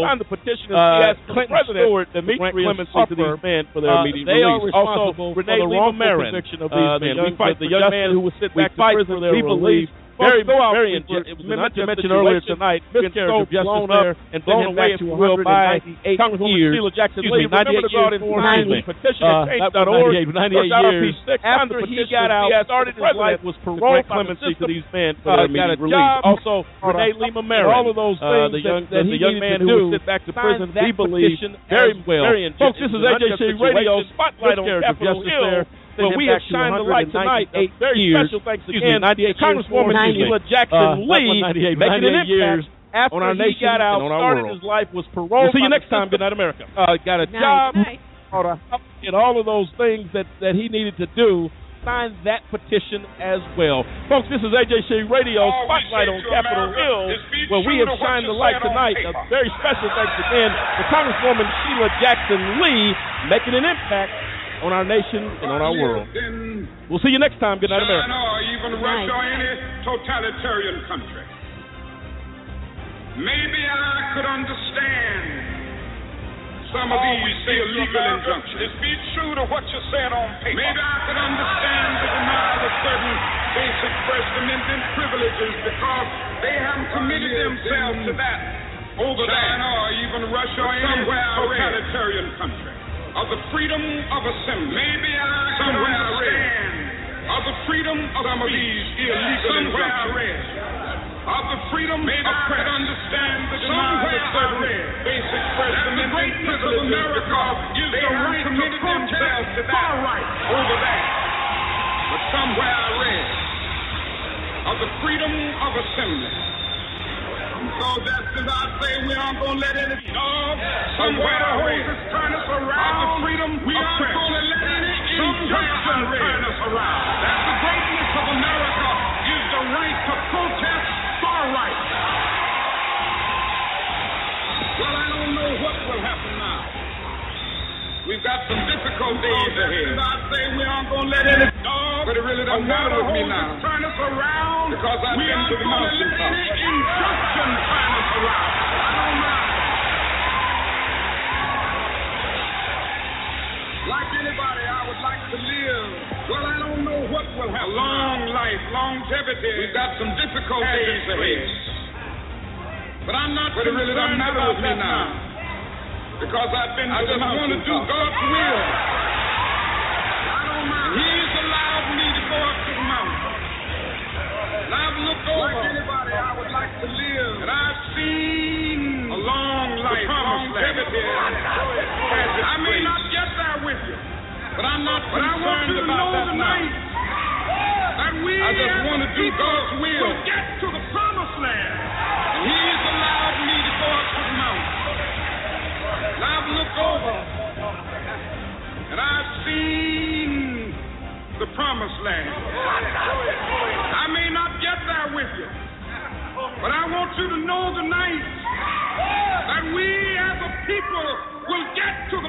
Speaker 4: Clinton Stewart, Demetrius Harper, to these men for their immediate release. They are responsible for the wrongful conviction of these men. We fight the young man who was sent back to prison for their release. Very injustice. It was meant to mention earlier tonight, miscarriage of justice there and blown away, if you will, by Congresswoman Sheila Jackson Lee. 98 years for petition at change.org. 98 years. After he got out, started his life was parole clemency to these men for their immediate release. Also, Renee Lima Marin, all of those things the young man who was sent back to prison, we believe very well. Folks, this is AJC Radio, Spotlight on Capitol Hill. Well, we have shined the light tonight. A very special thanks again to Congresswoman Sheila Jackson Lee, making an impact after he got out, started his life, was paroled. We'll see you next time. Good night, America. Got a job, and all of those things that he needed to do. Sign that petition as well. Folks, this is AJC Radio Spotlight on Capitol Hill, where we have shined the light tonight. A very special thanks again to Congresswoman Sheila Jackson Lee, making an impact on our nation and on our world. We'll see you next time. Good night, America.
Speaker 18: China or even Russia or any totalitarian country. Maybe I could understand some of these illegal injunctions. Just be true to what you're saying on paper. Maybe I could understand the denial of certain basic First Amendment privileges because they haven't committed themselves to that over China or even Russia or any totalitarian country. Of the freedom of assembly. Maybe I could understand of the freedom of some of these illegal injunctions. Of the freedom maybe of press. I could understand the denial of certain basic First Amendment privileges because they haven't committed themselves to that over that. But somewhere I read of the freedom of assembly. So just as I say, we aren't going to let any dog somewhere turn us around. Of the freedom we aren't going to let any injunction turn us around. That's the greatness of America, is the right to protest far right. Well, I don't know what will happen now. We've got some difficult days ahead. I say we aren't going to let any dog, but it really doesn't matter with me now. Turn us around because I've been to the mountain top. Any injunction turn us around. I don't mind. Like anybody, I would like to live. Well, I don't know what will happen. A long life, longevity. We've got some difficult days ahead. But I'm not concerned really doesn't matter with me now. Because I just want to do God's will. I don't mind. He's allowed me to go up to the mountain. And I've looked over. Like anybody, I would like to live. And I've seen a long life, longevity. I may not get there with you, but I'm not concerned about that tonight. That I just want to do God's will. We'll get to the promised land. And He's allowed me to go up to the mountain. And I've looked over, and I've seen the promised land. I may not get there with you, but I want you to know tonight that we as a people will get to the